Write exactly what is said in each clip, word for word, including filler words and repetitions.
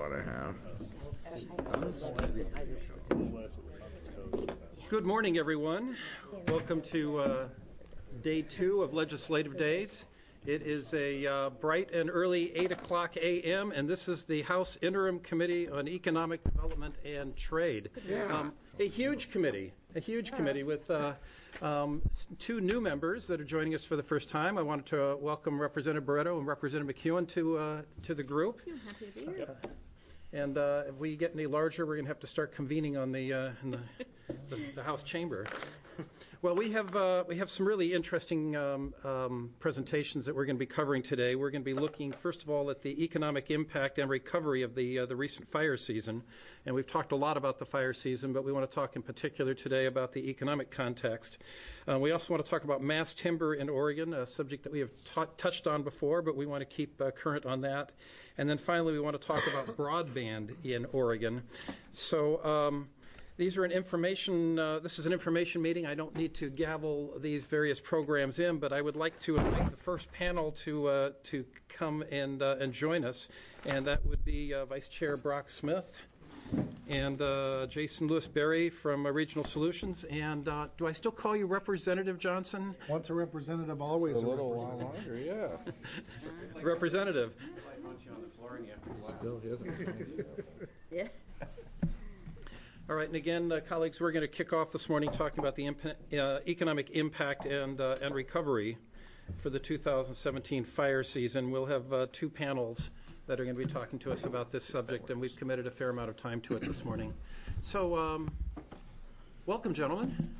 what I have. Good morning, everyone. Welcome to uh, day two of Legislative Days. It is a uh, bright and early eight o'clock a m, and this is the House Interim Committee on Economic Development and Trade. Yeah. Um, a huge committee, a huge yeah. committee with uh, um, two new members that are joining us for the first time. I wanted to uh, welcome Representative Barretto and Representative McEwen to uh, to the group. I'm happy to be here. Uh, and uh, if we get any larger, we're going to have to start convening on the uh, in the, the, the House chamber. Well, we have uh, we have some really interesting um, um, presentations that we're going to be covering today. We're going to be looking, first of all, at the economic impact and recovery of the uh, the recent fire season. And we've talked a lot about the fire season, but we want to talk in particular today about the economic context. Uh, we also want to talk about mass timber in Oregon, a subject that we have t- touched on before, but we want to keep uh, current on that. And then finally, we want to talk about broadband in Oregon. So. Um, These are an information, uh, this is an information meeting. I don't need to gavel these various programs in, but I would like to invite the first panel to uh, to come and uh, and join us, and that would be uh, Vice Chair Brock Smith and uh, Jason Lewis Berry from uh, Regional Solutions. And uh, do I still call you Representative Johnson? Once a representative, always a, a little representative. while longer, yeah. Representative. Still isn't. Yeah. All right, and again, uh, colleagues, we're going to kick off this morning talking about the imp- uh, economic impact and uh, and recovery for the two thousand seventeen fire season. We'll have uh, two panels that are going to be talking to us about this subject, and we've committed a fair amount of time to it this morning. So, um, welcome, gentlemen.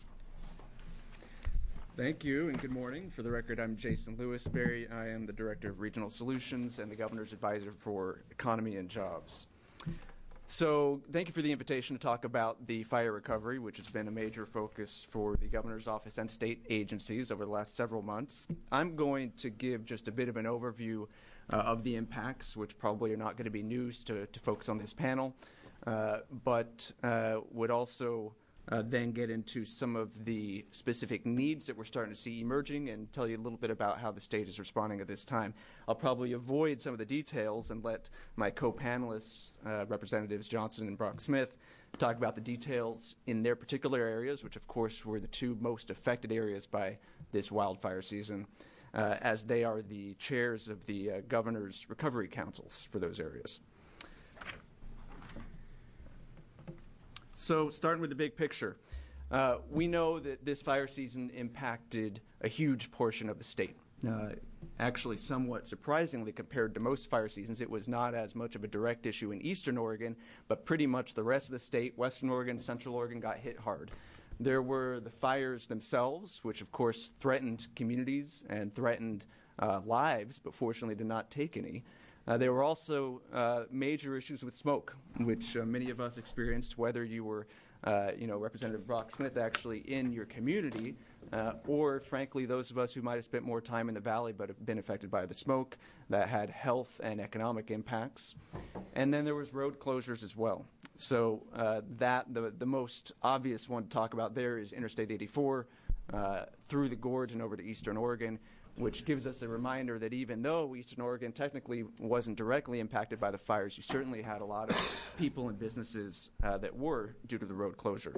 Thank you, and good morning. For the record, I'm Jason Lewis Berry. I am the Director of Regional Solutions and the Governor's Advisor for Economy and Jobs. So thank you for the invitation to talk about the fire recovery, which has been a major focus for the governor's office and state agencies over the last several months. I'm going to give just a bit of an overview uh, of the impacts, which probably are not going to be news to, to folks on this panel, uh, but uh, would also Uh, then get into some of the specific needs that we're starting to see emerging and tell you a little bit about how the state is responding at this time. I'll probably avoid some of the details and let my co-panelists, uh, Representatives Johnson and Brock Smith, talk about the details in their particular areas, which of course were the two most affected areas by this wildfire season, uh, as they are the chairs of the uh, governor's recovery councils for those areas. So starting with the big picture, uh, we know that this fire season impacted a huge portion of the state. Uh, actually, somewhat surprisingly compared to most fire seasons, it was not as much of a direct issue in eastern Oregon, but pretty much the rest of the state, western Oregon, central Oregon, got hit hard. There were the fires themselves, which of course threatened communities and threatened uh, lives, but fortunately did not take any. Uh, there were also uh, major issues with smoke, which uh, many of us experienced, whether you were, uh, you know, Representative Brock Smith actually in your community, uh, or, frankly, those of us who might have spent more time in the valley but have been affected by the smoke that had health and economic impacts. And then there was road closures as well. So uh, that the the most obvious one to talk about there is Interstate eighty-four uh, through the gorge and over to eastern Oregon, which gives us a reminder that even though eastern Oregon technically wasn't directly impacted by the fires, you certainly had a lot of people and businesses uh, that were due to the road closure.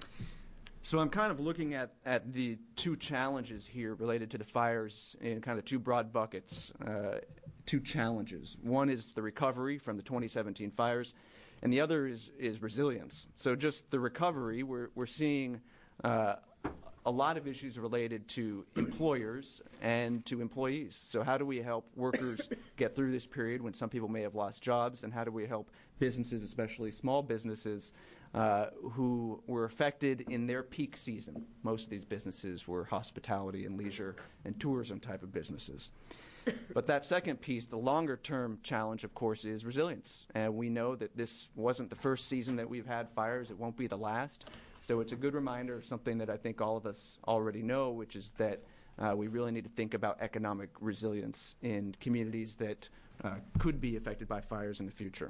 So I'm kind of looking at, at the two challenges here related to the fires in kind of two broad buckets, uh, two challenges. One is the recovery from the twenty seventeen fires, and the other is, is resilience. So just the recovery, we're, we're seeing uh, a lot of issues related to employers and to employees. So how do we help workers get through this period when some people may have lost jobs, and how do we help businesses, especially small businesses, uh, who were affected in their peak season? Most of these businesses were hospitality and leisure and tourism type of businesses. But that second piece, the longer-term challenge, of course, is resilience. And we know that this wasn't the first season that we've had fires. It won't be the last. So it's a good reminder of something that I think all of us already know, which is that uh, we really need to think about economic resilience in communities that uh, could be affected by fires in the future.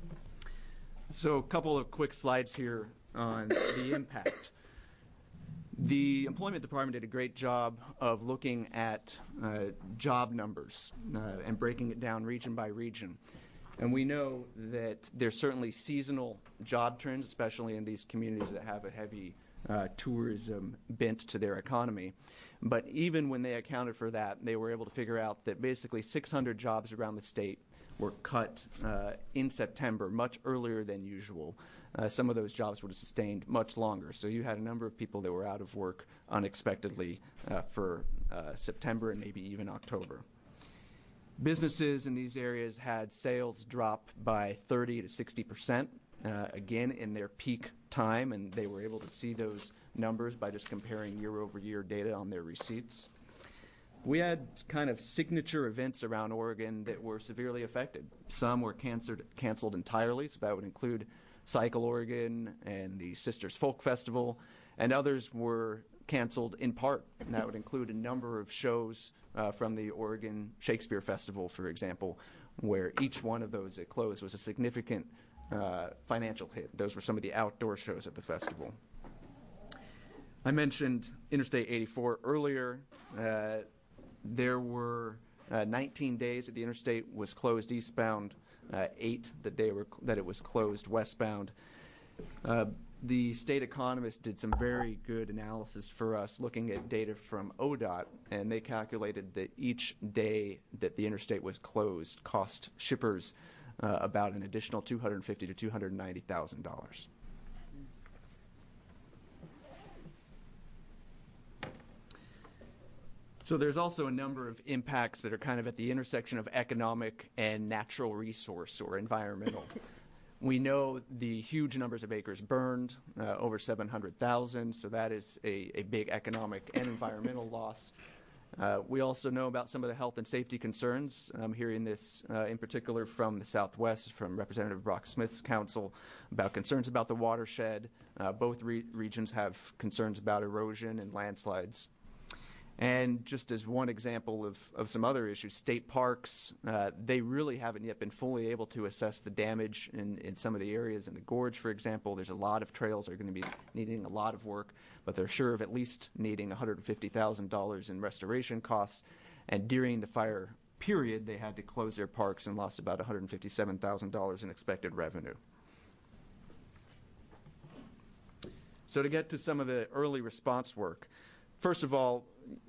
So a couple of quick slides here on the impact. The Employment Department did a great job of looking at uh, job numbers uh, and breaking it down region by region. And we know that there's certainly seasonal job trends, especially in these communities that have a heavy uh, tourism bent to their economy. But even when they accounted for that, they were able to figure out that basically six hundred jobs around the state were cut uh, in September, much earlier than usual. Uh, some of those jobs would have sustained much longer. So you had a number of people that were out of work unexpectedly uh, for uh, September and maybe even October. Businesses in these areas had sales drop by thirty to sixty percent, uh, again in their peak time, and they were able to see those numbers by just comparing year-over-year data on their receipts. We had kind of signature events around Oregon that were severely affected. Some were canceled, canceled entirely, so that would include Cycle Oregon and the Sisters Folk Festival, and others were canceled in part, and that would include a number of shows uh, from the Oregon Shakespeare Festival, for example, where each one of those that closed was a significant uh, financial hit. Those were some of the outdoor shows at the festival. I mentioned Interstate eighty-four earlier. Uh, there were uh, nineteen days that the interstate was closed eastbound, uh, eight that they were that it was closed westbound. Uh, the state economist did some very good analysis for us looking at data from O D O T, and they calculated that each day that the interstate was closed cost shippers uh, about an additional two hundred fifty thousand to two hundred ninety thousand dollars. So there's also a number of impacts that are kind of at the intersection of economic and natural resource or environmental. We know the huge numbers of acres burned, uh, over seven hundred thousand, so that is a, a big economic and environmental loss. Uh, we also know about some of the health and safety concerns. I'm hearing this uh, in particular from the Southwest, from Representative Brock Smith's council, about concerns about the watershed. Uh, both re- regions have concerns about erosion and landslides. And just as one example of, of some other issues, state parks, uh, they really haven't yet been fully able to assess the damage in, in some of the areas in the gorge, for example. There's a lot of trails that are going to be needing a lot of work, but they're sure of at least needing one hundred fifty thousand dollars in restoration costs. And during the fire period, they had to close their parks and lost about one hundred fifty-seven thousand dollars in expected revenue. So to get to some of the early response work, first of all,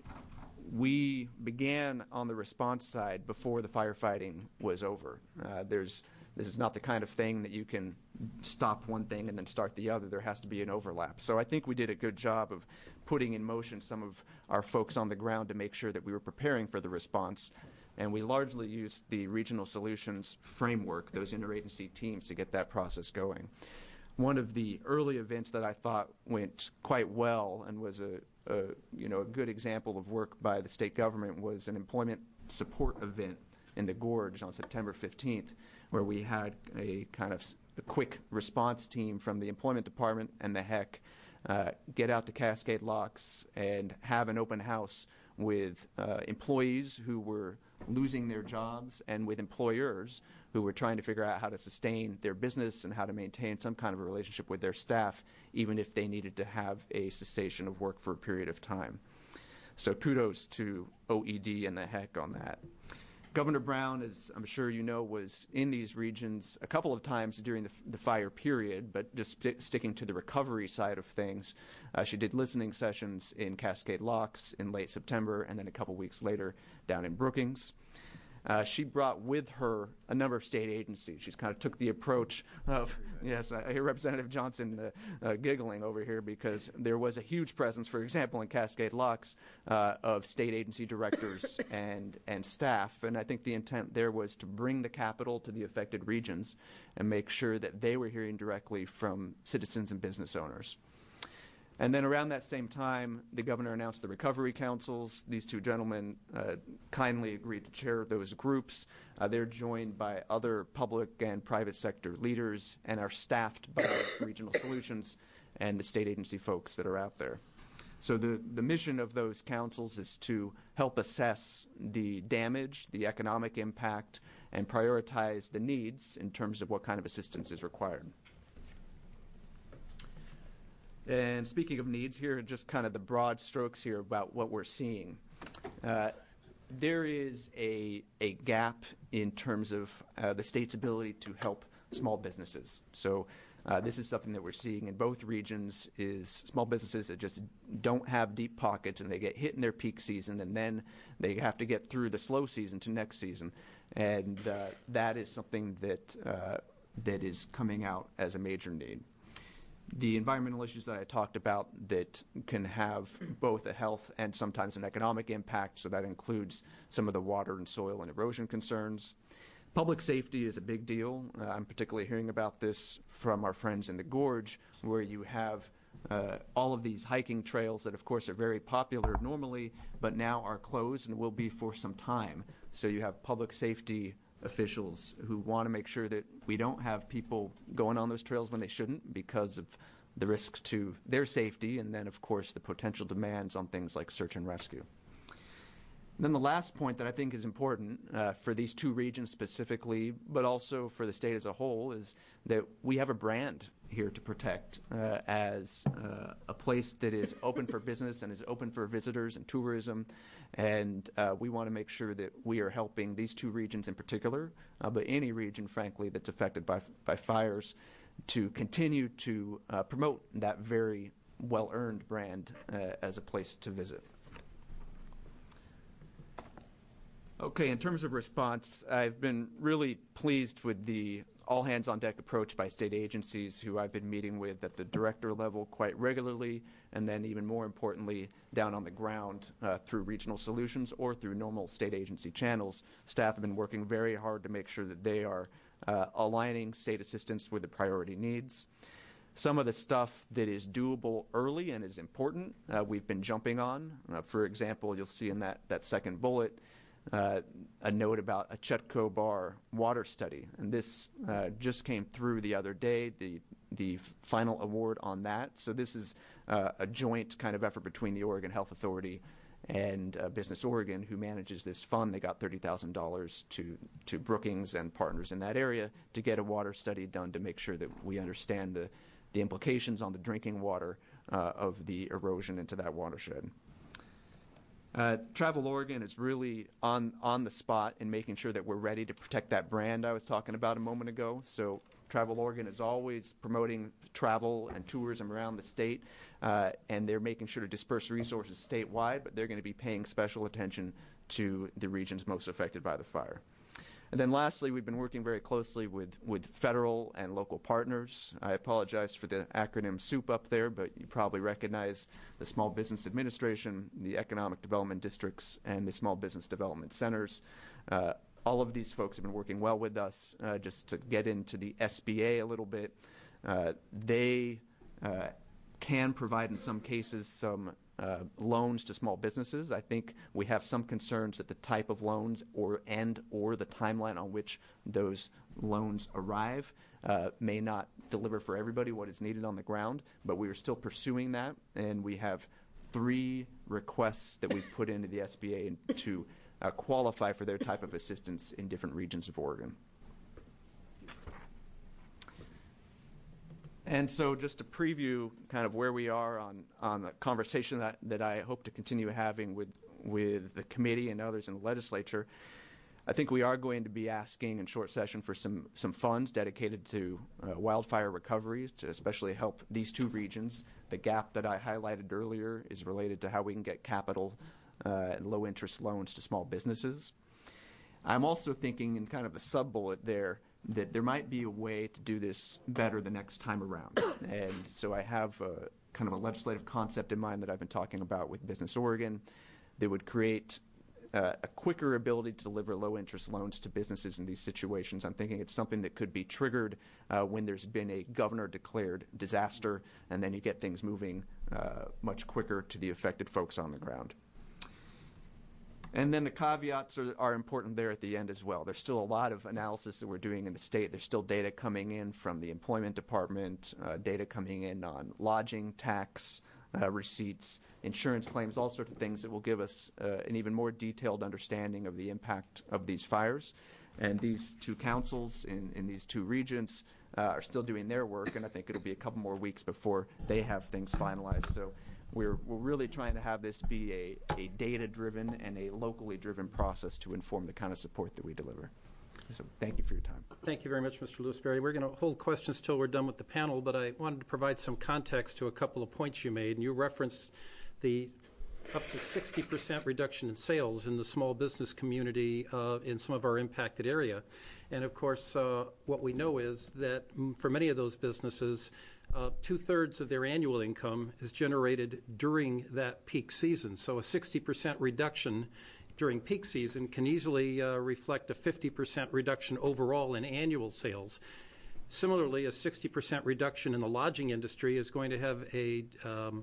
we began on the response side before the firefighting was over. Uh, there's, this is not the kind of thing that you can stop one thing and then start the other. There has to be an overlap. So I think we did a good job of putting in motion some of our folks on the ground to make sure that we were preparing for the response. And we largely used the regional solutions framework, those interagency teams, to get that process going. One of the early events that I thought went quite well and was a, a you know a good example of work by the state government was an employment support event in the Gorge on September fifteenth, where we had a kind of a quick response team from the Employment Department and the H E C uh, get out to Cascade Locks and have an open house with uh, employees who were losing their jobs and with employers who were trying to figure out how to sustain their business and how to maintain some kind of a relationship with their staff, even if they needed to have a cessation of work for a period of time. So kudos to O E D and the H E C on that. Governor Brown, as I'm sure you know, was in these regions a couple of times during the, the fire period, but just st- sticking to the recovery side of things. Uh, she did listening sessions in Cascade Locks in late September, and then a couple weeks later down in Brookings. Uh, she brought with her a number of state agencies. She's kind of took the approach of, yes, I hear Representative Johnson uh, uh, giggling over here because there was a huge presence, for example, in Cascade Locks uh, of state agency directors and, and staff. And I think the intent there was to bring the capital to the affected regions and make sure that they were hearing directly from citizens and business owners. And then around that same time, the governor announced the recovery councils. These two gentlemen uh, kindly agreed to chair those groups. Uh, they're joined by other public and private sector leaders and are staffed by Regional Solutions and the state agency folks that are out there. So the, the mission of those councils is to help assess the damage, the economic impact, and prioritize the needs in terms of what kind of assistance is required. And speaking of needs, here are just kind of the broad strokes here about what we're seeing. Uh, there is a, a gap in terms of uh, the state's ability to help small businesses. So uh, this is something that we're seeing in both regions, is small businesses that just don't have deep pockets, and they get hit in their peak season, and then they have to get through the slow season to next season. And uh, that is something that, uh, that is coming out as a major need. The environmental issues that I talked about that can have both a health and sometimes an economic impact, so that includes some of the water and soil and erosion concerns. Public safety is a big deal. Uh, I'm particularly hearing about this from our friends in the Gorge, where you have uh, all of these hiking trails that, of course, are very popular normally, but now are closed and will be for some time. So you have public safety officials who want to make sure that we don't have people going on those trails when they shouldn't because of the risk to their safety, and then, of course, the potential demands on things like search and rescue. And then the last point that I think is important uh, for these two regions specifically, but also for the state as a whole, is that we have a brand here to protect uh, as uh, a place that is open for business and is open for visitors and tourism. And uh, we want to make sure that we are helping these two regions in particular, uh, but any region, frankly, that's affected by, by fires, to continue to uh, promote that very well-earned brand uh, as a place to visit. Okay, in terms of response, I've been really pleased with the all-hands-on-deck approach by state agencies who I've been meeting with at the director level quite regularly, and then even more importantly, down on the ground uh, through regional solutions or through normal state agency channels. Staff have been working very hard to make sure that they are uh, aligning state assistance with the priority needs. Some of the stuff that is doable early and is important, uh, we've been jumping on. Uh, for example, you'll see in that, that second bullet, Uh, a note about a Chutko Bar water study, and this uh, just came through the other day, the the final award on that. So this is uh, a joint kind of effort between the Oregon Health Authority and uh, Business Oregon, who manages this fund. They got thirty thousand dollars to to Brookings and partners in that area to get a water study done to make sure that we understand the the implications on the drinking water uh, of the erosion into that watershed. Uh, Travel Oregon is really on, on the spot in making sure that we're ready to protect that brand I was talking about a moment ago. So Travel Oregon is always promoting travel and tourism around the state, uh, and they're making sure to disperse resources statewide, but they're going to be paying special attention to the regions most affected by the fire. And then lastly, we've been working very closely with, with federal and local partners. I apologize for the acronym SOUP up there, but you probably recognize the Small Business Administration, the Economic Development Districts, and the Small Business Development Centers. Uh, all of these folks have been working well with us. Uh, just to get into the S B A a little bit, uh, they uh, can provide in some cases some Uh, loans to small businesses. I think we have some concerns that the type of loans or and or the timeline on which those loans arrive uh, may not deliver for everybody what is needed on the ground, but we are still pursuing that, and we have three requests that we've put into the S B A to uh, qualify for their type of assistance in different regions of Oregon. And so just to preview kind of where we are on, on a conversation that, that I hope to continue having with, with the committee and others in the legislature, I think we are going to be asking in short session for some, some funds dedicated to uh, wildfire recovery to especially help these two regions. The gap that I highlighted earlier is related to how we can get capital uh, and low-interest loans to small businesses. I'm also thinking in kind of the sub-bullet there that there might be a way to do this better the next time around. And so I have a, kind of a legislative concept in mind that I've been talking about with Business Oregon that would create uh, a quicker ability to deliver low-interest loans to businesses in these situations. I'm thinking it's something that could be triggered uh, when there's been a governor-declared disaster, and then you get things moving uh, much quicker to the affected folks on the ground. And then the caveats are, are important there at the end as well. There's still a lot of analysis that we're doing in the state. There's still data coming in from the employment department, uh, data coming in on lodging, tax, uh, receipts, insurance claims, all sorts of things that will give us uh, an even more detailed understanding of the impact of these fires. And these two councils in, in these two regions uh, are still doing their work, and I think it'll be a couple more weeks before they have things finalized. So we're, we're really trying to have this be a, a data-driven and a locally driven process to inform the kind of support that we deliver. So thank you for your time. Thank you very much, Mister Lewisberry. We're going to hold questions till we're done with the panel, but I wanted to provide some context to a couple of points you made. And you referenced the up to sixty percent reduction in sales in the small business community uh, in some of our impacted area. And of course, uh, what we know is that for many of those businesses, uh, two-thirds of their annual income is generated during that peak season. So a sixty percent reduction during peak season can easily uh, reflect a fifty percent reduction overall in annual sales. Similarly, a sixty percent reduction in the lodging industry is going to have a um,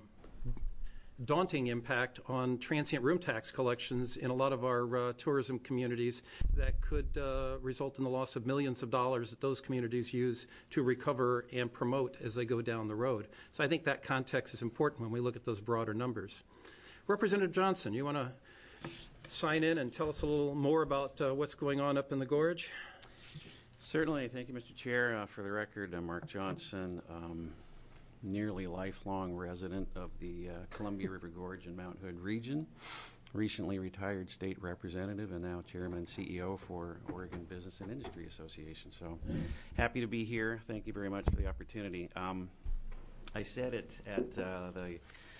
daunting impact on transient room tax collections in a lot of our uh, tourism communities that could uh, result in the loss of millions of dollars that those communities use to recover and promote as they go down the road. So I think that context is important when we look at those broader numbers. Representative Johnson, you want to sign in and tell us a little more about uh, what's going on up in the gorge? Certainly. Thank you, Mister Chair. Uh, for the record, I'm Mark Johnson, um, nearly lifelong resident of the uh, Columbia River Gorge and Mount Hood region, recently retired state representative and now chairman and C E O for Oregon Business and Industry Association. So happy to be here. Thank you very much for the opportunity. Um, I said it at uh, the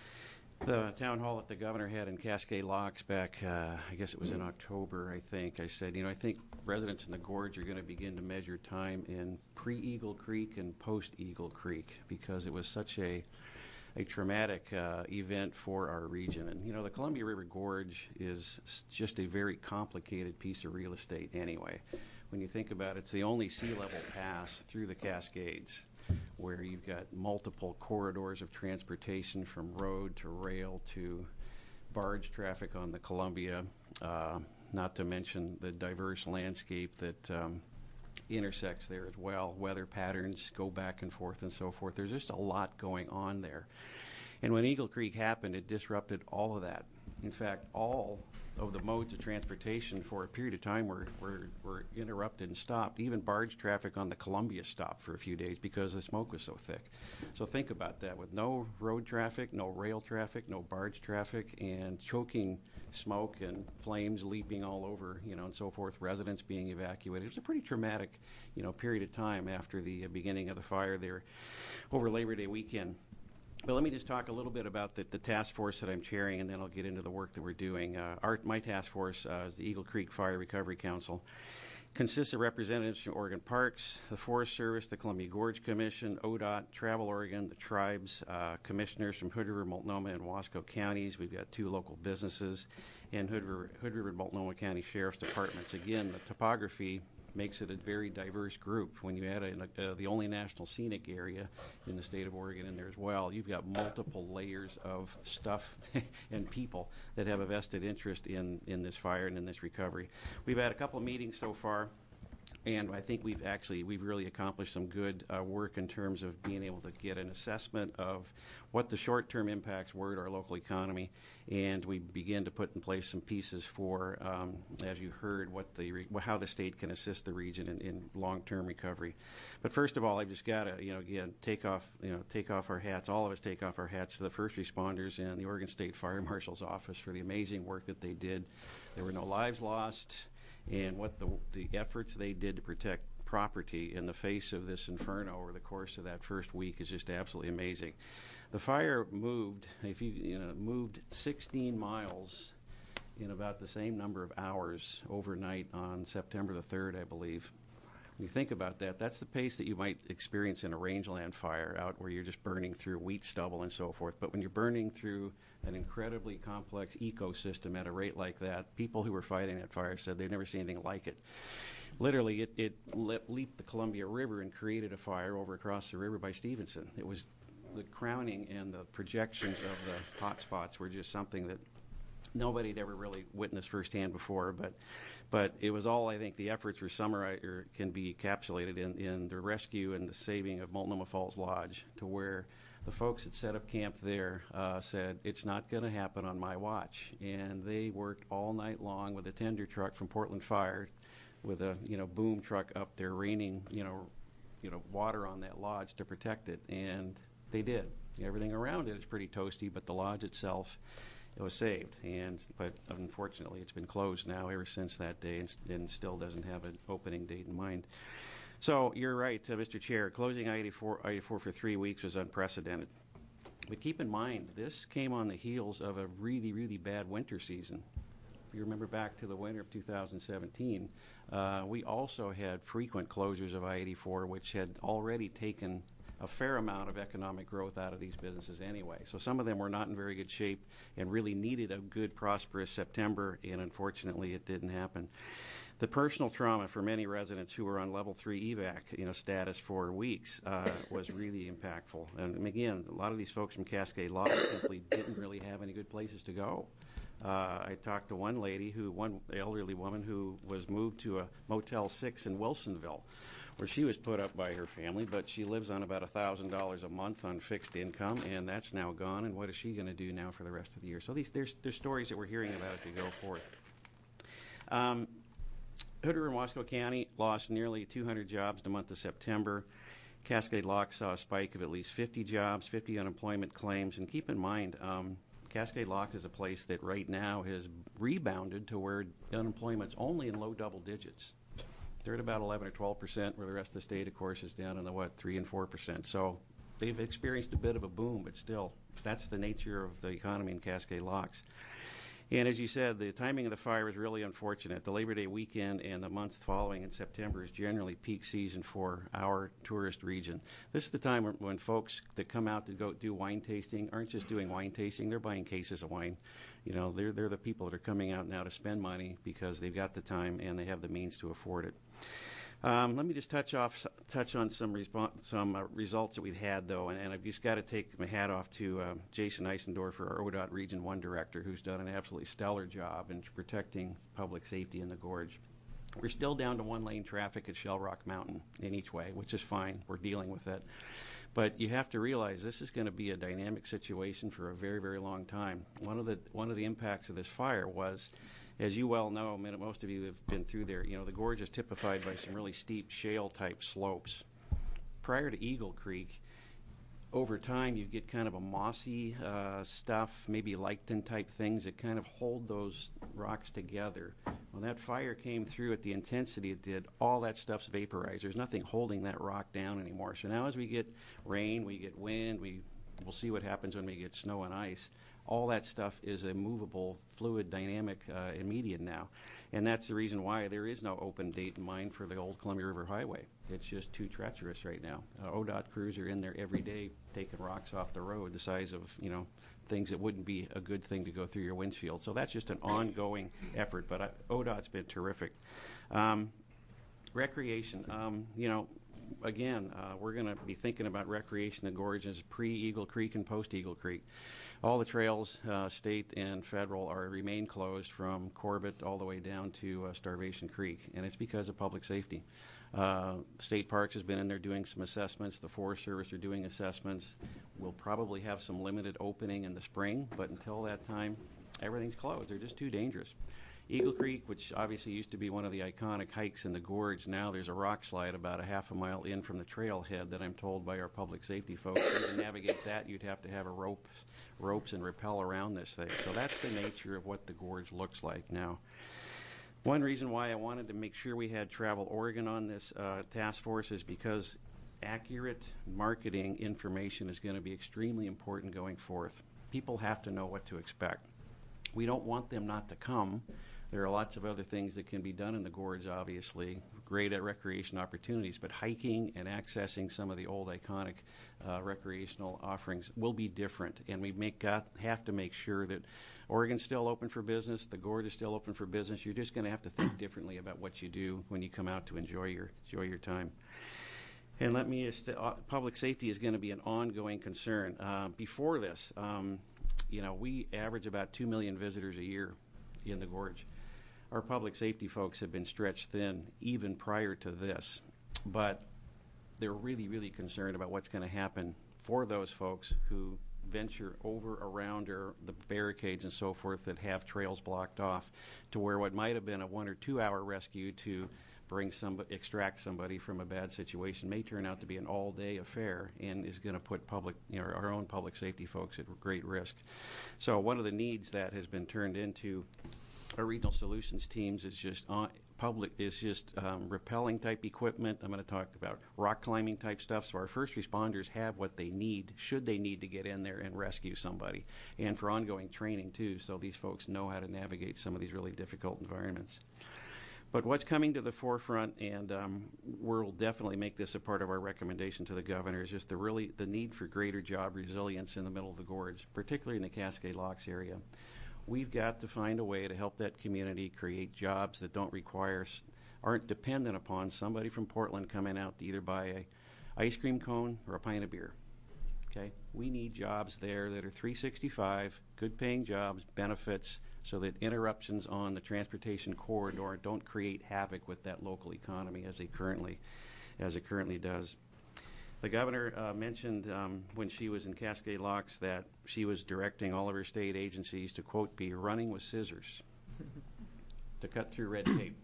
The town hall that the governor had in Cascade Locks back, uh, I guess it was in October, I think. I said, you know, I think residents in the gorge are going to begin to measure time in pre-Eagle Creek and post-Eagle Creek because it was such a a traumatic uh, event for our region. And, you know, the Columbia River Gorge is just a very complicated piece of real estate anyway. When you think about it, it's the only sea level pass through the Cascades, where you've got multiple corridors of transportation from road to rail to barge traffic on the Columbia, uh, not to mention the diverse landscape that um, intersects there as well. Weather patterns go back and forth and so forth. There's just a lot going on there. And when Eagle Creek happened, it disrupted all of that. In fact, all of the modes of transportation for a period of time were, were, were interrupted and stopped. Even barge traffic on the Columbia stopped for a few days because the smoke was so thick. So think about that. With no road traffic, no rail traffic, no barge traffic, and choking smoke and flames leaping all over, you know, and so forth, residents being evacuated. It was a pretty traumatic, you know, period of time after the beginning of the fire there over Labor Day weekend. But let me just talk a little bit about the, the task force that I'm chairing, and then I'll get into the work that we're doing. Uh, our, my task force uh, is the Eagle Creek Fire Recovery Council. Consists of representatives from Oregon Parks, the Forest Service, the Columbia Gorge Commission, O D O T, Travel Oregon, the tribes, uh, commissioners from Hood River, Multnomah, and Wasco counties. We've got two local businesses, and Hood River, Hood River and Multnomah County Sheriff's Departments. Again, the topography makes it a very diverse group. When you add a, uh, the only national scenic area in the state of Oregon in there as well, you've got multiple layers of stuff and people that have a vested interest in, in this fire and in this recovery. We've had a couple of meetings so far, and I think we've actually, we've really accomplished some good uh, work in terms of being able to get an assessment of what the short-term impacts were to our local economy, and we begin to put in place some pieces for, um, as you heard, what the re- how the state can assist the region in, in long-term recovery. But first of all, I've just got to, you know, again, take off, you know, take off our hats. All of us take off our hats to the first responders and the Oregon State Fire Marshal's office for the amazing work that they did. There were no lives lost, and what the the efforts they did to protect property in the face of this inferno over the course of that first week is just absolutely amazing. The fire moved, if you you know, moved sixteen miles in about the same number of hours overnight on September the third, I believe. When you think about that, that's the pace that you might experience in a rangeland fire out where you're just burning through wheat stubble and so forth. But when you're burning through an incredibly complex ecosystem at a rate like that, people who were fighting that fire said they'd never seen anything like it. Literally, it, it le- leaped the Columbia River and created a fire over across the river by Stevenson. It was the crowning and the projections of the hot spots were just something that nobody had ever really witnessed firsthand before. But but it was all, I think, the efforts were summarized or can be encapsulated in, in the rescue and the saving of Multnomah Falls Lodge, to where the folks that set up camp there uh, said, it's not going to happen on my watch. And they worked all night long with a tender truck from Portland Fire. with a you know boom truck up there raining you know you know water on that lodge to protect it, and they did. Everything around it is pretty toasty, but the lodge itself, it was saved. And but unfortunately, it's been closed now ever since that day, and, and still doesn't have an opening date in mind. So you're right, uh, Mister Chair. Closing I eighty-four, I eighty-four for three weeks was unprecedented. But keep in mind, this came on the heels of a really, really bad winter season. If you remember back to the winter of two thousand seventeen, uh, we also had frequent closures of I eighty-four, which had already taken a fair amount of economic growth out of these businesses anyway. So some of them were not in very good shape and really needed a good, prosperous September, and unfortunately it didn't happen. The personal trauma for many residents who were on level three E V A C you know, status for weeks uh, was really impactful. And again, a lot of these folks from Cascade Lodge simply didn't really have any good places to go. Uh, I talked to one lady, who one elderly woman who was moved to a Motel six in Wilsonville, where she was put up by her family, but she lives on about one thousand dollars a month on fixed income, and that's now gone, and what is she going to do now for the rest of the year? So these there's, there's stories that we're hearing about as we go forth. Um, Hooter and Wasco County lost nearly two hundred jobs in the month of September. Cascade Locks saw a spike of at least fifty jobs, fifty unemployment claims, and keep in mind, um, Cascade Locks is a place that right now has rebounded to where unemployment's only in low double digits. They're at about eleven or twelve percent, where the rest of the state, of course, is down in the, what, three and four percent. So they've experienced a bit of a boom, but still, that's the nature of the economy in Cascade Locks. And as you said, the timing of the fire is really unfortunate. The Labor Day weekend and the months following in September is generally peak season for our tourist region. This is the time when, when folks that come out to go do wine tasting aren't just doing wine tasting, they're buying cases of wine. You know, they're, they're the people that are coming out now to spend money because they've got the time and they have the means to afford it. Um, let me just touch off, touch on some respo- some uh, results that we've had, though, and, and I've just got to take my hat off to uh, Jason Eisendorfer, our O D O T Region one Director, who's done an absolutely stellar job in protecting public safety in the gorge. We're still down to one-lane traffic at Shell Rock Mountain in each way, which is fine. We're dealing with it. But you have to realize this is going to be a dynamic situation for a very, very long time. One of the one of the impacts of this fire was, as you well know, most of you have been through there, you know, the gorge is typified by some really steep shale-type slopes. Prior to Eagle Creek, over time you get kind of a mossy uh, stuff, maybe lichen-type things that kind of hold those rocks together. When that fire came through at the intensity it did, all that stuff's vaporized. There's nothing holding that rock down anymore. So now as we get rain, we get wind, we, we'll see what happens when we get snow and ice. All that stuff is a movable, fluid, dynamic uh, immediate now. And that's the reason why there is no open date in mind for the old Columbia River Highway. It's just too treacherous right now. Uh, O D O T crews are in there every day taking rocks off the road the size of, you know, things that wouldn't be a good thing to go through your windshield. So that's just an ongoing effort, but uh, O D O T's been terrific. Um, recreation, um, you know, again, uh, we're going to be thinking about recreation in the gorge as pre-Eagle Creek and post-Eagle Creek. All the trails, uh, state and federal, are remain closed from Corbett all the way down to uh, Starvation Creek, and it's because of public safety. Uh, State Parks has been in there doing some assessments. The Forest Service are doing assessments. We'll probably have some limited opening in the spring, but until that time, everything's closed. They're just too dangerous. Eagle Creek, which obviously used to be one of the iconic hikes in the gorge, now there's a rock slide about a half a mile in from the trailhead that I'm told by our public safety folks. To navigate that, you'd have to have a rope, ropes and rappel around this thing. So that's the nature of what the gorge looks like now. One reason why I wanted to make sure we had Travel Oregon on this uh, task force is because accurate marketing information is going to be extremely important going forth. People have to know what to expect. We don't want them not to come. There are lots of other things that can be done in the gorge, obviously, great at recreation opportunities, but hiking and accessing some of the old iconic uh, recreational offerings will be different, and we make got, have to make sure that Oregon's still open for business, the gorge is still open for business. You're just going to have to think differently about what you do when you come out to enjoy your, enjoy your time. And let me, uh, public safety is going to be an ongoing concern. Uh, before this, um, you know, we average about two million visitors a year in the gorge. Our public safety folks have been stretched thin even prior to this, but they're really, really concerned about what's going to happen for those folks who venture over, around, or the barricades and so forth that have trails blocked off to where what might have been a one or two hour rescue to bring somebody, extract somebody from a bad situation may turn out to be an all-day affair and is going to put public, you know, our own public safety folks at great risk. So one of the needs that has been turned into our regional solutions teams is just on, public is just um, rappelling type equipment. I'm going to talk about rock climbing type stuff. So our first responders have what they need should they need to get in there and rescue somebody, and for ongoing training too, so these folks know how to navigate some of these really difficult environments. But what's coming to the forefront, and um, we'll definitely make this a part of our recommendation to the governor, is just the really the need for greater job resilience in the middle of the gorge, particularly in the Cascade Locks area. We've got to find a way to help that community create jobs that don't require, aren't dependent upon somebody from Portland coming out to either buy a ice cream cone or a pint of beer. Okay, we need jobs there that are three sixty-five, good paying jobs, benefits, so that interruptions on the transportation corridor don't create havoc with that local economy as they currently, as it currently does. The governor uh, mentioned um, when she was in Cascade Locks that she was directing all of her state agencies to, quote, be running with scissors to cut through red tape.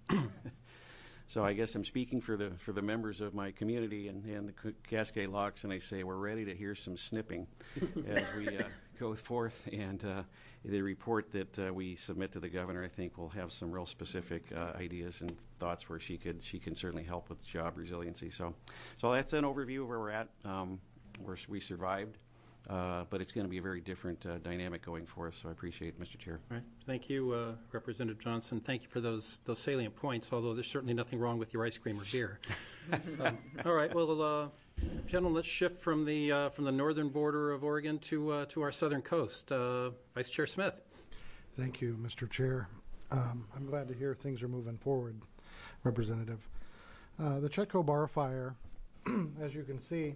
So I guess I'm speaking for the for the members of my community and, and the Cascade Locks, and I say we're ready to hear some snipping as we uh, go forth. And uh, the report that uh, we submit to the governor, I think, will have some real specific uh, ideas and thoughts where she could she can certainly help with job resiliency. So, so that's an overview of where we're at. Um, we're, we survived, uh, but it's going to be a very different uh, dynamic going for us. So I appreciate it, Mister Chair. All right. Thank you, uh, Representative Johnson. Thank you for those those salient points, although there's certainly nothing wrong with your ice cream or beer. um, all right. Well, uh, gentlemen, let's shift from the uh, from the northern border of Oregon to uh, to our southern coast. Uh, Vice Chair Smith. Thank you, Mister Chair. Um, I'm glad to hear things are moving forward, Representative. Uh, the Chetco Bar Fire, as you can see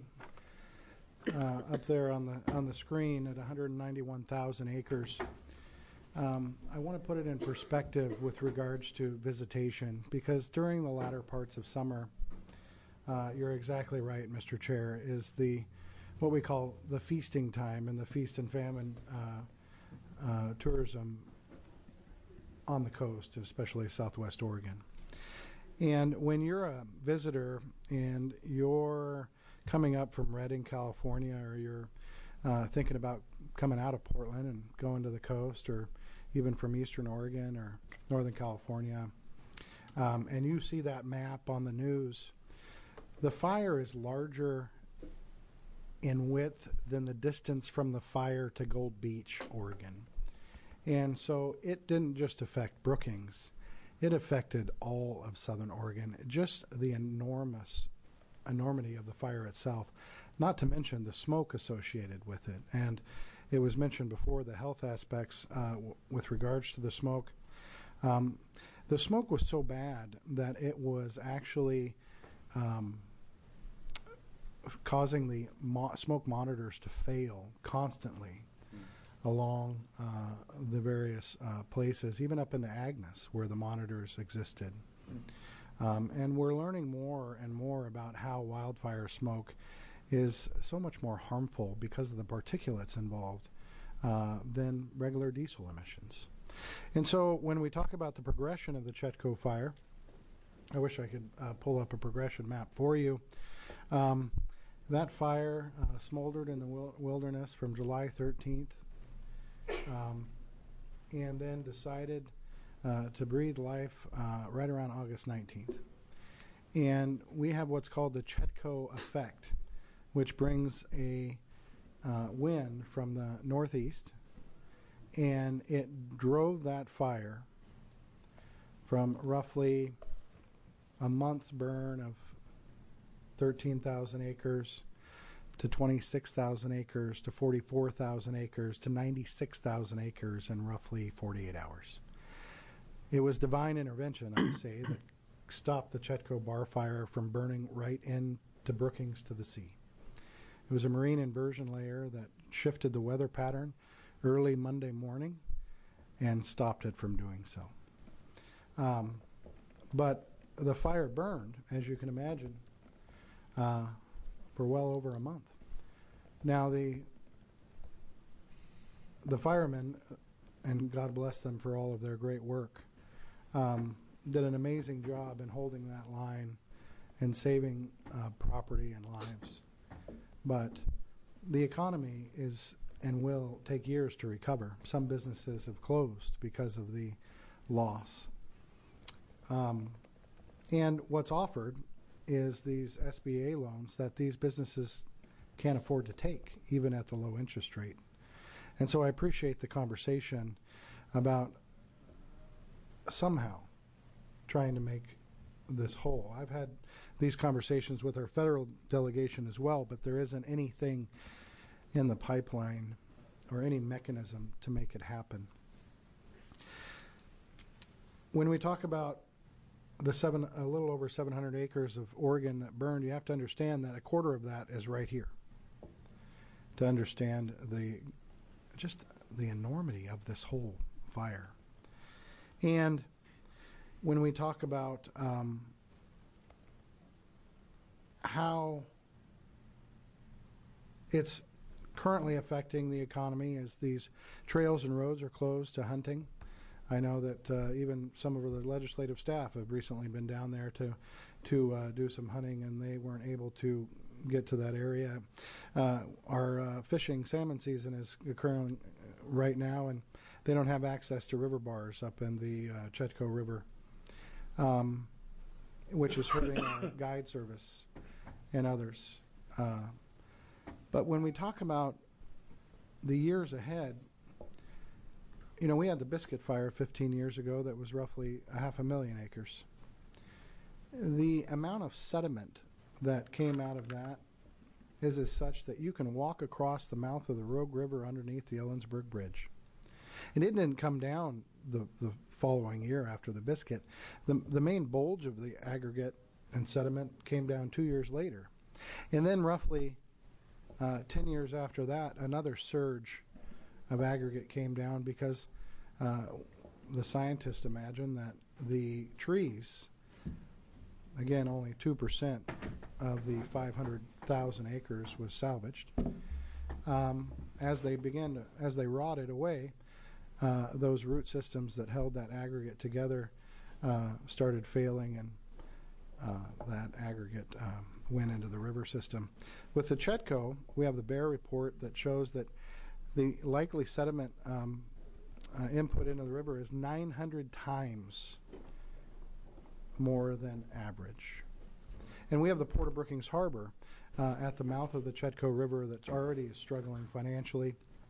uh, up there on the on the screen at one hundred ninety-one thousand acres. Um, I want to put it in perspective with regards to visitation, because during the latter parts of summer, uh, you're exactly right, Mister Chair, is the what we call the feasting time and the feast and famine uh, uh, tourism on the coast, especially Southwest Oregon. And when you're a visitor and you're coming up from Redding, California, or you're uh, thinking about coming out of Portland and going to the coast, or even from Eastern Oregon or Northern California, um, and you see that map on the news, the fire is larger in width than the distance from the fire to Gold Beach, Oregon. And so it didn't just affect Brookings, it affected all of Southern Oregon, just the enormous enormity of the fire itself, not to mention the smoke associated with it. And it was mentioned before, the health aspects uh, w- with regards to the smoke. Um, the smoke was so bad that it was actually um, causing the mo- smoke monitors to fail constantly along uh, the various uh, places, even up into Agnes, where the monitors existed. Um, and we're learning more and more about how wildfire smoke is so much more harmful because of the particulates involved uh, than regular diesel emissions. And so when we talk about the progression of the Chetco fire, I wish I could uh, pull up a progression map for you. Um, that fire uh, smoldered in the wil- wilderness from July thirteenth um, and then decided uh, to breathe life uh, right around August nineteenth. And we have what's called the Chetco effect, which brings a uh, wind from the northeast, and it drove that fire from roughly a month's burn of thirteen thousand acres to twenty-six thousand acres to forty-four thousand acres to ninety-six thousand acres in roughly forty-eight hours. It was divine intervention, I would say, that stopped the Chetco Bar Fire from burning right into Brookings to the sea. It was a marine inversion layer that shifted the weather pattern early Monday morning and stopped it from doing so. Um, but the fire burned, as you can imagine, uh, for well over a month. Now the the firemen, and God bless them for all of their great work, um, did an amazing job in holding that line and saving uh, property and lives. But the economy is and will take years to recover. Some businesses have closed because of the loss. Um, and what's offered is these S B A loans that these businesses can't afford to take, even at the low interest rate. And so I appreciate the conversation about somehow trying to make this whole. I've had these conversations with our federal delegation as well, but there isn't anything in the pipeline or any mechanism to make it happen. When we talk about the seven, a little over seven hundred acres of Oregon that burned, you have to understand that a quarter of that is right here. To understand the just the enormity of this whole fire. And when we talk about um, how it's currently affecting the economy as these trails and roads are closed to hunting. I know that uh, even some of the legislative staff have recently been down there to to uh, do some hunting, and they weren't able to get to that area. Uh, our uh, fishing salmon season is occurring right now, and they don't have access to river bars up in the uh, Chetco River, um, which is hurting our guide service and others. Uh, but when we talk about the years ahead, you know, we had the Biscuit Fire fifteen years ago that was roughly a half a million acres. The amount of sediment that came out of that is as such that you can walk across the mouth of the Rogue River underneath the Ellensburg Bridge. And it didn't come down the, the following year after the Biscuit. The, the main bulge of the aggregate and sediment came down two years later. And then roughly uh, ten years after that, another surge of aggregate came down because uh, the scientists imagine that the trees, again, only two percent of the five hundred thousand acres was salvaged. Um, as they began to, as they rotted away, uh, those root systems that held that aggregate together uh, started failing, and uh, that aggregate um, went into the river system. With the Chetco, we have the Bear report that shows that the likely sediment um, uh, input into the river is nine hundred times more than average. And we have the Port of Brookings Harbor uh, at the mouth of the Chetco River that's already struggling financially.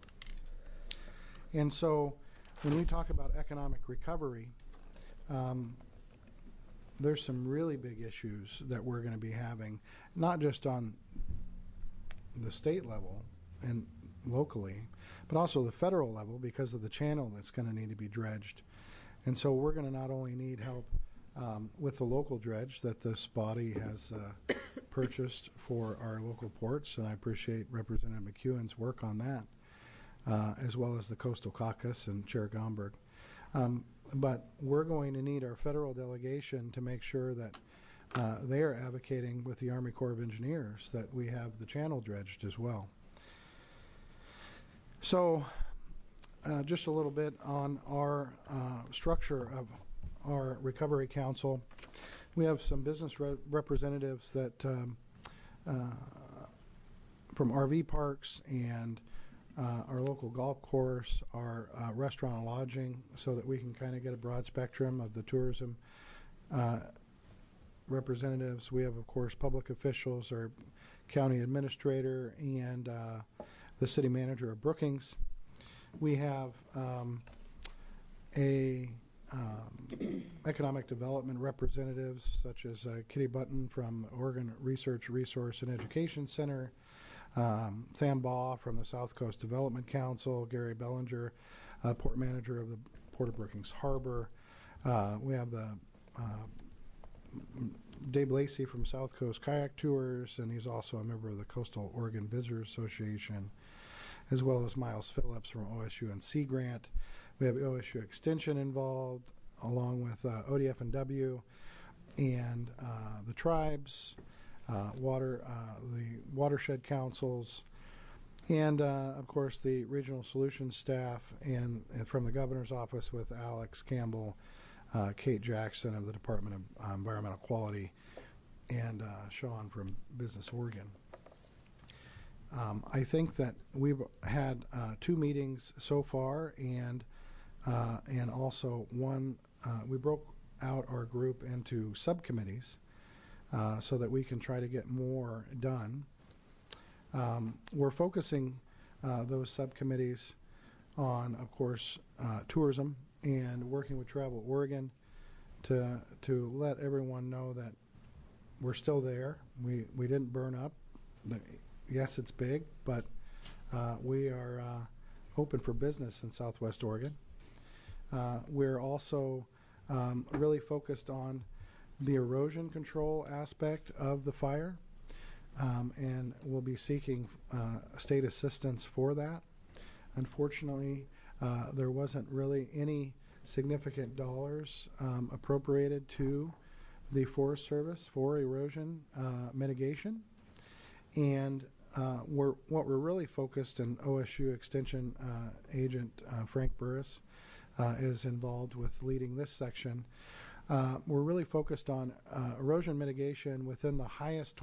And so when we talk about economic recovery, um, there's some really big issues that we're going to be having, not just on the state level and locally, but also the federal level because of the channel that's going to need to be dredged. And so we're going to not only need help Um, with the local dredge that this body has uh, purchased for our local ports, and I appreciate Representative McEwen's work on that, uh, as well as the Coastal Caucus and Chair Gomberg. Um, but we're going to need our federal delegation to make sure that uh, they are advocating with the Army Corps of Engineers that we have the channel dredged as well. So uh, just a little bit on our uh, structure of our Recovery Council. We have some business re representatives that um, uh, from R V parks and uh, our local golf course, our uh, restaurant and lodging, so that we can kind of get a broad spectrum of the tourism uh, representatives. We have, of course, public officials, our county administrator, and uh, the city manager of Brookings. We have um, a Um, economic development representatives such as uh, Kitty Button from Oregon Research, Resource, and Education Center, um, Sam Baugh from the South Coast Development Council, Gary Bellinger, uh, Port Manager of the Port of Brookings Harbor. Uh, we have the uh, Dave Lacey from South Coast Kayak Tours, and he's also a member of the Coastal Oregon Visitors Association, as well as Miles Phillips from O S U and Sea Grant. We have O S U Extension involved, along with uh, O D F and W, and uh, the tribes, uh, water, uh, the watershed councils, and uh, of course the regional solutions staff, and, and from the governor's office with Alex Campbell, uh, Kate Jackson of the Department of uh, Environmental Quality, and uh, Sean from Business Oregon. Um, I think that we've had uh, two meetings so far, and uh, and also one. Uh, we broke out our group into subcommittees uh, so that we can try to get more done. Um, we're focusing uh, those subcommittees on, of course, uh, tourism and working with Travel Oregon to to let everyone know that we're still there. We we didn't burn up. The, yes, it's big, but uh, we are uh, open for business in Southwest Oregon. Uh, we're also um, really focused on the erosion control aspect of the fire, um, and we'll be seeking uh, state assistance for that. Unfortunately, uh, there wasn't really any significant dollars um, appropriated to the Forest Service for erosion uh, mitigation, and uh, we're what we're really focused, and O S U Extension uh, Agent uh, Frank Burris uh, is involved with leading this section. Uh, we're really focused on uh, erosion mitigation within the highest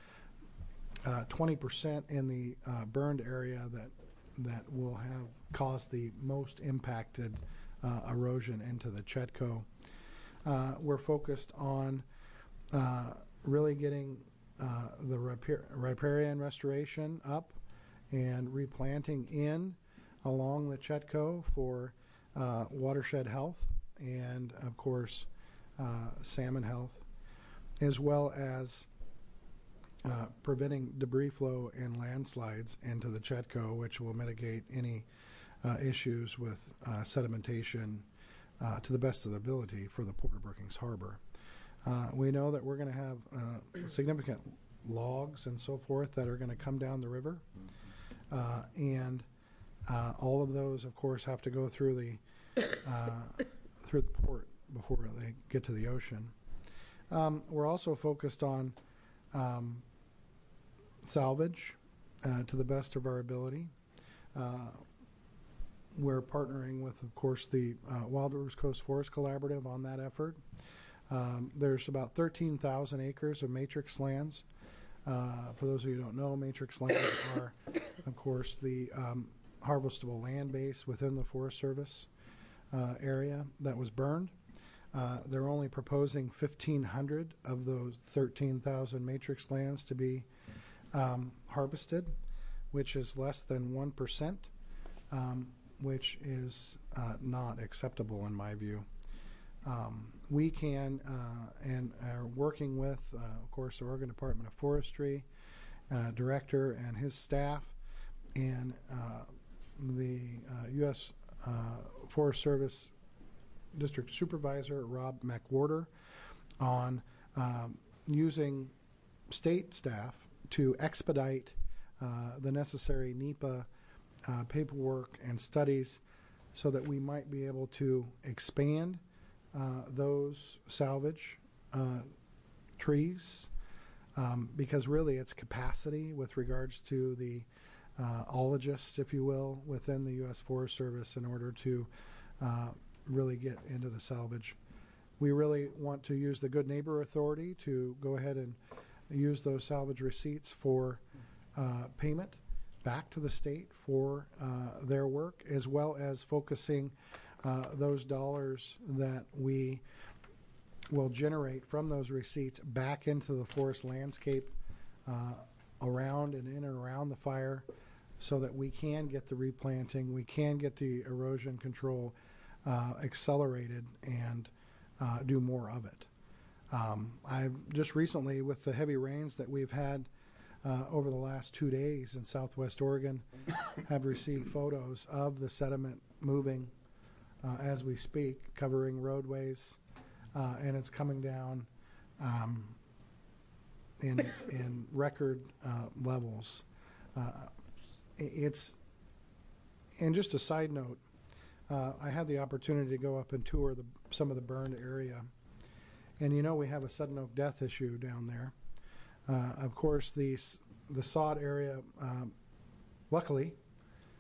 uh, twenty percent in the uh, burned area that that will have caused the most impacted uh, erosion into the Chetco. Uh, we're focused on uh, really getting uh, the ripar- riparian restoration up and replanting in along the Chetco for uh, watershed health and, of course, uh, salmon health, as well as uh, preventing debris flow and landslides into the Chetco, which will mitigate any uh, issues with uh, sedimentation Uh, to the best of the ability for the Port of Brookings Harbor. Uh, we know that we're going to have uh, significant logs and so forth that are going to come down the river, uh, and uh, all of those, of course, have to go through the uh, through the port before they get to the ocean. Um, we're also focused on um, salvage uh, to the best of our ability. Uh, We're partnering with, of course, the uh, Wild Rivers Coast Forest Collaborative on that effort. Um, there's about thirteen thousand acres of matrix lands. Uh, for those of you who don't know, matrix lands are, of course, the um, harvestable land base within the Forest Service uh, area that was burned. Uh, they're only proposing fifteen hundred of those thirteen thousand matrix lands to be um, harvested, which is less than one percent. Um, which is uh, not acceptable in my view. Um, we can, uh, and are working with, uh, of course, the Oregon Department of Forestry uh, director and his staff, and uh, the uh, U S Uh, Forest Service District Supervisor, Rob McWhorter, on um, using state staff to expedite uh, the necessary NEPA Uh, paperwork and studies so that we might be able to expand uh, those salvage uh, trees, um, because really it's capacity with regards to the uh, ologists, if you will, within the U S Forest Service in order to uh, really get into the salvage. We really want to use the Good Neighbor Authority to go ahead and use those salvage receipts for uh, payment back to the state for uh, their work, as well as focusing uh, those dollars that we will generate from those receipts back into the forest landscape uh, around and in and around the fire, so that we can get the replanting, we can get the erosion control uh, accelerated and uh, do more of it. Um, I've just recently, with the heavy rains that we've had Uh, over the last two days in Southwest Oregon, have received photos of the sediment moving uh, as we speak, covering roadways, uh, and it's coming down um, in in record uh, levels. Uh, it's and just a side note, uh, I had the opportunity to go up and tour the, some of the burned area, and you know we have a sudden oak death issue down there. Uh, of course, the the sod area, um, luckily,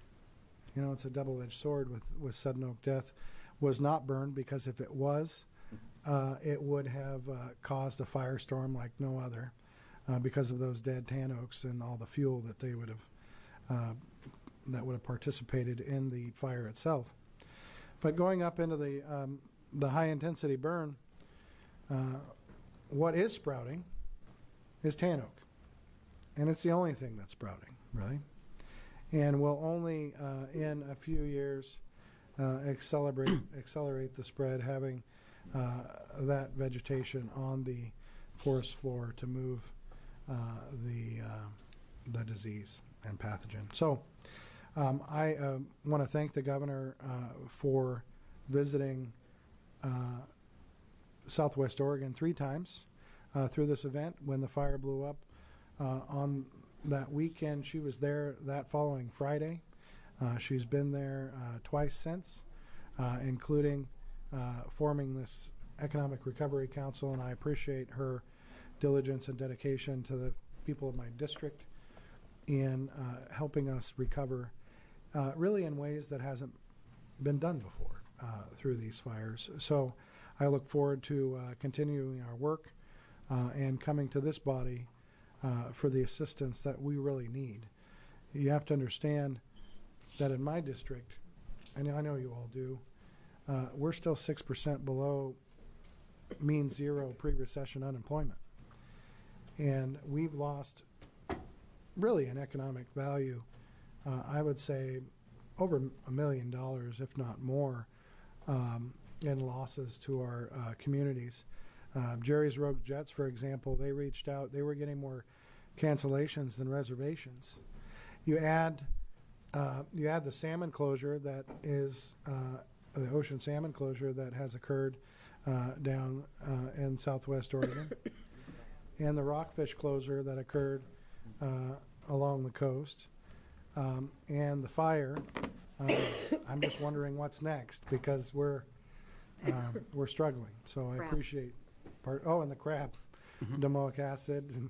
you know, it's a double-edged sword with, with sudden oak death, was not burned, because if it was, uh, it would have uh, caused a firestorm like no other uh, because of those dead tan oaks and all the fuel that they would have uh, that would have participated in the fire itself. But going up into the um, the high intensity burn, uh, what is sprouting is tan oak, and it's the only thing that's sprouting, really, and will only uh, in a few years uh, accelerate accelerate the spread, having uh, that vegetation on the forest floor to move uh, the uh, the disease and pathogen. So um, I uh, want to thank the governor uh, for visiting uh, Southwest Oregon three times uh, through this event. When the fire blew up uh, on that weekend, she was there that following Friday. Uh, she's been there uh, twice since, uh, including uh, forming this Economic Recovery Council, and I appreciate her diligence and dedication to the people of my district in uh, helping us recover uh, really in ways that hasn't been done before uh, through these fires. So I look forward to uh, continuing our work uh, and coming to this body uh, for the assistance that we really need. You have to understand that in my district, and I know you all do, uh, we're still six percent below mean zero pre-recession unemployment. And we've lost really in economic value, uh, I would say over a million dollars, if not more, um, in losses to our uh, communities. Uh, Jerry's Rogue Jets, for example, they reached out. They were getting more cancellations than reservations. You add uh, you add the salmon closure that is uh, the ocean salmon closure that has occurred uh, down uh, in Southwest Oregon, and the rockfish closure that occurred uh, along the coast, um, and the fire. Uh, I'm just wondering what's next because we're um, we're struggling. So I Crab. appreciate part. Oh, and the crab, domoic acid. And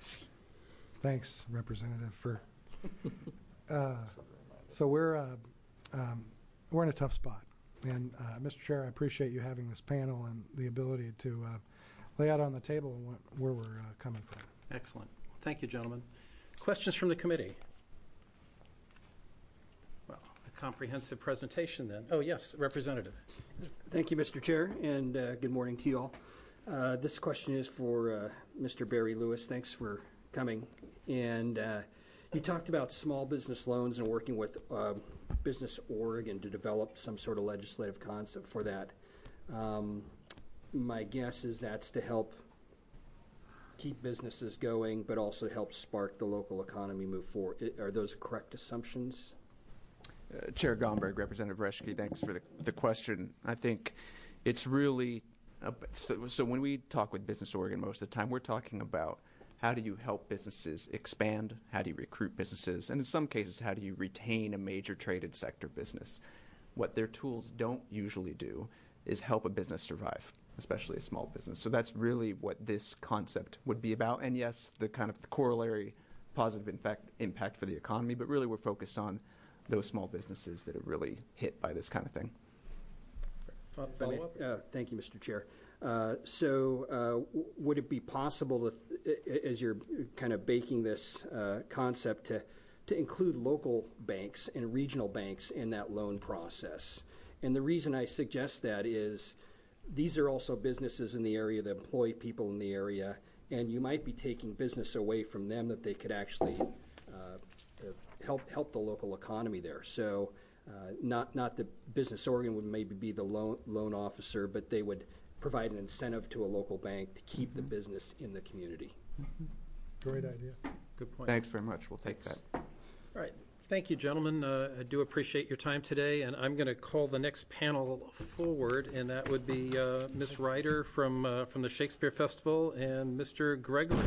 thanks, Representative, for. Uh, so we're uh, um, we're in a tough spot, and uh, Mister Chair, I appreciate you having this panel and the ability to uh, lay out on the table what, where we're uh, coming from. Excellent. Thank you, gentlemen. Questions from the committee? Well, a comprehensive presentation then. Oh, yes, Representative. Thank you, Mister Chair, and uh, good morning to you all. Uh, this question is for uh, Mister Barry Lewis. Thanks for coming. And uh, you talked about small business loans and working with uh, Business Oregon to develop some sort of legislative concept for that. Um, my guess is that's to help keep businesses going, but also to help spark the local economy move forward. I- Are those correct assumptions? Uh, Chair Gomberg, Representative Reschke, thanks for the, the question. I think it's really, uh, so, so when we talk with Business Oregon most of the time, we're talking about how do you help businesses expand, how do you recruit businesses, and in some cases, how do you retain a major traded sector business. What their tools don't usually do is help a business survive, especially a small business. So that's really what this concept would be about. And yes, the kind of the corollary positive impact, impact for the economy, but really we're focused on those small businesses that are really hit by this kind of thing. Follow-up? Uh, thank you, Mister Chair. Uh, so uh, w- would it be possible, to th- as you're kind of baking this uh, concept, to, to include local banks and regional banks in that loan process? And the reason I suggest that is these are also businesses in the area that employ people in the area, and you might be taking business away from them that they could actually uh, help help the local economy there. So uh, not not the Business Oregon would maybe be the loan loan officer, but they would provide an incentive to a local bank to keep mm-hmm. the business in the community. Mm-hmm. Great idea. Good point. Thanks very much. We'll take that. All right. Thank you, gentlemen. Uh, I do appreciate your time today, and I'm going to call the next panel forward, and that would be uh, Miz Ryder from uh, from the Shakespeare Festival and Mister Gregory.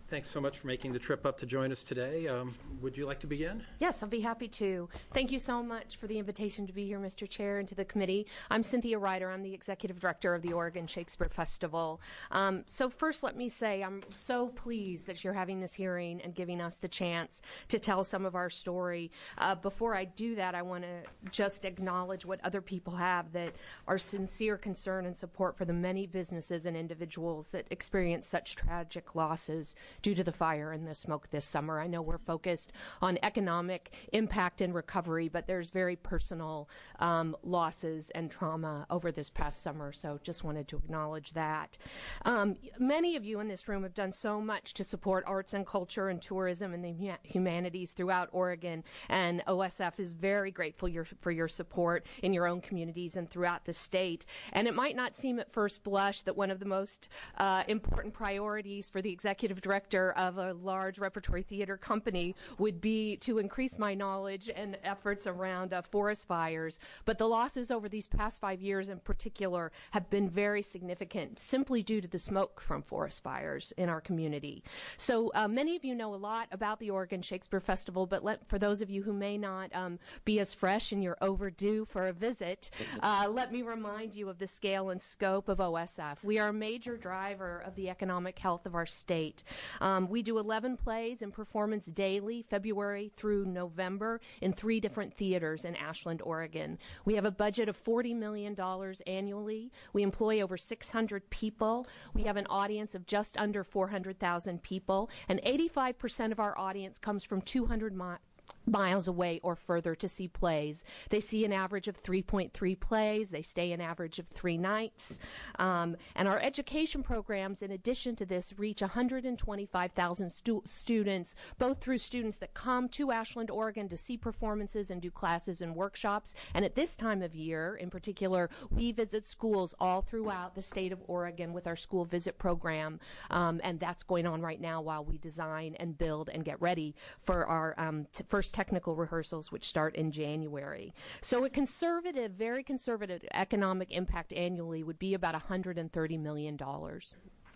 Thanks so much for making the trip up to join us today. Um, would you like to begin? Yes, I'll be happy to. Thank you so much for the invitation to be here, Mister Chair, and to the committee. I'm Cynthia Ryder. I'm the Executive Director of the Oregon Shakespeare Festival. Um, so first, let me say I'm so pleased that you're having this hearing and giving us the chance to tell some of our story. Uh, before I do that, I want to just acknowledge what other people have, that our sincere concern and support for the many businesses and individuals that experience such tragic losses due to the fire and the smoke this summer. I know we're focused on economic impact and recovery, but there's very personal um, losses and trauma over this past summer, so just wanted to acknowledge that. Um, many of you in this room have done so much to support arts and culture and tourism and the hu- humanities throughout Oregon, and O S F is very grateful your, for your support in your own communities and throughout the state. And it might not seem at first blush that one of the most uh, important priorities for the executive director of a large repertory theater company would be to increase my knowledge and efforts around uh, forest fires. But the losses over these past five years in particular have been very significant, simply due to the smoke from forest fires in our community. So uh, many of you know a lot about the Oregon Shakespeare Festival, but let, for those of you who may not um, be as fresh and you're overdue for a visit, uh, let me remind you of the scale and scope of O S F. We are a major driver of the economic health of our state. Um, we do eleven plays and performance daily, February through November, in three different theaters in Ashland, Oregon. We have a budget of forty million dollars annually. We employ over six hundred people. We have an audience of just under four hundred thousand people, and eighty-five percent of our audience comes from two hundred miles miles away or further to see plays. They see an average of three point three plays. They stay an average of three nights. Um, and our education programs, in addition to this, reach one hundred twenty-five thousand stu- students, both through students that come to Ashland, Oregon to see performances and do classes and workshops. And at this time of year, in particular, we visit schools all throughout the state of Oregon with our school visit program. Um, and that's going on right now while we design and build and get ready for our um, t- first technical rehearsals, which start in January. So a conservative, very conservative economic impact annually would be about one hundred thirty million dollars.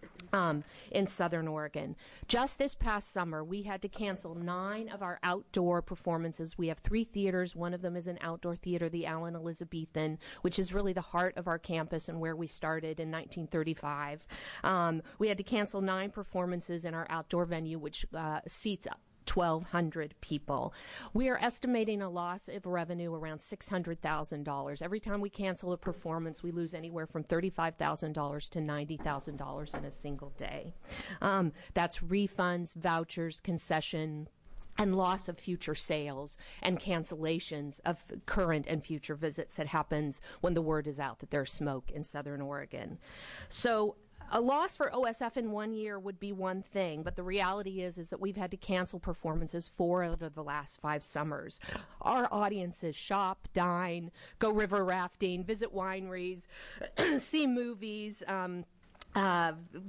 Um, in Southern Oregon. Just this past summer, we had to cancel nine of our outdoor performances. We have three theaters. One of them is an outdoor theater, the Allen Elizabethan, which is really the heart of our campus and where we started in nineteen thirty-five. Um, we had to cancel nine performances in our outdoor venue, which uh, seats twelve hundred people. We are estimating a loss of revenue around six hundred thousand dollars. Every time we cancel a performance, we lose anywhere from thirty-five thousand dollars to ninety thousand dollars in a single day. Um, that's refunds, vouchers, concession, and loss of future sales and cancellations of current and future visits that happens when the word is out that there's smoke in Southern Oregon. So a loss for O S F in one year would be one thing, but the reality is is that we've had to cancel performances four out of the last five summers. Our audiences shop, dine, go river rafting, visit wineries, see movies, um, Uh,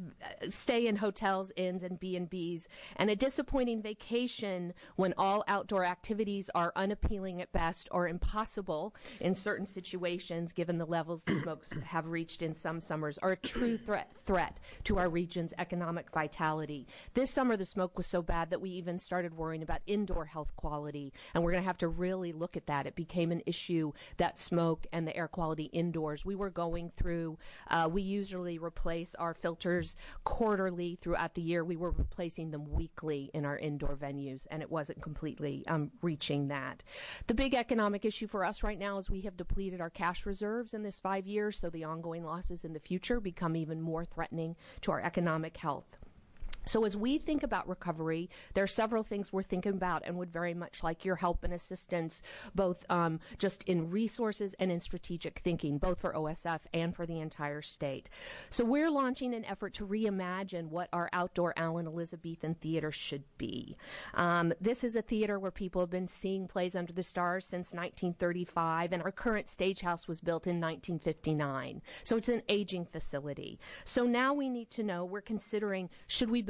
stay in hotels, inns, and B and B's, and a disappointing vacation when all outdoor activities are unappealing at best or impossible in certain situations, given the levels the smokes have reached in some summers, are a true threat threat to our region's economic vitality. This summer, the smoke was so bad that we even started worrying about indoor health quality, and we're going to have to really look at that. It became an issue, that smoke and the air quality indoors. We were going through, uh, we usually replace our filters quarterly throughout the year. We were replacing them weekly in our indoor venues, and it wasn't completely um, reaching that. The big economic issue for us right now is we have depleted our cash reserves in this five years, so the ongoing losses in the future become even more threatening to our economic health. So as we think about recovery, there are several things we're thinking about and would very much like your help and assistance, both um, just in resources and in strategic thinking, both for O S F and for the entire state. So we're launching an effort to reimagine what our outdoor Allen Elizabethan theater should be. Um, this is a theater where people have been seeing plays under the stars since nineteen thirty-five, and our current stage house was built in nineteen fifty-nine. So it's an aging facility. So now we need to know, we're considering, should we build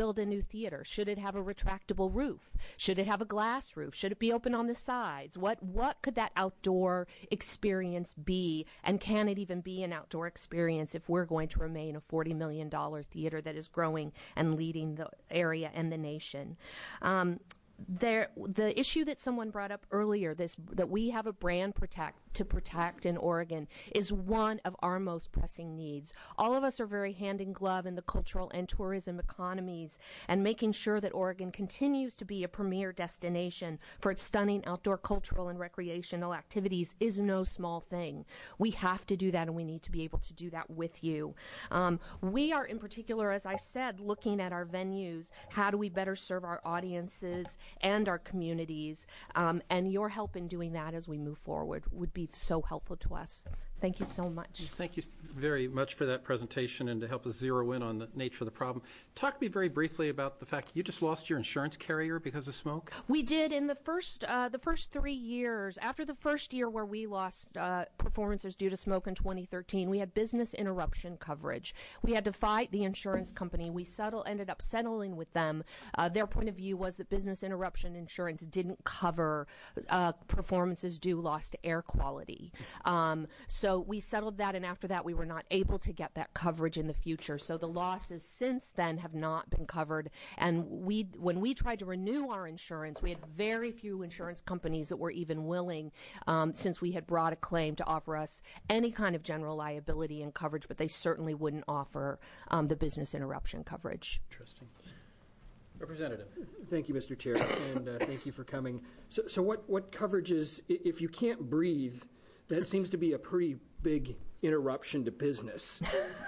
build a new theater? Should it have a retractable roof? Should it have a glass roof? Should it be open on the sides? What what could that outdoor experience be? And can it even be an outdoor experience if we're going to remain a forty million dollars theater that is growing and leading the area and the nation? Um, There, the issue that someone brought up earlier, this that we have a brand protect to protect in Oregon, is one of our most pressing needs. All of us are very hand in glove in the cultural and tourism economies, and making sure that Oregon continues to be a premier destination for its stunning outdoor cultural and recreational activities is no small thing. We have to do that, and we need to be able to do that with you. Um, we are, in particular, as I said, looking at our venues. How do we better serve our audiences and our communities, um, and your help in doing that as we move forward would be so helpful to us. Thank you so much. Thank you very much for that presentation and to help us zero in on the nature of the problem. Talk to me very briefly about the fact you just lost your insurance carrier because of smoke. We did in the first uh, the first three years. After the first year where we lost uh, performances due to smoke in twenty thirteen, we had business interruption coverage. We had to fight the insurance company. We settle, ended up settling with them. Uh, their point of view was that business interruption insurance didn't cover uh, performances due loss to air quality. Um, so So we settled that, and after that we were not able to get that coverage in the future. So the losses since then have not been covered. And we, when we tried to renew our insurance, we had very few insurance companies that were even willing, um, since we had brought a claim, to offer us any kind of general liability and coverage, but they certainly wouldn't offer um, the business interruption coverage. Interesting. Representative. Thank you, Mister Chair, and uh, thank you for coming. So, so what, what coverages, i- if you can't breathe, that seems to be a pretty big interruption to business.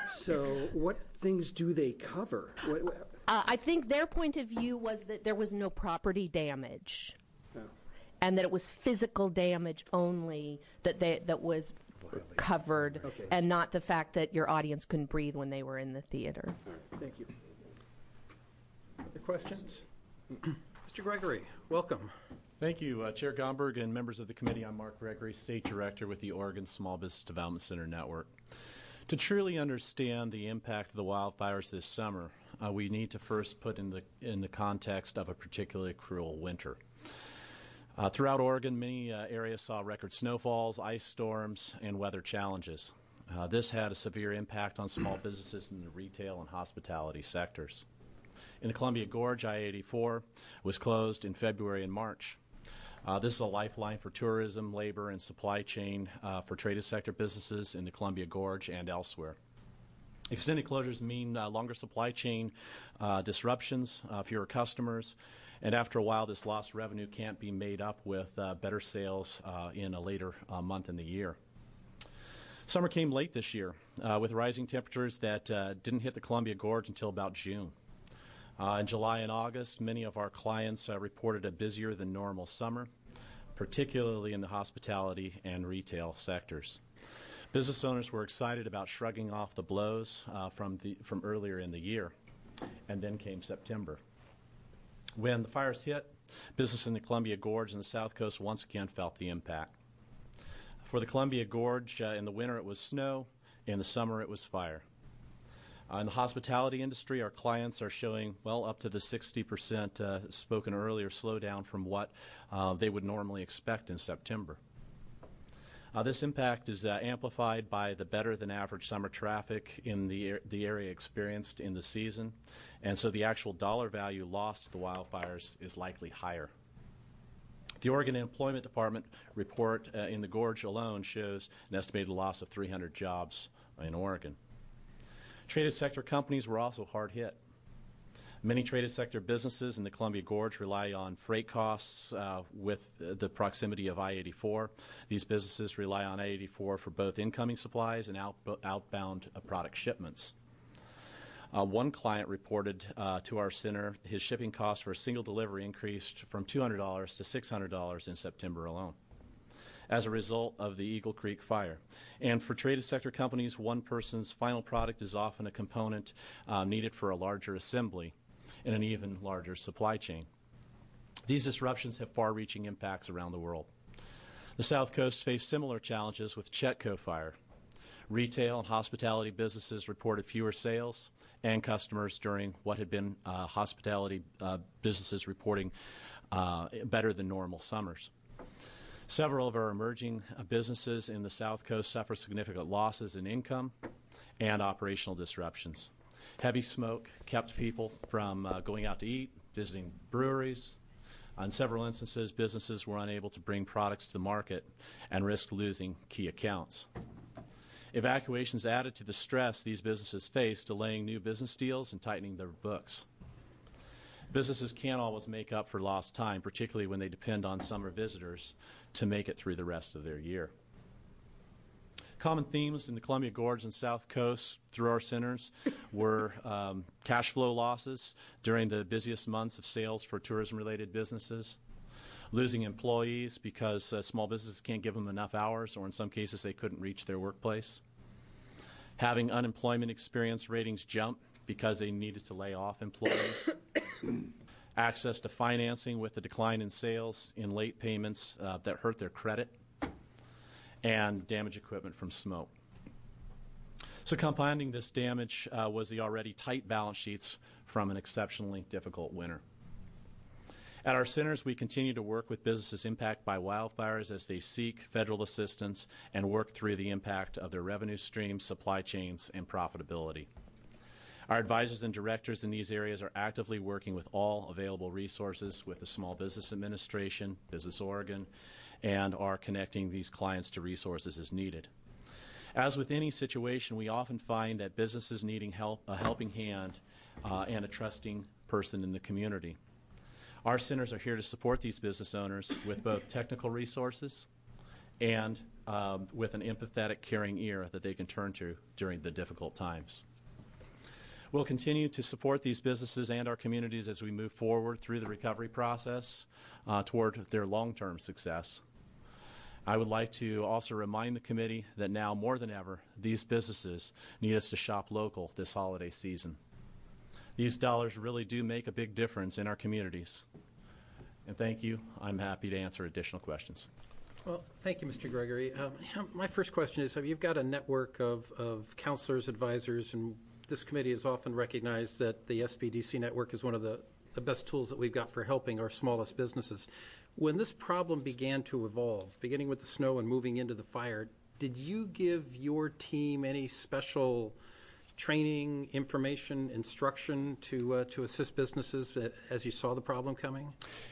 So what things do they cover? What, what, Uh, I think their point of view was that there was no property damage, oh. and that it was physical damage only that they, that was covered, Okay. and not the fact that your audience couldn't breathe when they were in the theater. Thank you. Other questions? Mister Gregory, welcome. Thank you, uh, Chair Gomberg and members of the committee. I'm Mark Gregory, State Director with the Oregon Small Business Development Center Network. To truly understand the impact of the wildfires this summer, uh, we need to first put in the in the context of a particularly cruel winter. Uh, throughout Oregon, many uh, areas saw record snowfalls, ice storms, and weather challenges. Uh, this had a severe impact on small businesses in the retail and hospitality sectors. In the Columbia Gorge, I eighty-four was closed in February and March. Uh, this is a lifeline for tourism, labor, and supply chain uh, for traded sector businesses in the Columbia Gorge and elsewhere. Extended closures mean uh, longer supply chain uh, disruptions, uh, fewer customers, and after a while this lost revenue can't be made up with uh, better sales uh, in a later uh, month in the year. Summer came late this year uh, with rising temperatures that uh, didn't hit the Columbia Gorge until about June. Uh, in July and August, many of our clients uh, reported a busier than normal summer, particularly in the hospitality and retail sectors. Business owners were excited about shrugging off the blows uh, from, the, from earlier in the year, and then came September. When the fires hit, business in the Columbia Gorge and the South Coast once again felt the impact. For the Columbia Gorge, uh, in the winter it was snow, in the summer it was fire. Uh, in the hospitality industry, our clients are showing, well, up to the sixty percent uh, spoken earlier slowdown from what uh, they would normally expect in September. Uh, this impact is uh, amplified by the better-than-average summer traffic in the, er- the area experienced in the season, and so the actual dollar value lost to the wildfires is likely higher. The Oregon Employment Department report uh, in the Gorge alone shows an estimated loss of three hundred jobs in Oregon. Traded sector companies were also hard hit. Many traded sector businesses in the Columbia Gorge rely on freight costs uh, with uh, the proximity of I eighty-four. These businesses rely on I eighty-four for both incoming supplies and out, outbound uh, product shipments. Uh, one client reported uh, to our center his shipping costs for a single delivery increased from two hundred dollars to six hundred dollars in September alone as a result of the Eagle Creek fire. And for traded sector companies, one person's final product is often a component uh, needed for a larger assembly in an even larger supply chain. These disruptions have far-reaching impacts around the world. The South Coast faced similar challenges with Chetco fire. Retail and hospitality businesses reported fewer sales and customers during what had been uh, hospitality uh, businesses reporting uh, better than normal summers. Several of our emerging uh, businesses in the South Coast suffer significant losses in income and operational disruptions. Heavy smoke kept people from uh, going out to eat, visiting breweries. On several instances, businesses were unable to bring products to the market and risked losing key accounts. Evacuations added to the stress these businesses faced, delaying new business deals and tightening their books. Businesses can't always make up for lost time, particularly when they depend on summer visitors to make it through the rest of their year. Common themes in the Columbia Gorge and South Coast through our centers were um, cash flow losses during the busiest months of sales for tourism-related businesses, losing employees because uh, small businesses can't give them enough hours, or in some cases they couldn't reach their workplace, having unemployment experience ratings jump because they needed to lay off employees, access to financing with the decline in sales, in late payments uh, that hurt their credit, and damaged equipment from smoke. So compounding this damage uh, was the already tight balance sheets from an exceptionally difficult winter. At our centers, we continue to work with businesses impacted by wildfires as they seek federal assistance and work through the impact of their revenue streams, supply chains, and profitability. Our advisors and directors in these areas are actively working with all available resources with the Small Business Administration, Business Oregon, and are connecting these clients to resources as needed. As with any situation, we often find that businesses needing help, a helping hand uh, and a trusting person in the community. Our centers are here to support these business owners with both technical resources and um, with an empathetic, caring ear that they can turn to during the difficult times. We'll continue to support these businesses and our communities as we move forward through the recovery process uh, toward their long-term success. I would like to also remind the committee that now more than ever, these businesses need us to shop local this holiday season. These dollars really do make a big difference in our communities. And thank you. I'm happy to answer additional questions. Well, thank you, Mister Gregory. Um, my first question is, you've got a network of, of counselors, advisors, and this committee has often recognized that the S B D C network is one of the, the best tools that we've got for helping our smallest businesses. When this problem began to evolve, beginning with the snow and moving into the fire, did you give your team any special training, information, instruction to uh, to assist businesses as you saw the problem coming?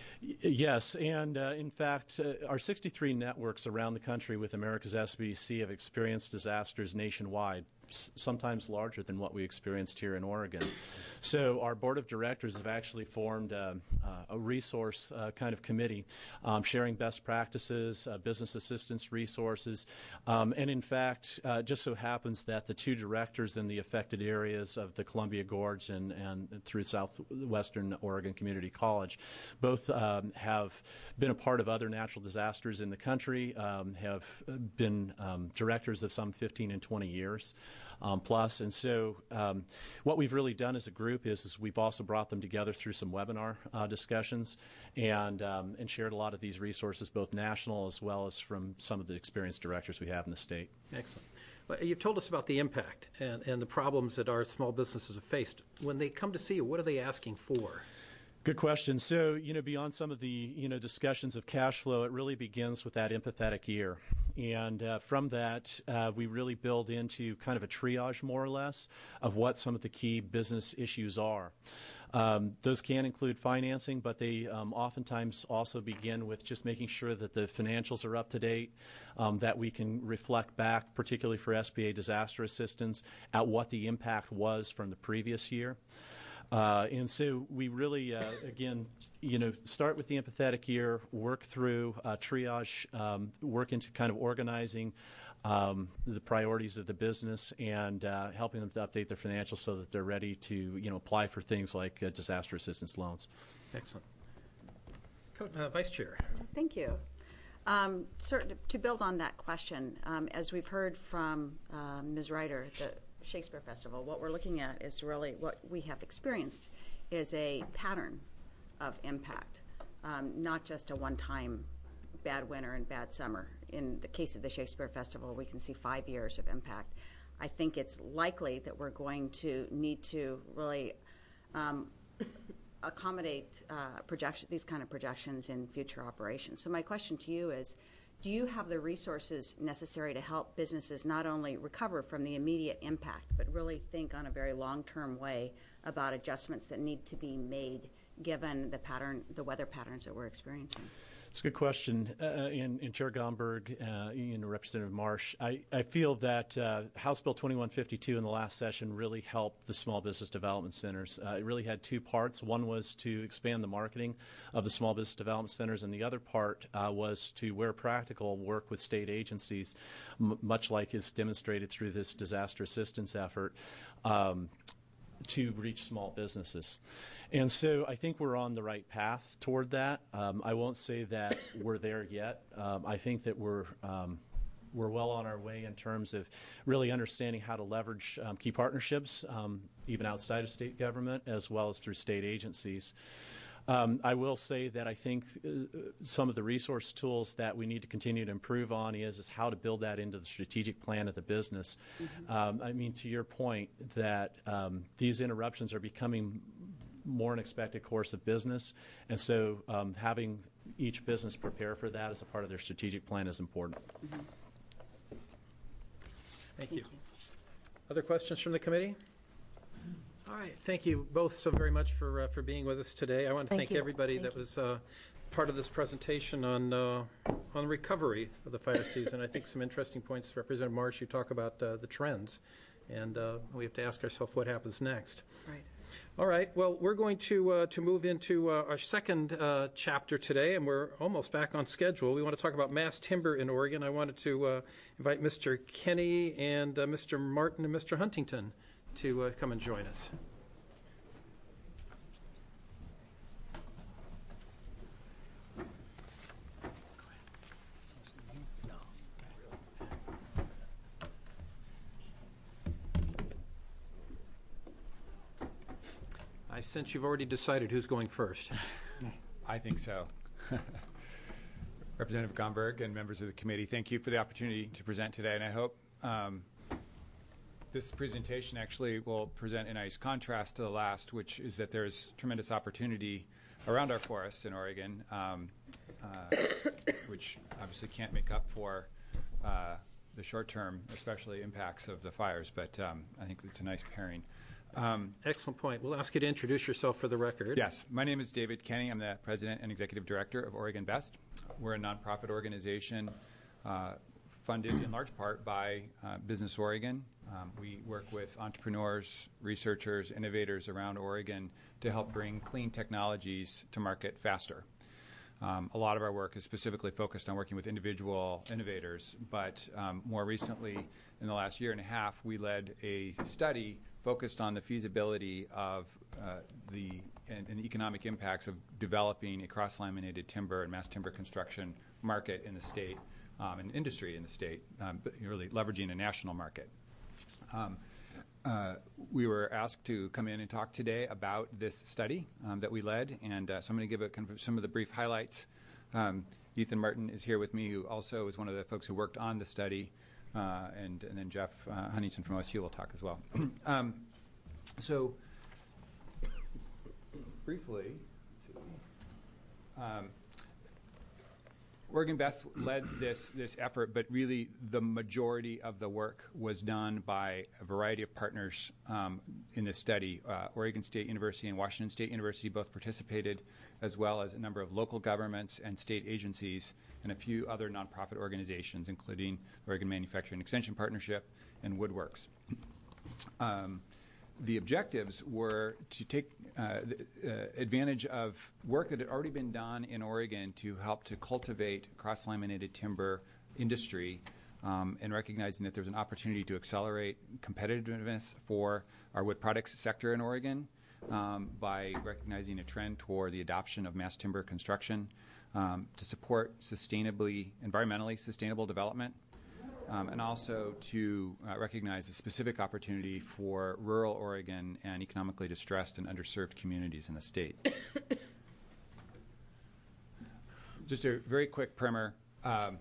Yes, and uh, in fact, uh, our sixty-three networks around the country with America's S B D C have experienced disasters nationwide, s- sometimes larger than what we experienced here in Oregon. So our board of directors have actually formed uh, uh, a resource uh, kind of committee, um, sharing best practices, uh, business assistance resources, um, and in fact, uh, just so happens that the two directors in the affected areas of the Columbia Gorge and, and through Southwestern Oregon Community College both um, have been a part of other natural disasters in the country, um, have been um, directors of some fifteen and twenty years um, plus, and so um, what we've really done as a group is, is we've also brought them together through some webinar uh, discussions and um, and shared a lot of these resources, both national as well as from some of the experienced directors we have in the state. Excellent. Well, you've told us about the impact and, and the problems that our small businesses have faced. When they come to see you, what are they asking for? Good question. So, you know, beyond some of the, you know, discussions of cash flow, it really begins with that empathetic ear. And uh, from that, uh, we really build into kind of a triage, more or less, of what some of the key business issues are. Um, those can include financing, but they um, oftentimes also begin with just making sure that the financials are up to date, um, that we can reflect back, particularly for S B A disaster assistance, at what the impact was from the previous year. Uh, and so we really, uh, again, you know, start with the empathetic ear, work through uh, triage, um, work into kind of organizing um, the priorities of the business and uh, helping them to update their financials so that they're ready to, you know, apply for things like uh, disaster assistance loans. Excellent. Co- uh, Vice Chair. Thank you. Um, sort of to build on that question, um, as we've heard from uh, Miz Ryder, the Shakespeare Festival, what we're looking at is really what we have experienced is a pattern of impact, um, not just a one-time bad winter and bad summer. in the case of the Shakespeare Festival, we can see five years of impact. I think it's likely that we're going to need to really um, accommodate uh, projection, these kind of projections in future operations. So my question to you is, do you have the resources necessary to help businesses not only recover from the immediate impact, but really think on a very long-term way about adjustments that need to be made given the pattern, the weather patterns that we're experiencing? It's a good question. Uh, in, in Chair Gomberg uh, and Representative Marsh, I, I feel that uh, House Bill twenty-one fifty-two in the last session really helped the small business development centers. Uh, it really had two parts. One was to expand the marketing of the small business development centers, and the other part uh, was to, where practical, work with state agencies, m- much like is demonstrated through this disaster assistance effort. Um, to reach small businesses. And so I think we're on the right path toward that. Um, I won't say that we're there yet. Um, I think that we're um, we're well on our way in terms of really understanding how to leverage um, key partnerships, um, even outside of state government, as well as through state agencies. Um, I will say that I think uh, some of the resource tools that we need to continue to improve on is, is how to build that into the strategic plan of the business. Mm-hmm. Um, I mean, to your point, that um, these interruptions are becoming more an expected course of business, and so um, having each business prepare for that as a part of their strategic plan is important. Mm-hmm. Thank you. Other questions from the committee? All right, thank you both so very much for uh, for being with us today. I want to Thank thank, you. everybody Thank that was uh, part of this presentation on uh, on recovery of the fire season. I think some interesting points. Representative Marsh, you talk about uh, the trends, and uh, we have to ask ourselves what happens next. Right. All right. Well, we're going to uh, to move into uh, our second uh, chapter today, and we're almost back on schedule. We want to talk about mass timber in Oregon. I wanted to uh, invite Mister Kenny and uh, Mister Martin and Mister Huntington to uh, come and join us. I sense you've already decided who's going first. I think so. Representative Gomberg and members of the committee, thank you for the opportunity to present today, and I hope um, this presentation actually will present a nice contrast to the last, which is that there's tremendous opportunity around our forests in Oregon, um, uh, which obviously can't make up for uh, the short-term, especially impacts of the fires, but um, I think it's a nice pairing. Um, Excellent point. We'll ask you to introduce yourself for the record. Yes. My name is David Kenny. I'm the president and executive director of Oregon Best. We're a nonprofit organization uh, funded in large part by uh, Business Oregon. Um, we work with entrepreneurs, researchers, innovators around Oregon to help bring clean technologies to market faster. Um, a lot of our work is specifically focused on working with individual innovators, but um, more recently, in the last year and a half, we led a study focused on the feasibility of uh, the and, and the economic impacts of developing a cross-laminated timber and mass timber construction market in the state, um, and industry in the state, um, but really leveraging a national market. Um, uh, we were asked to come in and talk today about this study um, that we led, and uh, so I'm going to give a, kind of some of the brief highlights. Um, Ethan Martin is here with me, who also is one of the folks who worked on the study. Uh, and, and then Jeff uh, Huntington from O S U will talk as well. um, so, briefly, let's see. Um, Oregon Best led this this effort, but really the majority of the work was done by a variety of partners um, in this study. Uh, Oregon State University and Washington State University both participated, as well as a number of local governments and state agencies, and a few other nonprofit organizations, including the Oregon Manufacturing Extension Partnership and Woodworks. Um, the objectives were to take uh, the, uh, advantage of work that had already been done in Oregon to help to cultivate cross-laminated timber industry, um, and recognizing that there's an opportunity to accelerate competitiveness for our wood products sector in Oregon um, by recognizing a trend toward the adoption of mass timber construction, um, to support sustainably, environmentally sustainable development, Um, and also to uh, recognize a specific opportunity for rural Oregon and economically distressed and underserved communities in the state. Just a very quick primer. Um,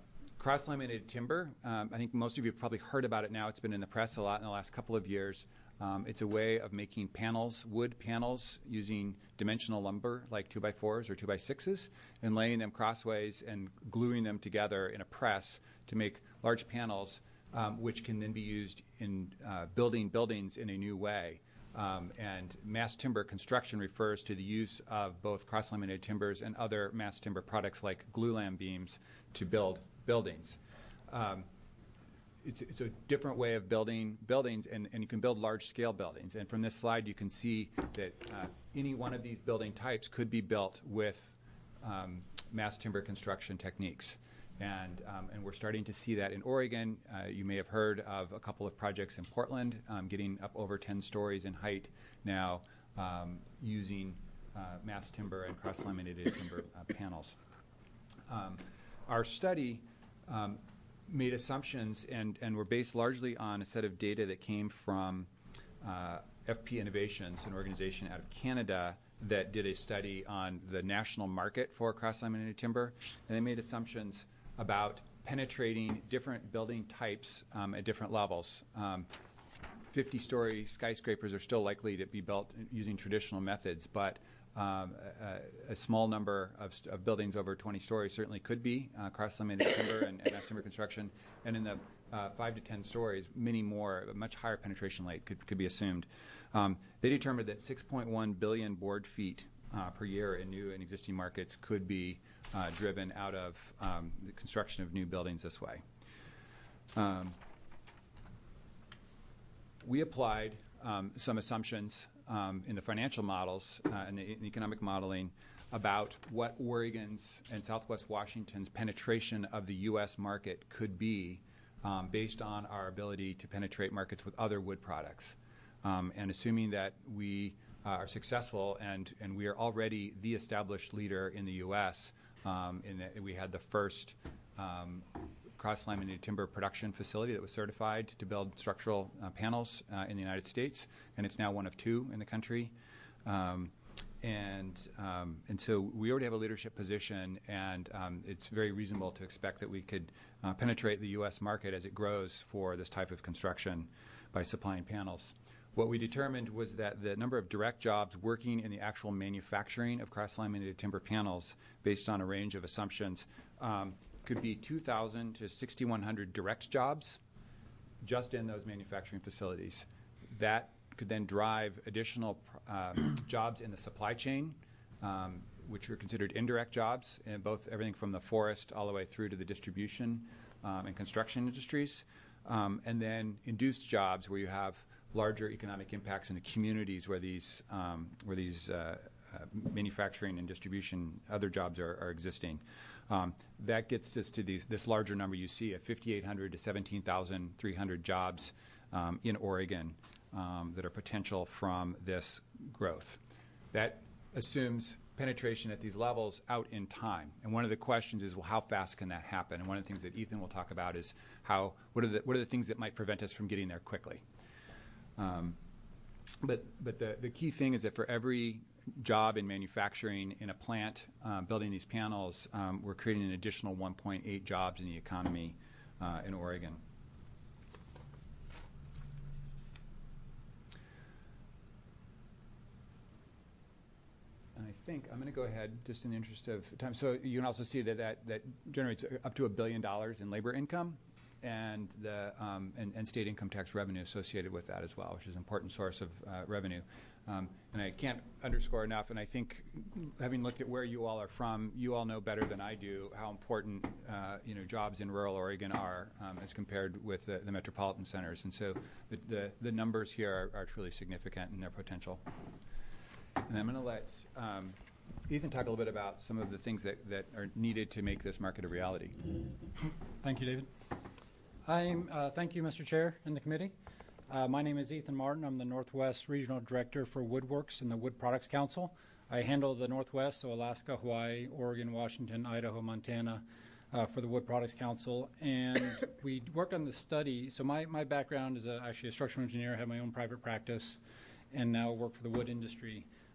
cross-laminated timber, um, I think most of you have probably heard about it now. It's been in the press a lot in the last couple of years. Um, it's a way of making panels, wood panels, using dimensional lumber like two by fours or two by sixes, and laying them crossways and gluing them together in a press to make large panels, um, which can then be used in uh, building buildings in a new way. Um, and mass timber construction refers to the use of both cross-laminated timbers and other mass timber products like glulam beams to build buildings. Um, It's, it's a different way of building buildings, and, and you can build large-scale buildings. And from this slide, you can see that uh, any one of these building types could be built with um, mass timber construction techniques. And, um, and we're starting to see that in Oregon. Uh, you may have heard of a couple of projects in Portland um, getting up over ten stories in height now um, using uh, mass timber and cross-laminated timber uh, panels. Um, our study um, made assumptions and, and were based largely on a set of data that came from uh, F P Innovations, an organization out of Canada that did a study on the national market for cross-laminated timber. And they made assumptions about penetrating different building types um, at different levels. Um, fifty-story skyscrapers are still likely to be built using traditional methods, but Um, a, a small number of, st- of buildings over twenty stories certainly could be uh, cross-laminated timber and, and mass timber construction. And in the uh, five to ten stories, many more, a much higher penetration rate could, could be assumed. Um, they determined that six point one billion board feet uh, per year in new and existing markets could be uh, driven out of um, the construction of new buildings this way. Um, we applied um, some assumptions Um, in the financial models uh, and the, in the economic modeling about what Oregon's and Southwest Washington's penetration of the U S market could be um, based on our ability to penetrate markets with other wood products. Um, and assuming that we uh, are successful and, and we are already the established leader in the U S, um, in that we had the first um, cross-laminated timber production facility that was certified to build structural uh, panels uh, in the United States, and it's now one of two in the country. Um, and um, and so we already have a leadership position, and um, it's very reasonable to expect that we could uh, penetrate the U S market as it grows for this type of construction by supplying panels. What we determined was that the number of direct jobs working in the actual manufacturing of cross-laminated timber panels, based on a range of assumptions, um, could be two thousand to six thousand one hundred direct jobs just in those manufacturing facilities. That could then drive additional um, jobs in the supply chain, um, which are considered indirect jobs, in both everything from the forest all the way through to the distribution um, and construction industries, um, and then induced jobs where you have larger economic impacts in the communities where these um, where these uh, uh, manufacturing and distribution other jobs are, are existing. Um, that gets us to these, this larger number you see of fifty-eight hundred to seventeen thousand three hundred jobs um, in Oregon um, that are potential from this growth. That assumes penetration at these levels out in time. And one of the questions is, well, how fast can that happen? And one of the things that Ethan will talk about is how, what are the, what are the things that might prevent us from getting there quickly? Um, but but the, the key thing is that for every job in manufacturing in a plant um, building these panels, um, we're creating an additional one point eight jobs in the economy uh, in Oregon. And I think I'm going to go ahead, just in the interest of time. So you can also see that that, that generates up to a billion dollars in labor income, and the um, and, and state income tax revenue associated with that as well, which is an important source of uh, revenue. Um, and I can't underscore enough, and I think having looked at where you all are from, you all know better than I do how important uh, you know jobs in rural Oregon are um, as compared with the, the metropolitan centers. And so the, the, the numbers here are, are truly significant in their potential. And I'm going to let um, Ethan talk a little bit about some of the things that, that are needed to make this market a reality. Thank you, David. I'm, uh, thank you, Mister Chair and the committee. Uh, my name is Ethan Martin. I'm the Northwest Regional Director for Woodworks in the Wood Products Council. I handle the Northwest, so Alaska, Hawaii, Oregon, Washington, Idaho, Montana, uh, for the Wood Products Council. And we worked on this study. So my, my background is a, actually a structural engineer. I have my own private practice and now work for the wood industry.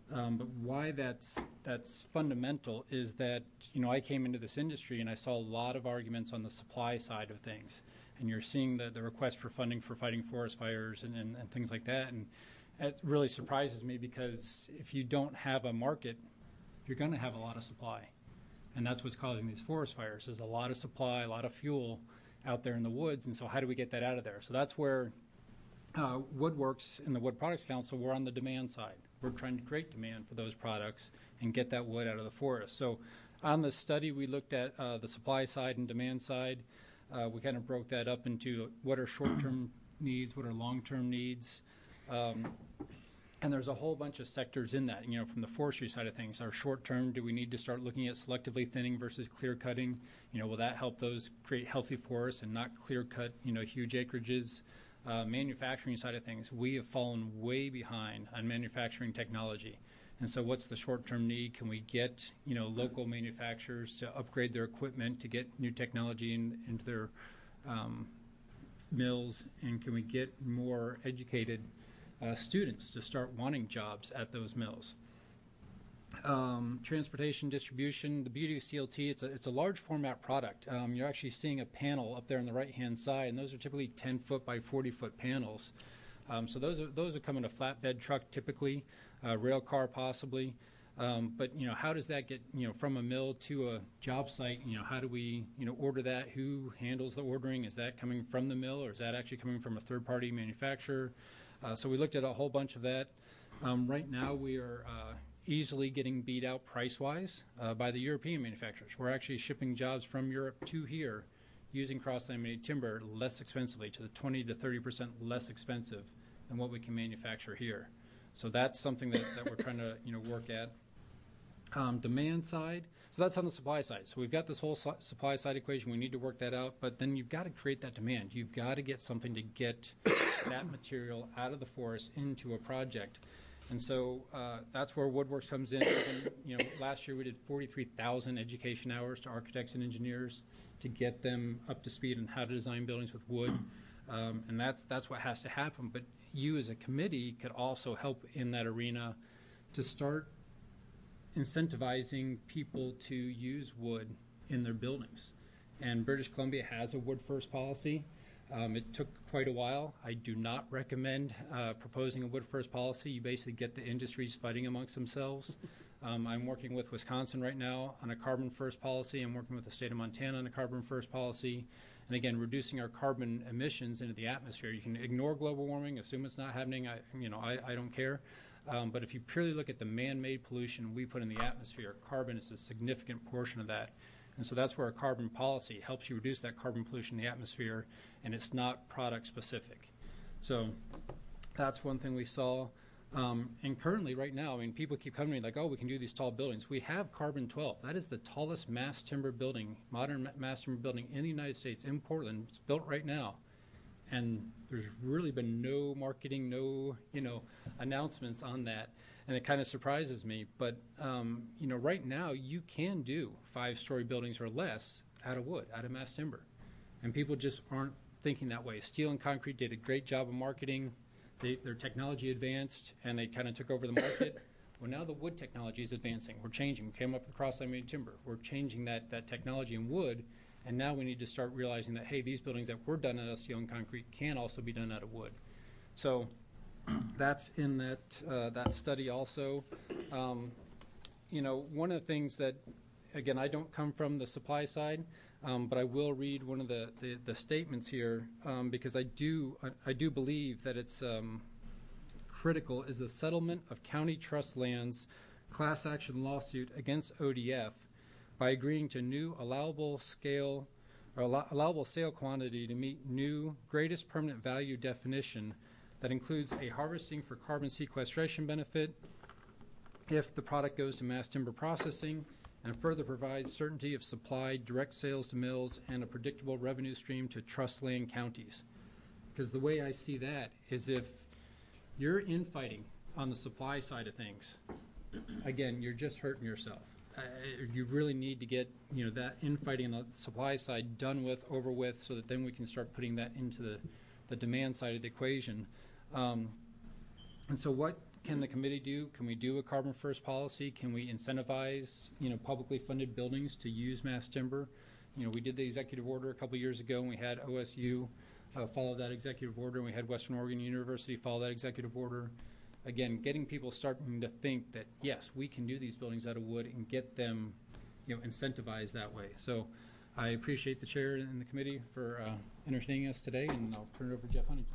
Um, but why that's that's fundamental is that, you know, I came into this industry and I saw a lot of arguments on the supply side of things. And you're seeing the, the request for funding for fighting forest fires and, and, and things like that. And it really surprises me because if you don't have a market, you're going to have a lot of supply. And that's what's causing these forest fires. There's a lot of supply, a lot of fuel out there in the woods. And so how do we get that out of there? So that's where uh, Woodworks and the Wood Products Council were on the demand side. We're trying to create demand for those products and get that wood out of the forest. So on the study, we looked at uh, the supply side and demand side. Uh, we kind of broke that up into what are short-term needs, what are long-term needs. Um, and there's a whole bunch of sectors in that, you know, from the forestry side of things. Our short-term, do we need to start looking at selectively thinning versus clear-cutting? You know, will that help those create healthy forests and not clear-cut, you know, huge acreages? Uh, manufacturing side of things, we have fallen way behind on manufacturing technology. And so what's the short-term need? Can we get, you know, local manufacturers to upgrade their equipment to get new technology in, into their um, mills? And can we get more educated uh, students to start wanting jobs at those mills? Um, transportation, distribution, the beauty of C L T, it's a, it's a large format product. Um, you're actually seeing a panel up there on the right-hand side, and those are typically ten foot by forty foot panels. Um, so those are, those are coming in a flatbed truck typically, uh, rail car possibly. Um, but, you know, how does that get, you know, from a mill to a job site? You know, how do we, you know, order that? Who handles the ordering? Is that coming from the mill, or is that actually coming from a third-party manufacturer? Uh, so we looked at a whole bunch of that. Um, right now we are uh, easily getting beat out price-wise uh, by the European manufacturers. We're actually shipping jobs from Europe to here using cross-laminated timber less expensively, to the twenty to thirty percent less expensive than what we can manufacture here. So that's something that, that we're trying to, you know, work at. Um, demand side, so that's on the supply side. So we've got this whole su- supply side equation. We need to work that out, but then you've got to create that demand. You've got to get something to get that material out of the forest into a project. And so uh, that's where Woodworks comes in. And, you know, last year we did forty-three thousand education hours to architects and engineers to get them up to speed on how to design buildings with wood. Um, and that's that's what has to happen. But you as a committee could also help in that arena to start incentivizing people to use wood in their buildings. And British Columbia has a wood first policy. Um, it took quite a while. I do not recommend uh, proposing a wood first policy. You basically get the industries fighting amongst themselves. Um, I'm working with Wisconsin right now on a carbon first policy. I'm working with the state of Montana on a carbon first policy. And again, reducing our carbon emissions into the atmosphere. You can ignore global warming, assume it's not happening. I, you know, I, I don't care. Um, but if you purely look at the man-made pollution we put in the atmosphere, carbon is a significant portion of that. And so that's where a carbon policy helps you reduce that carbon pollution in the atmosphere, and it's not product specific. So that's one thing we saw. Um, and currently, right now, I mean, people keep coming to me like, oh, we can do these tall buildings. We have carbon twelve. That is the tallest mass timber building, modern mass timber building in the United States, in Portland. It's built right now. And there's really been no marketing, no, you know, announcements on that. And it kind of surprises me. But, um, you know, right now you can do five-story buildings or less out of wood, out of mass timber. And people just aren't thinking that way. Steel and concrete did a great job of marketing. They, their technology advanced, and they kind of took over the market. Well, now the wood technology is advancing. We're changing. We came up with cross-laminated timber. We're changing that, that technology in wood. And now we need to start realizing that, hey, these buildings that were done out of steel and concrete can also be done out of wood. So that's in that uh, that study also. Um, you know, one of the things that, again, I don't come from the supply side, um, but I will read one of the, the, the statements here um, because I do I, I do believe that it's um, critical is the settlement of county trust lands class action lawsuit against O D F by agreeing to new allowable scale or allow, allowable sale quantity to meet new greatest permanent value definition that includes a harvesting for carbon sequestration benefit if the product goes to mass timber processing, and further provides certainty of supply, direct sales to mills, and a predictable revenue stream to trust land counties. Because the way I see that is if you're infighting on the supply side of things, again, you're just hurting yourself. Uh, you really need to get, you know, that infighting on the supply side done with, over with, so that then we can start putting that into the, the demand side of the equation. Um, and so what can the committee do? Can we do a carbon first policy? Can we incentivize, you know, publicly funded buildings to use mass timber? You know, we did the executive order a couple years ago, and we had O S U uh, follow that executive order, and we had Western Oregon University follow that executive order. Again, getting people starting to think that, yes, we can do these buildings out of wood and get them, you know, incentivized that way. So I appreciate the chair and the committee for uh, entertaining us today, and I'll turn it over to Jeff Huntington.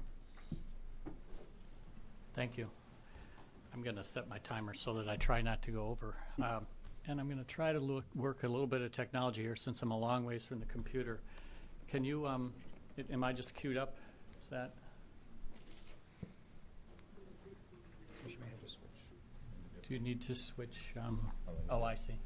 Thank you. I'm going to set my timer so that I try not to go over. Um, and I'm going to try to look, work a little bit of technology here since I'm a long ways from the computer. Can you, um, it, am I just queued up? Is that? Do you need to switch? Um, oh, I see.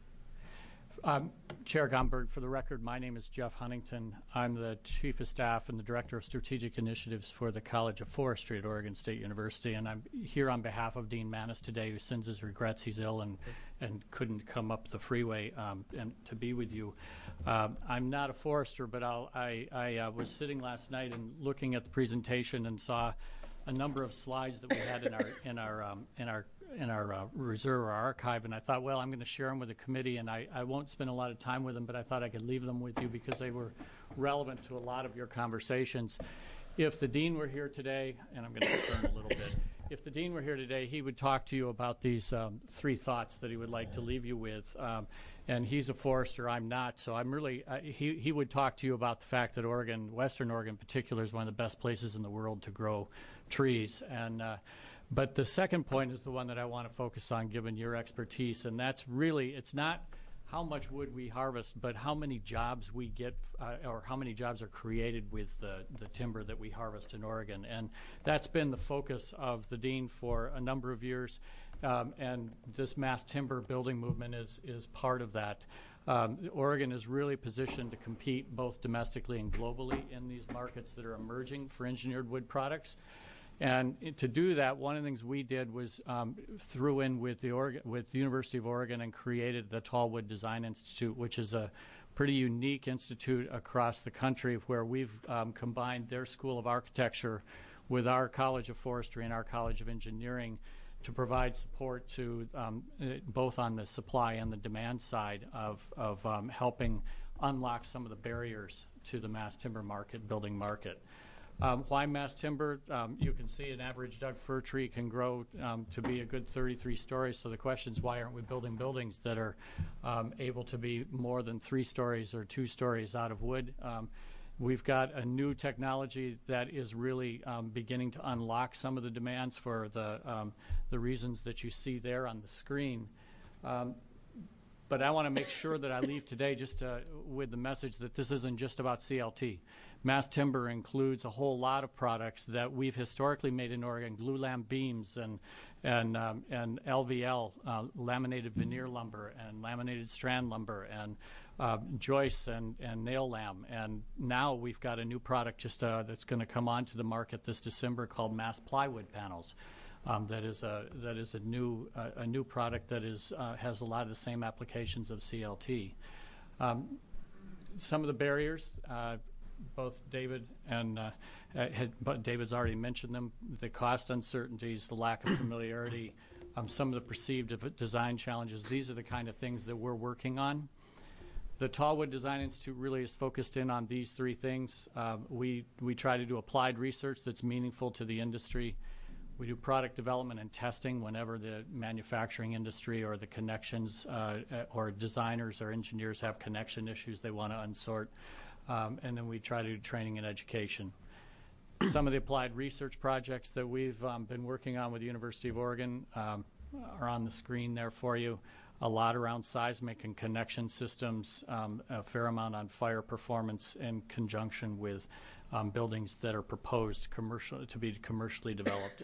Um, Chair Gomberg, for the record, my name is Jeff Huntington. I'm the Chief of Staff and the Director of Strategic Initiatives for the College of Forestry at Oregon State University, and I'm here on behalf of Dean Maness today, who sends his regrets. He's ill and, and couldn't come up the freeway um, and to be with you. Um, I'm not a forester, but I'll, I, I uh, was sitting last night and looking at the presentation and saw a number of slides that we had in our in our um, in our in our uh, reserve or archive, and I thought, well, I'm going to share them with the committee, and I, I won't spend a lot of time with them, but I thought I could leave them with you because they were relevant to a lot of your conversations. If the dean were here today, and I'm going to turn a little bit, if the dean were here today, he would talk to you about these um, three thoughts that he would like to leave you with. Um, and he's a forester, I'm not, so I'm really, uh, he, he would talk to you about the fact that Oregon, Western Oregon in particular, is one of the best places in the world to grow trees. And uh, But the second point is the one that I want to focus on, given your expertise, and that's really, it's not how much wood we harvest, but how many jobs we get, uh, or how many jobs are created with the, the timber that we harvest in Oregon. And that's been the focus of the dean for a number of years, um, and this mass timber building movement is, is part of that. Um, Oregon is really positioned to compete both domestically and globally in these markets that are emerging for engineered wood products. And to do that, one of the things we did was um, threw in with the, Oregon, with the University of Oregon and created the Tallwood Design Institute, which is a pretty unique institute across the country where we've um, combined their School of Architecture with our College of Forestry and our College of Engineering to provide support to um, both on the supply and the demand side of, of um, helping unlock some of the barriers to the mass timber market, building market. Um, why mass timber? Um, you can see an average Doug fir tree can grow um, to be a good thirty-three stories. So the question is, why aren't we building buildings that are um, able to be more than three stories or two stories out of wood? Um, we've got a new technology that is really um, beginning to unlock some of the demands for the, um, the reasons that you see there on the screen. Um, But I want to make sure that I leave today just uh, with the message that this isn't just about C L T. Mass timber includes a whole lot of products that we've historically made in Oregon: glulam beams and and um, and L V L, uh, laminated veneer lumber, and laminated strand lumber, and uh, joists and and nail lam. And now we've got a new product just uh, that's going to come onto the market this December called mass plywood panels. Um, that is a that is a new uh, a new product that is uh, has a lot of the same applications of C L T. Um, some of the barriers, uh, both David and uh, had, but David's already mentioned them: the cost uncertainties, the lack of familiarity, um, some of the perceived design challenges. These are the kind of things that we're working on. The Tallwood Design Institute really is focused in on these three things. Um, we we try to do applied research that's meaningful to the industry. We do product development and testing whenever the manufacturing industry or the connections uh, or designers or engineers have connection issues they want to unsort. Um, and then we try to do training and education. Some of the applied research projects that we've um, been working on with the University of Oregon um, are on the screen there for you. A lot around seismic and connection systems, um, a fair amount on fire performance in conjunction with um, buildings that are proposed commercial, to be commercially developed.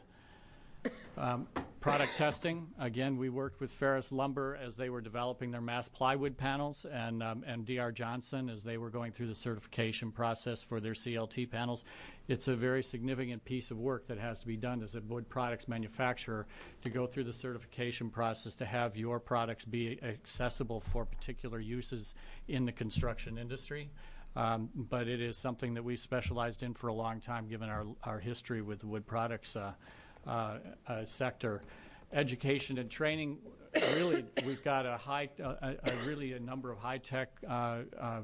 Um, product testing, again, we worked with Ferris Lumber as they were developing their mass plywood panels, and um, and D R Johnson as they were going through the certification process for their C L T panels. It's a very significant piece of work that has to be done as a wood products manufacturer to go through the certification process to have your products be accessible for particular uses in the construction industry. Um, but it is something that we've specialized in for a long time, given our, our history with wood products uh, uh, uh, sector. Education and training, really, we've got a high, uh, a, a really a number of high-tech uh, uh,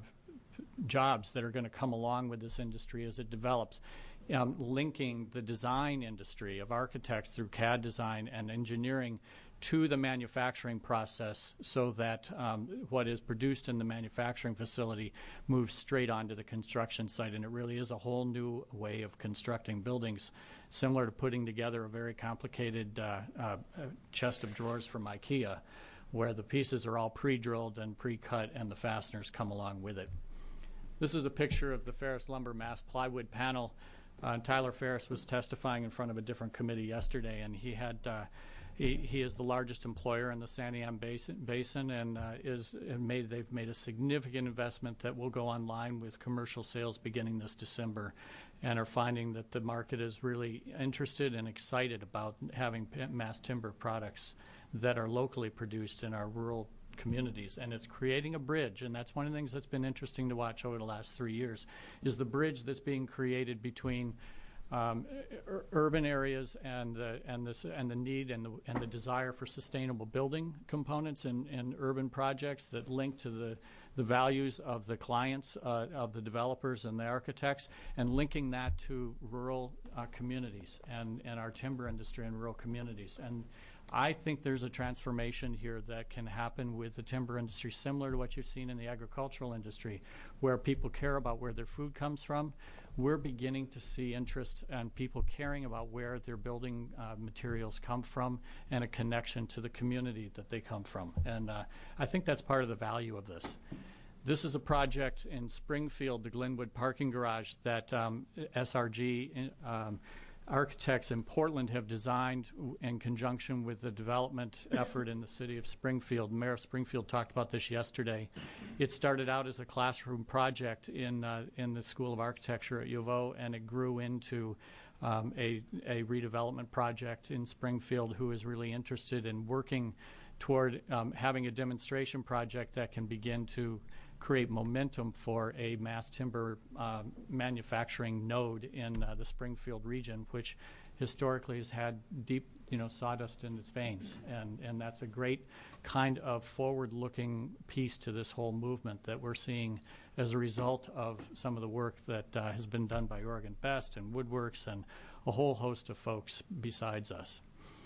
jobs that are going to come along with this industry as it develops. Um, linking the design industry of architects through C A D design and engineering to the manufacturing process so that um, what is produced in the manufacturing facility moves straight onto the construction site. And it really is a whole new way of constructing buildings, similar to putting together a very complicated uh, uh, chest of drawers from IKEA, where the pieces are all pre-drilled and pre-cut and the fasteners come along with it. This is a picture of the Ferris Lumber mass plywood panel. Uh, Tyler Ferris was testifying in front of a different committee yesterday, and he had uh, he, he is the largest employer in the Santiam Basin, basin and uh, is and made they've made a significant investment that will go online with commercial sales beginning this December, and are finding that the market is really interested and excited about having mass timber products that are locally produced in our rural communities, and it's creating a bridge. And that's one of the things that's been interesting to watch over the last three years is the bridge that's being created between um, ur urban areas and the and this and the need and the and the desire for sustainable building components and and urban projects that link to the the values of the clients, uh, of the developers and the architects, and linking that to rural uh, communities and and our timber industry in rural communities. And I think there's a transformation here that can happen with the timber industry, similar to what you've seen in the agricultural industry, where people care about where their food comes from. We're beginning to see interest and people caring about where their building uh, materials come from and a connection to the community that they come from. And uh, I think that's part of the value of this. This is a project in Springfield, the Glenwood parking garage, that um, S R G um, architects in Portland have designed in conjunction with the development effort in the city of Springfield. Mayor of Springfield talked about this yesterday. It started out as a classroom project in uh, in the School of Architecture at U of O, and it grew into um, a, a redevelopment project in Springfield who is really interested in working toward um, having a demonstration project that can begin to create momentum for a mass timber uh, manufacturing node in uh, the Springfield region, which historically has had deep, you know, sawdust in its veins. And, and that's a great kind of forward-looking piece to this whole movement that we're seeing as a result of some of the work that uh, has been done by Oregon Best and Woodworks and a whole host of folks besides us.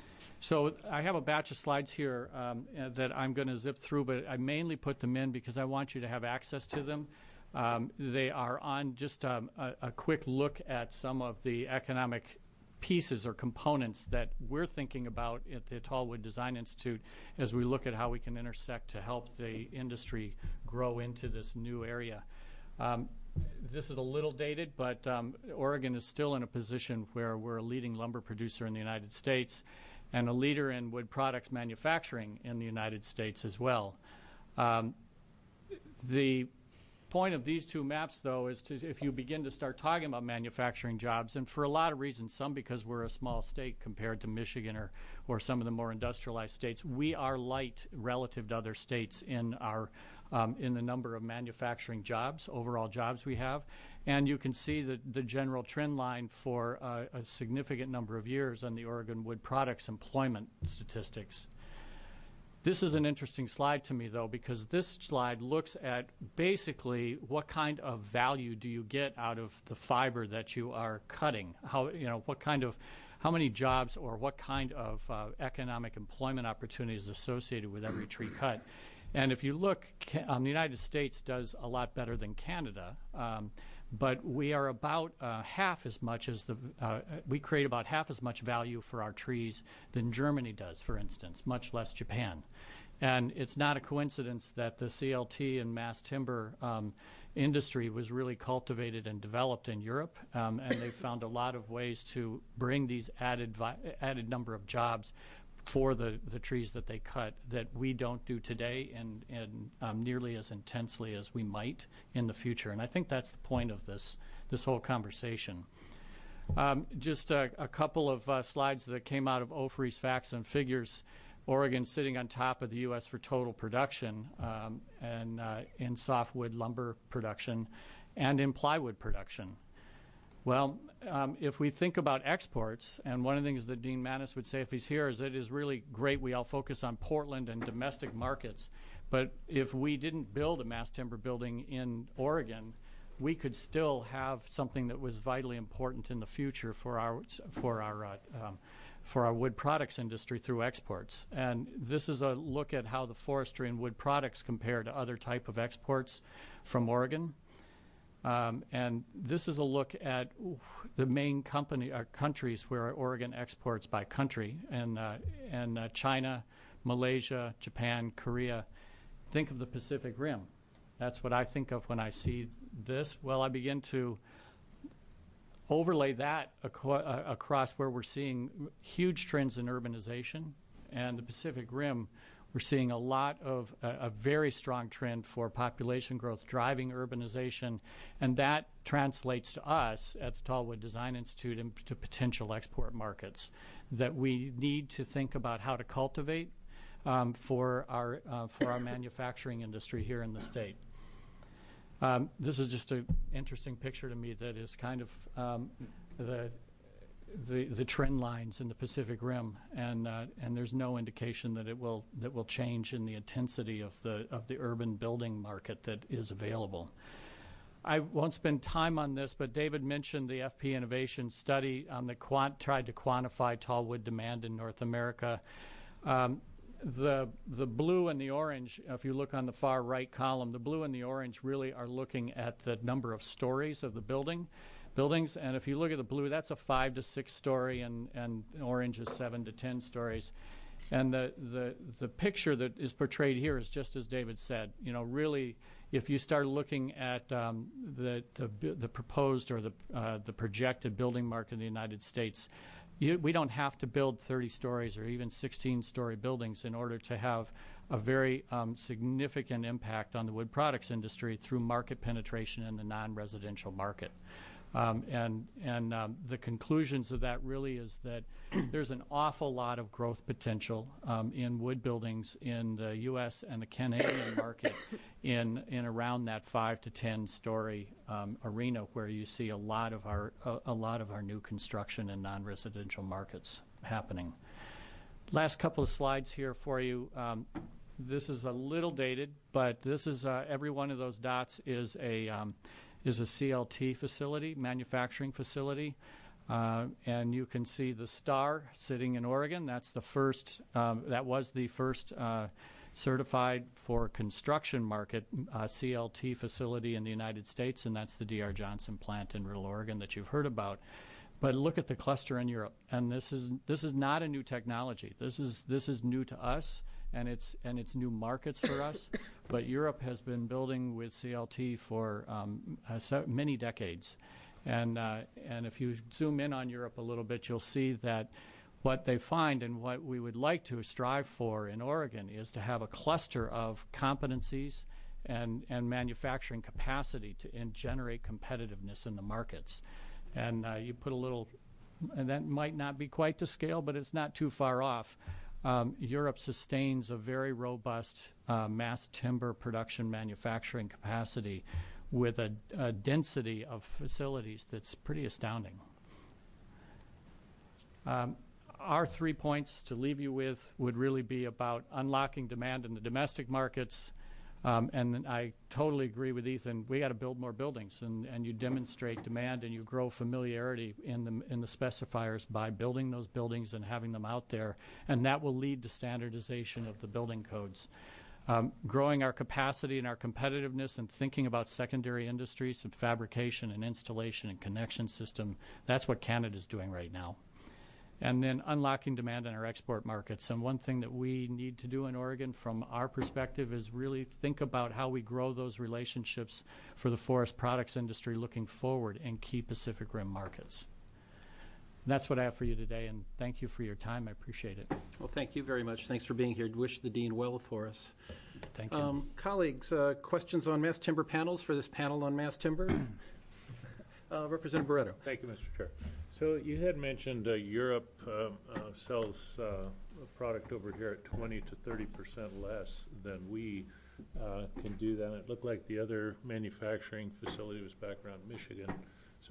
So I have a batch of slides here um, uh, that I'm going to zip through, but I mainly put them in because I want you to have access to them. Um, they are on just um, a, a quick look at some of the economic pieces or components that we're thinking about at the Tallwood Design Institute as we look at how we can intersect to help the industry grow into this new area. Um, This is a little dated, but um, Oregon is still in a position where we're a leading lumber producer in the United States and a leader in wood products manufacturing in the United States as well. Um, the point of these two maps, though, is to, if you begin to start talking about manufacturing jobs, and for a lot of reasons, some because we're a small state compared to Michigan or, or some of the more industrialized states, we are light relative to other states in our Um, in the number of manufacturing jobs, overall jobs we have. And you can see the, the general trend line for uh, a significant number of years on the Oregon Wood Products employment statistics. This is an interesting slide to me, though, because this slide looks at basically what kind of value do you get out of the fiber that you are cutting. How, you know, what kind of, how many jobs or what kind of uh, economic employment opportunities associated with every tree cut. And if you look, um, the United States does a lot better than Canada, um, but we are about uh, half as much as the, uh, we create about half as much value for our trees than Germany does, for instance, much less Japan. And it's not a coincidence that the C L T and mass timber um, industry was really cultivated and developed in Europe, um, and they found a lot of ways to bring these added, vi added number of jobs for the, the trees that they cut that we don't do today and, and um, nearly as intensely as we might in the future. And I think that's the point of this, this whole conversation. Um, just a, a couple of uh, slides that came out of O F R I's Facts and Figures. Oregon sitting on top of the U S for total production um, and uh, in softwood lumber production and in plywood production. Well, um, if we think about exports, and one of the things that Dean Manis would say if he's here is that it is really great we all focus on Portland and domestic markets. But if we didn't build a mass timber building in Oregon, we could still have something that was vitally important in the future for our for our uh, um, for our wood products industry through exports. And this is a look at how the forestry and wood products compare to other type of exports from Oregon. Um, and this is a look at the main company uh, countries where Oregon exports by country, and uh, and uh, China, Malaysia, Japan, Korea. Think of the Pacific Rim. That's what I think of when I see this. Well, I begin to overlay that ac- uh, across where we're seeing huge trends in urbanization, and the Pacific Rim. We're seeing a lot of uh, a very strong trend for population growth driving urbanization, and that translates to us at the Tallwood Design Institute into potential export markets that we need to think about how to cultivate um, for our uh, for our manufacturing industry here in the state. Um, this is just an interesting picture to me that is kind of um, the. The, the trend lines in the Pacific Rim, and uh, and there's no indication that it will that will change in the intensity of the of the urban building market that is available. I won't spend time on this, but David mentioned the F P Innovation study um, that quant- tried to quantify tallwood demand in North America. Um, the the blue and the orange, if you look on the far right column, the blue and the orange really are looking at the number of stories of the building. buildings, and if you look at the blue, that's a five to six story, and, and orange is seven to ten stories. And the, the, the picture that is portrayed here is just as David said. You know, really, if you start looking at um, the, the the proposed or the uh, the projected building market in the United States, you, we don't have to build thirty stories or even sixteen story buildings in order to have a very um, significant impact on the wood products industry through market penetration in the non-residential market. Um, and and um, the conclusions of that really is that there's an awful lot of growth potential um, in wood buildings in the U S and the Canadian market in in around that five to ten story um, arena where you see a lot of our a, a lot of our new construction in non-residential markets happening. Last couple of slides here for you. Um, this is a little dated, but this is uh, every one of those dots is a um, is a C L T facility, manufacturing facility. Uh, and you can see the star sitting in Oregon. That's the first, um, that was the first uh, certified for construction market uh, C L T facility in the United States, and that's the D R Johnson plant in Riddle, Oregon that you've heard about. But look at the cluster in Europe, and this is this is not a new technology. This is this is new to us, and it's and it's new markets for us. But Europe has been building with C L T for um, uh, so many decades, and uh, and if you zoom in on Europe a little bit, you'll see that what they find and what we would like to strive for in Oregon is to have a cluster of competencies and and manufacturing capacity to and generate competitiveness in the markets. And uh, you put a little, and that might not be quite to scale, but it's not too far off. Um, Europe sustains a very robust uh, mass timber production manufacturing capacity with a, a density of facilities that's pretty astounding. Um, our three points to leave you with would really be about unlocking demand in the domestic markets. Um, and I totally agree with Ethan. We got to build more buildings, and, and you demonstrate demand and you grow familiarity in the in the specifiers by building those buildings and having them out there, and that will lead to standardization of the building codes. Um, growing our capacity and our competitiveness and thinking about secondary industries and fabrication and installation and connection system, that's what Canada's doing right now. And then unlocking demand in our export markets. And one thing that we need to do in Oregon from our perspective is really think about how we grow those relationships for the forest products industry looking forward in key Pacific Rim markets. And that's what I have for you today, and thank you for your time. I appreciate it. Well, thank you very much. Thanks for being here. Wish the Dean well for us. Thank you. Um, colleagues, uh, questions on mass timber panels for this panel on mass timber? uh, Representative Barreto. Thank you, Mister Chair. So you had mentioned uh, Europe uh, uh, sells uh, a product over here at twenty to thirty percent less than we uh, can do that. It looked like the other manufacturing facility was back around Michigan. So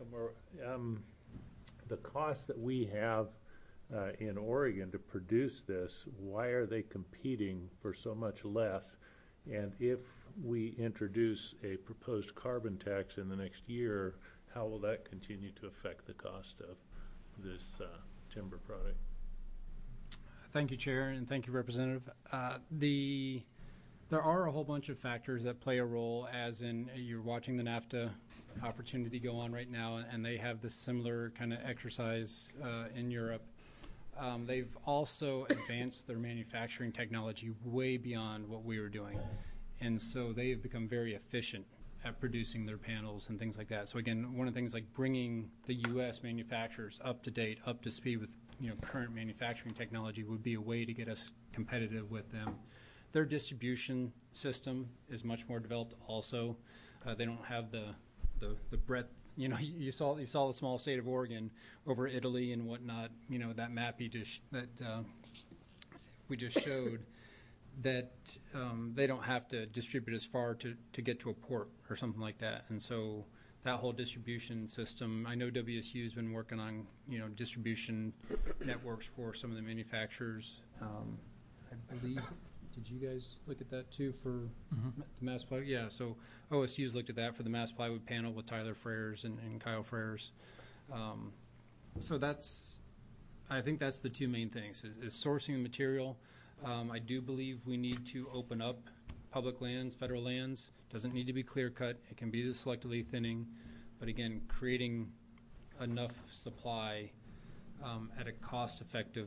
somewhere. Um, the cost that we have uh, in Oregon to produce this, why are they competing for so much less? And if we introduce a proposed carbon tax in the next year, how will that continue to affect the cost of this uh, timber product? Thank you, Chair, and thank you, Representative. Uh, the there are a whole bunch of factors that play a role, as in uh, you're watching the NAFTA opportunity go on right now, and they have this similar kind of exercise uh, in Europe. Um, they've also advanced their manufacturing technology way beyond what we were doing, and so they have become very efficient at producing their panels and things like that. So again, one of the things like bringing the U S manufacturers up to date, up to speed with you know current manufacturing technology would be a way to get us competitive with them. Their distribution system is much more developed also. Uh, they don't have the, the the breadth. You know, you, you saw you saw the small state of Oregon over Italy and whatnot. You know, that map you just that uh, we just showed. That um, they don't have to distribute as far to, to get to a port or something like that. And so that whole distribution system, I know W S U has been working on, you know, distribution networks for some of the manufacturers. Um, I believe, did you guys look at that too for mm-hmm. the mass plywood? Yeah, so O S U's looked at that for the mass plywood panel with Tyler Frères and, and Kyle Frères. Um, so that's, I think that's the two main things, is, is sourcing the material. Um, I do believe we need to open up public lands, federal lands. Doesn't need to be clear cut. It can be the selectively thinning, but again, creating enough supply um, at a cost-effective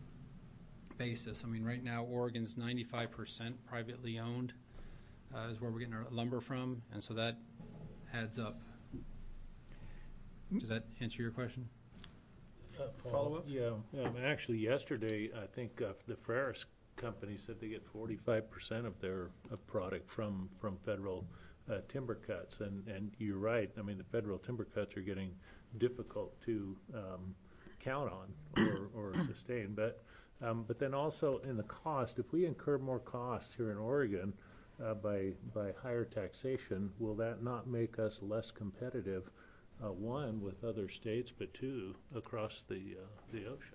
basis. I mean, right now, Oregon's ninety-five percent privately owned uh, is where we're getting our lumber from, and so that adds up. Does that answer your question? Uh, Follow-up? Yeah. Um, actually, yesterday, I think uh, the Frères company said they get forty-five percent of their uh, product from from federal uh, timber cuts, and and you're right. I mean, the federal timber cuts are getting difficult to um, count on or, or sustain. But um, but then also in the cost, if we incur more costs here in Oregon uh, by by higher taxation, will that not make us less competitive? Uh, one, with other states, but two, across the uh, the ocean.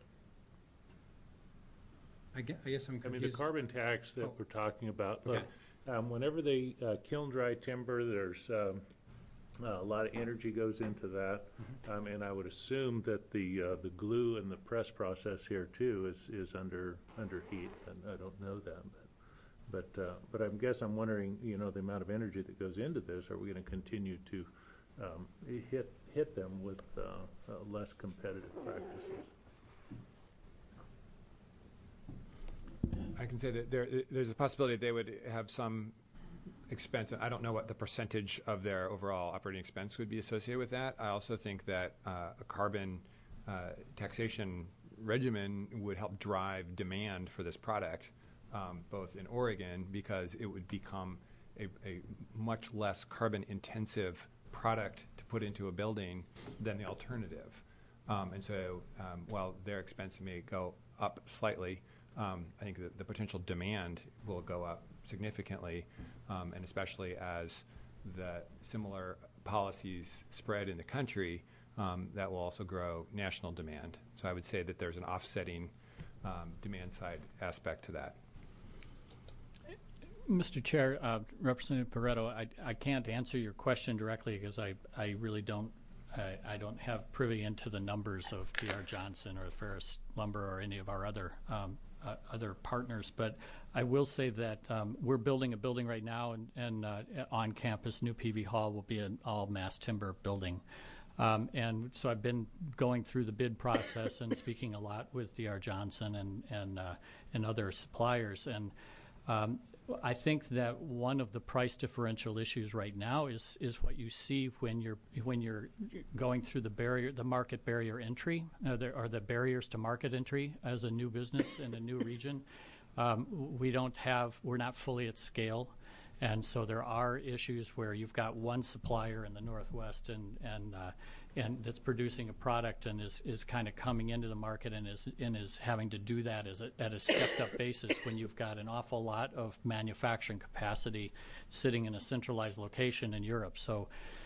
I guess, I guess I'm confused. I mean, the carbon tax that oh. we're talking about, Okay. look, um, whenever they uh, kiln dry timber, there's um, uh, a lot of energy goes into that, mm-hmm. um, and I would assume that the uh, the glue and the press process here too is, is under under heat, and I don't know that, but but, uh, but I guess I'm wondering, you know, the amount of energy that goes into this. Are we going to continue to um, hit hit them with uh, uh, less competitive practices? I can say that there, there's a possibility they would have some expense. I don't know what the percentage of their overall operating expense would be associated with that. I also think that uh, a carbon uh, taxation regimen would help drive demand for this product, um, both in Oregon, because it would become a, a much less carbon-intensive product to put into a building than the alternative. Um, and so um, while their expense may go up slightly, Um, I think that the potential demand will go up significantly, um, and especially as the similar policies spread in the country, um, that will also grow national demand. So I would say that there's an offsetting um, demand side aspect to that. Mister Chair, uh, Representative Pareto, I, I can't answer your question directly because I, I really don't I, I don't have privy into the numbers of D R Johnson or Ferris Lumber or any of our other um, uh, other partners, but I will say that um, we're building a building right now, and, and uh, on campus, New P V Hall will be an all-mass timber building. Um, and so I've been going through the bid process and speaking a lot with D R Johnson and and uh, and other suppliers, and um, I think that one of the price differential issues right now is is what you see when you're when you're going through the barrier, the market barrier entry, uh, there are the barriers to market entry as a new business in a new region. Um, we don't have, we're not fully at scale, and so there are issues where you've got one supplier in the Northwest and and uh, and that's producing a product and is, is kind of coming into the market and is and is having to do that as a, at a stepped-up basis when you've got an awful lot of manufacturing capacity sitting in a centralized location in Europe. So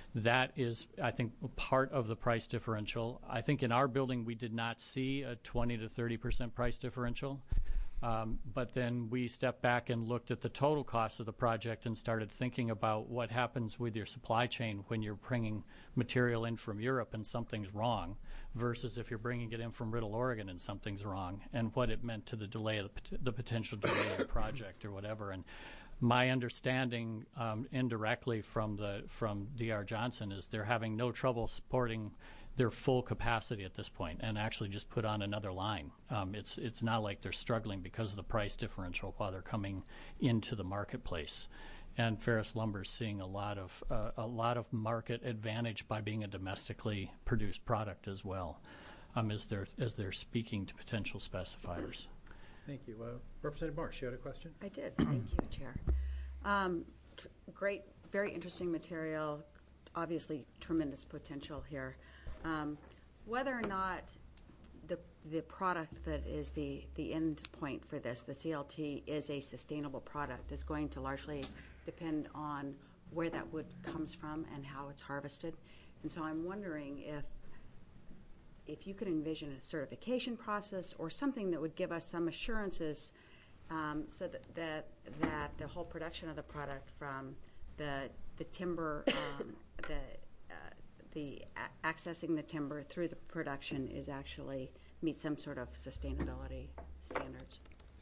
that is, I think, part of the price differential. I think in our building we did not see a twenty to thirty percent price differential. Um, but then we stepped back and looked at the total cost of the project and started thinking about what happens with your supply chain when you're bringing material in from Europe and something's wrong versus if you're bringing it in from Riddle, Oregon and something's wrong, and what it meant to the delay of the, the potential delay of the project or whatever. And my understanding um, indirectly from the from D R Johnson is they're having no trouble supporting their full capacity at this point, and actually just put on another line. Um, it's it's not like they're struggling because of the price differential while they're coming into the marketplace. And Ferris Lumber is seeing a lot of uh, a lot of market advantage by being a domestically produced product as well, um, as they're as they're speaking to potential specifiers. Thank you. Uh, Representative Marsh, you had a question? I did. Thank you, Chair. Um, tr- great, very interesting material. Obviously, tremendous potential here. Um, whether or not the the product that is the, the end point for this, the C L T, is a sustainable product is going to largely depend on where that wood comes from and how it's harvested. And so I'm wondering if if you could envision a certification process or something that would give us some assurances um, so that, that that the whole production of the product from the the timber, um, the the a- accessing the timber through the production is actually meet some sort of sustainability standards.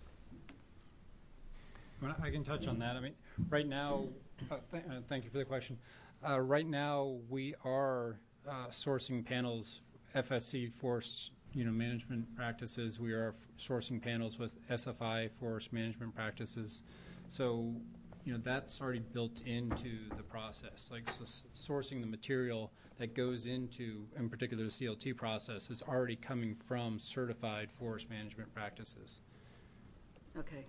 Well, I can touch on that. I mean, right now, uh, th- uh, thank you for the question. Uh, right now, we are uh, sourcing panels, F S C forest, you know, management practices. We are f- sourcing panels with S F I forest management practices. So, you know, that's already built into the process. Like, so s- sourcing the material that goes into, in particular, the C L T process is already coming from certified forest management practices. Okay.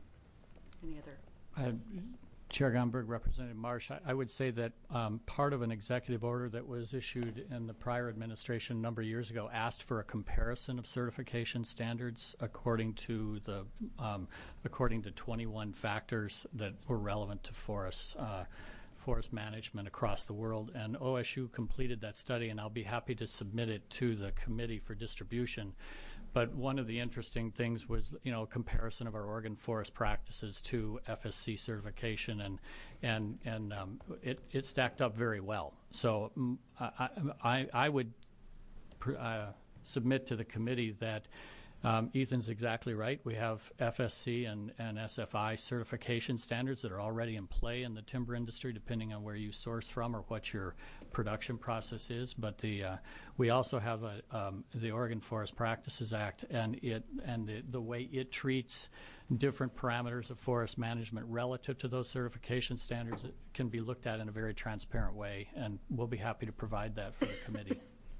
Any other? Uh, Chair Gomberg, Representative Marsh, I, I would say that um, part of an executive order that was issued in the prior administration a number of years ago asked for a comparison of certification standards according to the um, according to twenty-one factors that were relevant to forests. Uh, forest management across the world, and O S U completed that study, and I'll be happy to submit it to the committee for distribution. But one of the interesting things was, you know, a comparison of our Oregon forest practices to F S C certification, and and and um, it it stacked up very well. So mm, I, I I would pr- uh, submit to the committee that. Um, Ethan's exactly right. We have F S C and, and S F I certification standards that are already in play in the timber industry, depending on where you source from or what your production process is. But the uh, we also have a, um, the Oregon Forest Practices Act, and it and the, the way it treats different parameters of forest management relative to those certification standards, it can be looked at in a very transparent way, and we'll be happy to provide that for the committee.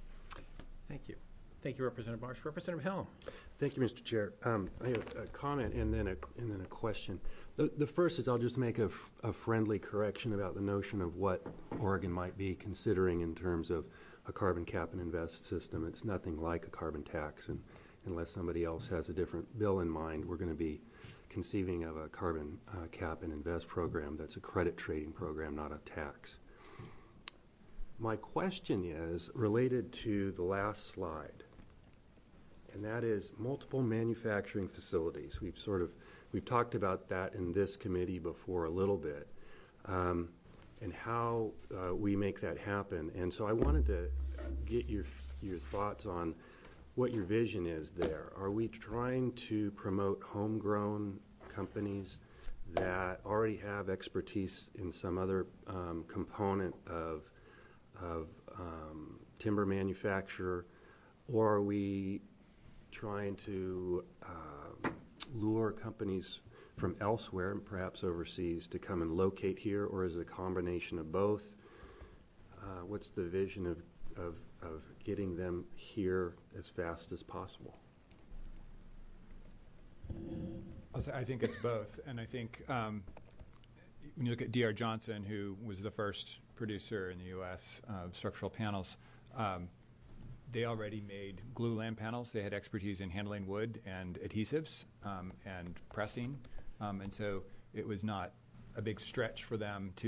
Thank you. Thank you, Representative Marsh. Representative Helm. Thank you, Mister Chair. Um, I have a comment and then a and then a question. The, the first is I'll just make a, f- a friendly correction about the notion of what Oregon might be considering in terms of a carbon cap and invest system. It's nothing like a carbon tax, and unless somebody else has a different bill in mind, we're going to be conceiving of a carbon uh, cap and invest program that's a credit trading program, not a tax. My question is related to the last slide, and that is multiple manufacturing facilities. We've sort of, we've talked about that in this committee before a little bit, um, and how uh, we make that happen. And so I wanted to get your your thoughts on what your vision is there. Are we trying to promote homegrown companies that already have expertise in some other um, component of of um, timber manufacture, or are we trying to uh, lure companies from elsewhere, perhaps overseas, to come and locate here, or is it a combination of both? Uh, what's the vision of, of, of getting them here as fast as possible? I'll say I think it's both, and I think um, when you look at D R Johnson, who was the first producer in the U S of structural panels, um, they already made glue lamp panels. They had expertise in handling wood and adhesives um, and pressing, um, and so it was not a big stretch for them to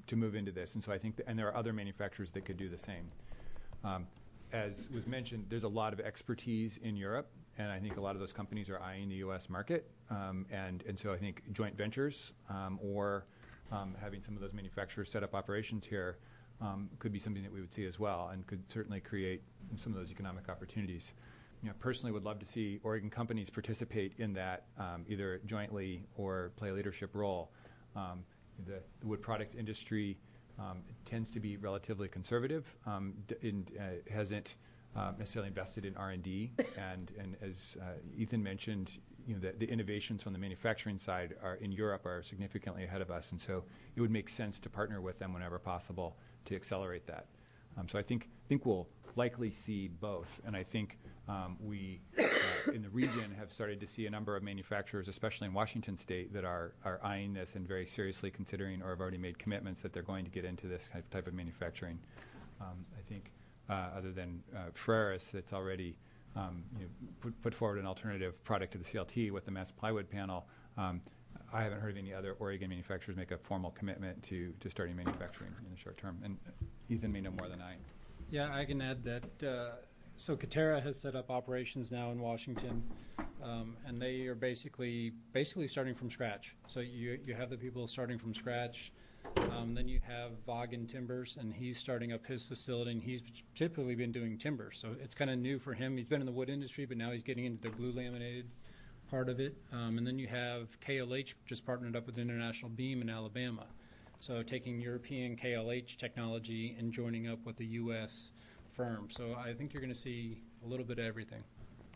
to move into this. And so I think, th- and there are other manufacturers that could do the same. Um, as was mentioned, there's a lot of expertise in Europe, and I think a lot of those companies are eyeing the U S market. Um, and, and so I think joint ventures um, or um, having some of those manufacturers set up operations here um, could be something that we would see as well, and could certainly create some of those economic opportunities. You know, personally would love to see Oregon companies participate in that um, either jointly or play a leadership role. Um, the, the wood products industry um, tends to be relatively conservative, um, d- in, uh, hasn't uh, necessarily invested in R and D, and, and as uh, Ethan mentioned, you know, the, the innovations from the manufacturing side are in Europe are significantly ahead of us, and so it would make sense to partner with them whenever possible to accelerate that. Um, so I think think we'll likely see both, and I think um, we uh, in the region have started to see a number of manufacturers, especially in Washington State, that are are eyeing this and very seriously considering or have already made commitments that they're going to get into this type, type of manufacturing. Um, I think uh, other than uh, Ferris, that's already um, you know, put, put forward an alternative product to the C L T with the mass plywood panel. Um, I haven't heard of any other Oregon manufacturers make a formal commitment to, to starting manufacturing in the short term. And Ethan may know more than I. Yeah, I can add that. Uh, so Katerra has set up operations now in Washington, um, and they are basically basically starting from scratch. So you you have the people starting from scratch. Um, then you have Vaughan Timbers, and he's starting up his facility, and he's typically been doing timber. So it's kind of new for him. He's been in the wood industry, but now he's getting into the glue laminated part of it. Um, and then you have K L H just partnered up with International Beam in Alabama. So taking European K L H technology and joining up with the U S firm. So I think you're going to see a little bit of everything.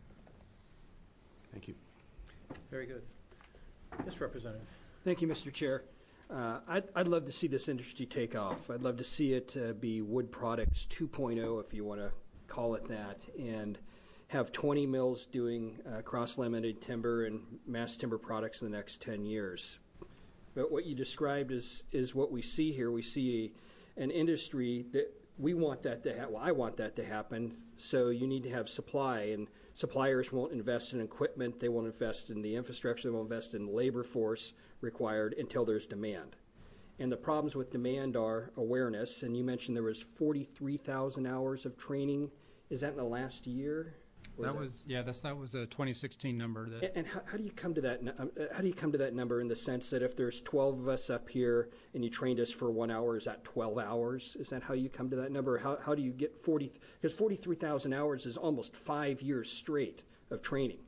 Thank you. Very good. Yes, Representative. Thank you, Mister Chair. Uh, I'd, I'd love to see this industry take off. I'd love to see it uh, be wood products two point oh, if you want to call it that, and have twenty mills doing uh, cross-laminated timber and mass timber products in the next ten years. But what you described is is what we see here. We see a, an industry that we want that to happen. Well, I want that to happen. So you need to have supply, and suppliers won't invest in equipment. They won't invest in the infrastructure. They won't invest in the labor force required until there's demand. And the problems with demand are awareness. And you mentioned there was forty-three thousand hours of training. Is that in the last year? That was yeah. That's that was a twenty sixteen number. That and, and how, how do you come to that? Um, how do you come to that number in the sense that if there's twelve of us up here and you trained us for one hour, is that twelve hours? Is that how you come to that number? How how do you get forty? Because forty-three thousand hours is almost five years straight of training.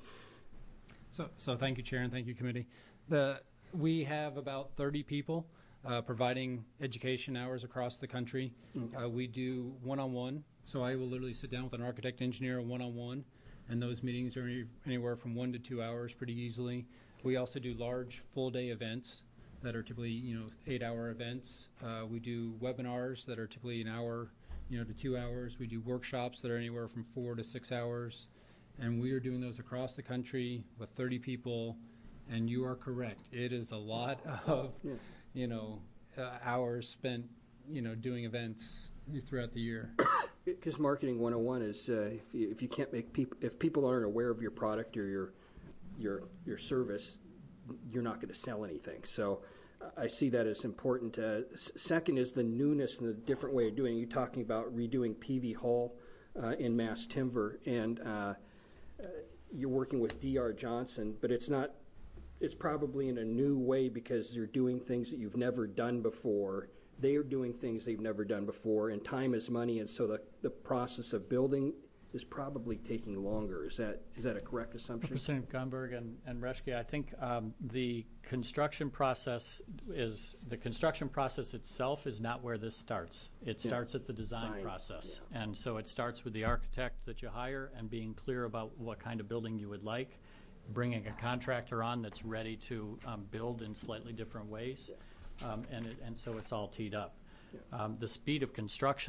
So so thank you, Chair, and thank you, committee. The we have about thirty people uh, providing education hours across the country. Okay. Uh, we do one-on-one. So I will literally sit down with an architect engineer one-on-one. And those meetings are any, anywhere from one to two hours pretty easily. We also do large full-day events that are typically, you know, eight-hour events. Uh, we do webinars that are typically an hour, you know, to two hours. We do workshops that are anywhere from four to six hours. And we are doing those across the country with thirty people. And you are correct. It is a lot of, yeah. you know, uh, hours spent, you know, doing events throughout the year. Because marketing one oh one is uh, if, you, if you can't make people, if people aren't aware of your product or your your your service, you're not going to sell anything. So uh, I see that as important. Uh, s- second is the newness and the different way of doing it. You're talking about redoing P V Hall uh, in mass timber, and uh, uh, you're working with D R Johnson, but it's not. It's probably in a new way because you're doing things that you've never done before. They are doing things they've never done before, and time is money, and so the, the process of building is probably taking longer. Is that is that a correct assumption? Representative Gomberg and, and Reschke, I think um, the construction process is the construction process itself is not where this starts. It Yeah. starts at the design, Design, process, yeah. and so it starts with the architect that you hire and being clear about what kind of building you would like, bringing a contractor on that's ready to um, build in slightly different ways. Yeah. Um, and, it, and so it's all teed up. Yeah. Um, the speed of construction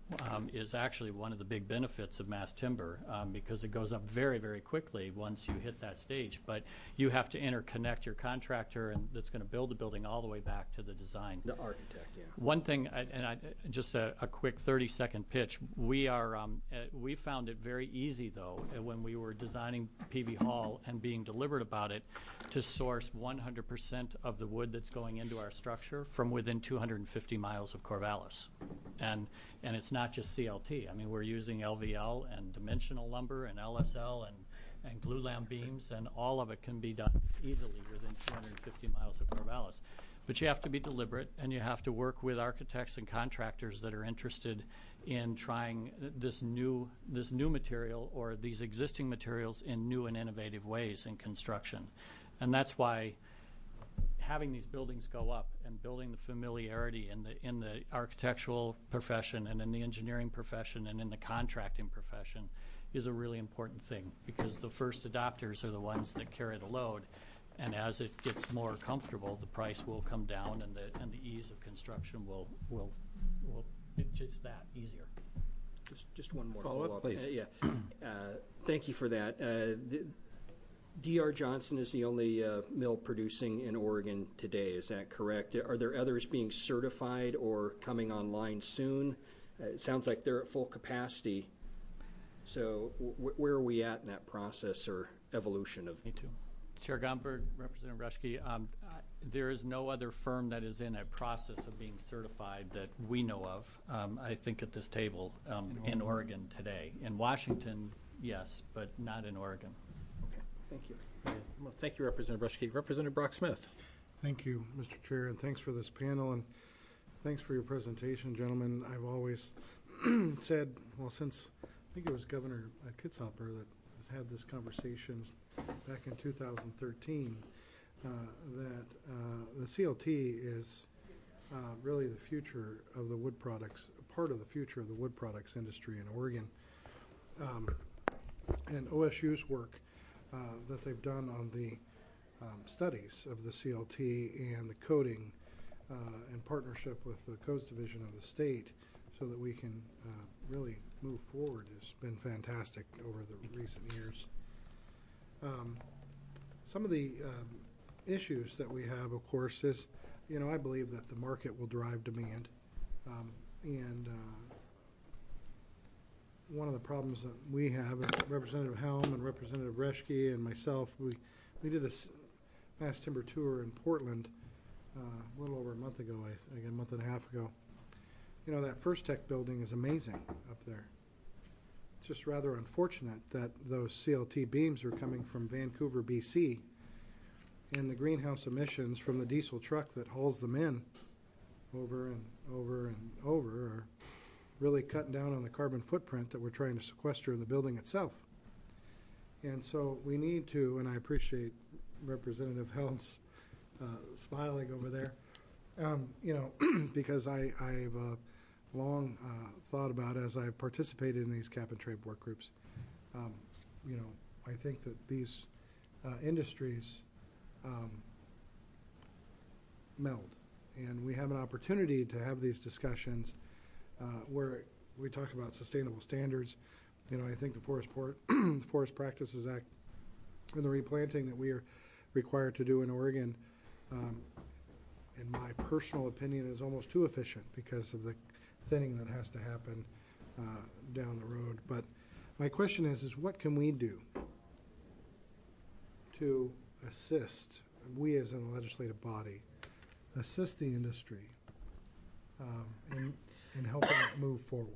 um, is actually one of the big benefits of mass timber um, because it goes up very, very quickly once you hit that stage. But you have to interconnect your contractor and that's going to build the building all the way back to the design. The architect, yeah. One thing, I- and I, just a, a quick thirty-second pitch. We are um, uh, we found it very easy though uh, when we were designing P V Hall and being deliberate about it to source one hundred percent of the wood that's going into our structure from within two hundred fifty miles of Corvallis, and and it's not just C L T. I mean, we're using L V L and dimensional lumber and L S L and and glulam beams, and all of it can be done easily within two hundred fifty miles of Corvallis. But you have to be deliberate, and you have to work with architects and contractors that are interested in trying this new this new material or these existing materials in new and innovative ways in construction. And that's why having these buildings go up and building the familiarity in the in the architectural profession and in the engineering profession and in the contracting profession is a really important thing, because the first adopters are the ones that carry the load, and as it gets more comfortable, the price will come down and the and the ease of construction will will will it's just that easier. Just just one more Follow up, follow-up. please. Uh, yeah. Uh, thank you for that. Uh, the, D R Johnson is the only uh, mill producing in Oregon today. Is that correct? Are there others being certified or coming online soon? Uh, it sounds like they're at full capacity. So w- where are we at in that process or evolution of? Me too. Chair Gomberg, Representative Reschke, um, I, there is no other firm that is in a process of being certified that we know of, um, I think, at this table um, in, in Oregon today. In Washington, yes, but not in Oregon. Okay, thank you. Well, thank you, Representative Reschke. Representative Brock Smith. Thank you, Mister Chair, and thanks for this panel, and thanks for your presentation, gentlemen. I've always said, well, since I think it was Governor uh, Kitzhaber that had this conversation back in two thousand thirteen, uh, that uh, the C L T is uh, really the future of the wood products, part of the future of the wood products industry in Oregon. Um, and O S U's work uh, that they've done on the um, studies of the C L T and the coding uh, in partnership with the Codes Division of the state so that we can uh, really move forward has been fantastic over the recent years. Um, some of the um, issues that we have, of course, is, you know, I believe that the market will drive demand. Um, and uh, one of the problems that we have, and Representative Helm and Representative Reschke and myself, we, we did a s- mass timber tour in Portland uh, a little over a month ago, I think a month and a half ago. You know, that First Tech building is amazing up there. It's just rather unfortunate that those C L T beams are coming from Vancouver, B C, and the greenhouse emissions from the diesel truck that hauls them in over and over and over are really cutting down on the carbon footprint that we're trying to sequester in the building itself. And so we need to, and I appreciate Representative Helms uh, smiling over there, um, you know, because I, I've uh, long uh, thought about as I've participated in these cap and trade work groups. Um, you know, I think that these uh, industries um, meld, and we have an opportunity to have these discussions uh, where we talk about sustainable standards. You know, I think the Forest Port, Forest Practices Act and the replanting that we are required to do in Oregon, um, in my personal opinion, is almost too efficient because of the thinning that has to happen uh, down the road. But my question is, is what can we do to assist, we as in the legislative body, assist the industry um, in, in helping it move forward?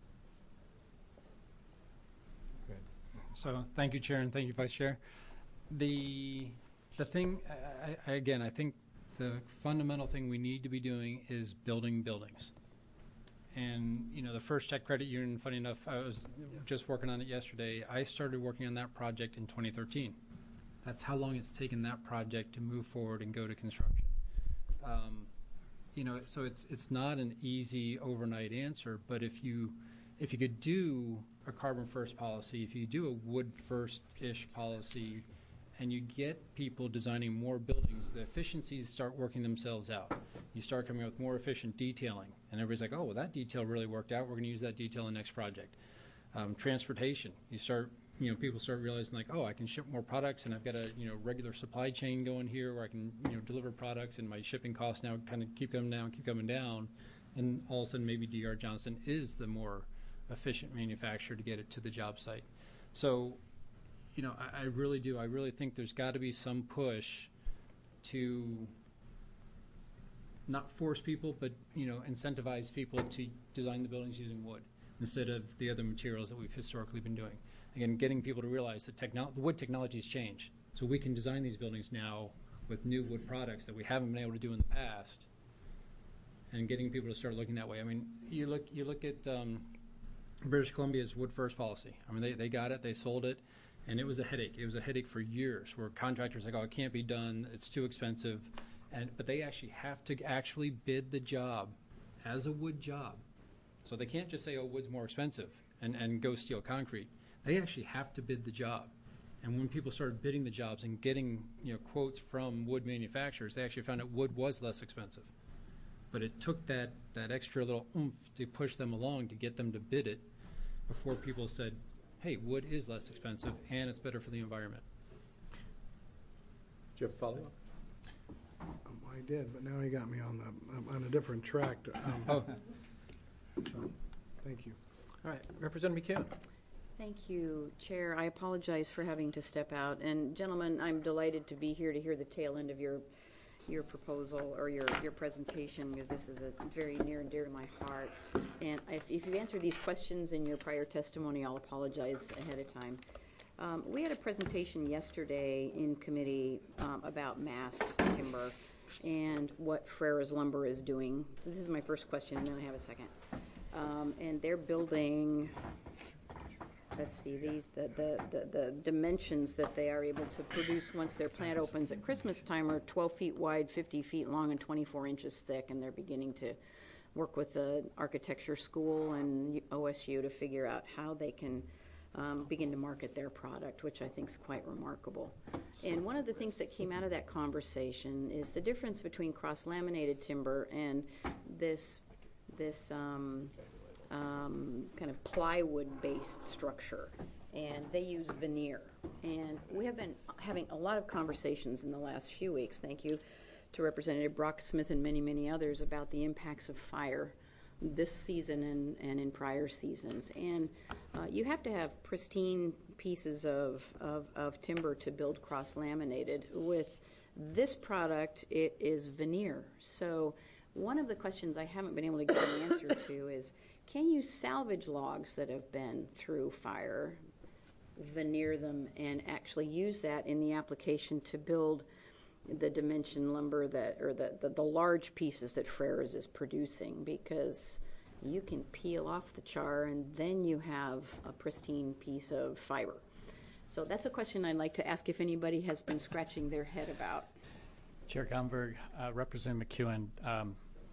Good. So thank you, Chair, and thank you, Vice Chair. The the thing, I, I, again, I think the fundamental thing we need to be doing is building buildings. And, you know, the First Tech Credit Union, funny enough, I was yeah. just working on it yesterday. I started working on that project in twenty thirteen. That's how long it's taken that project to move forward and go to construction. Um, you know, so it's it's not an easy overnight answer, but if you if you could do a carbon first policy, if you do a wood first-ish policy, and you get people designing more buildings, the efficiencies start working themselves out. You start coming up with more efficient detailing, and everybody's like, oh, well, that detail really worked out. We're going to use that detail in the next project. Um, transportation, you start, you know, people start realizing like, oh, I can ship more products, and I've got a, you know, regular supply chain going here where I can, you know, deliver products, and my shipping costs now kind of keep coming down, keep coming down, and all of a sudden maybe D R Johnson is the more efficient manufacturer to get it to the job site. So, you know, I, I really do. I really think there's got to be some push to not force people, but, you know, incentivize people to design the buildings using wood instead of the other materials that we've historically been doing. Again, getting people to realize that techno- the wood technology has changed. So we can design these buildings now with new wood products that we haven't been able to do in the past, and getting people to start looking that way. I mean, you look you look at um, British Columbia's wood first policy. I mean, they, they got it, they sold it, and it was a headache. It was a headache for years where contractors were like, oh, it can't be done, it's too expensive. And but they actually have to actually bid the job as a wood job. So they can't just say, oh, wood's more expensive and, and go steel concrete. They actually have to bid the job. And when people started bidding the jobs and getting, you know, quotes from wood manufacturers, they actually found out wood was less expensive. But it took that, that extra little oomph to push them along to get them to bid it before people said, hey, wood is less expensive and it's better for the environment. Do you have a follow-up? Um, I did, but now he got me on the um, on a different track. To, um, Oh. so, thank you. All right, Representative McKeown. Thank you, Chair. I apologize for having to step out. And gentlemen, I'm delighted to be here to hear the tail end of your your proposal or your, your presentation, because this is a very near and dear to my heart. And if, if you've answered these questions in your prior testimony, I'll apologize ahead of time. Um, we had a presentation yesterday in committee um, about mass timber and what Ferrera's Lumber is doing. So this is my first question, and then I have a second. Um, and they're building, let's see, these the, the, the, the dimensions that they are able to produce once their plant opens at Christmas time are twelve feet wide, fifty feet long, and twenty-four inches thick, and they're beginning to work with the architecture school and O S U to figure out how they can um, begin to market their product, which I think is quite remarkable. And one of the things that came out of that conversation is the difference between cross-laminated timber and this this um, um, kind of plywood-based structure, and they use veneer. And we have been having a lot of conversations in the last few weeks, thank you to Representative Brock Smith and many, many others, about the impacts of fire this season and, and in prior seasons. And uh, you have to have pristine pieces of, of, of timber to build cross-laminated. With this product, it is veneer. So one of the questions I haven't been able to get an answer to is, can you salvage logs that have been through fire, veneer them, and actually use that in the application to build the dimension lumber that, or the, the, the large pieces that Ferrera's is producing? Because you can peel off the char and then you have a pristine piece of fiber. So that's a question I'd like to ask if anybody has been scratching their head about. Chair Gomberg, uh, Representative McEwen, um,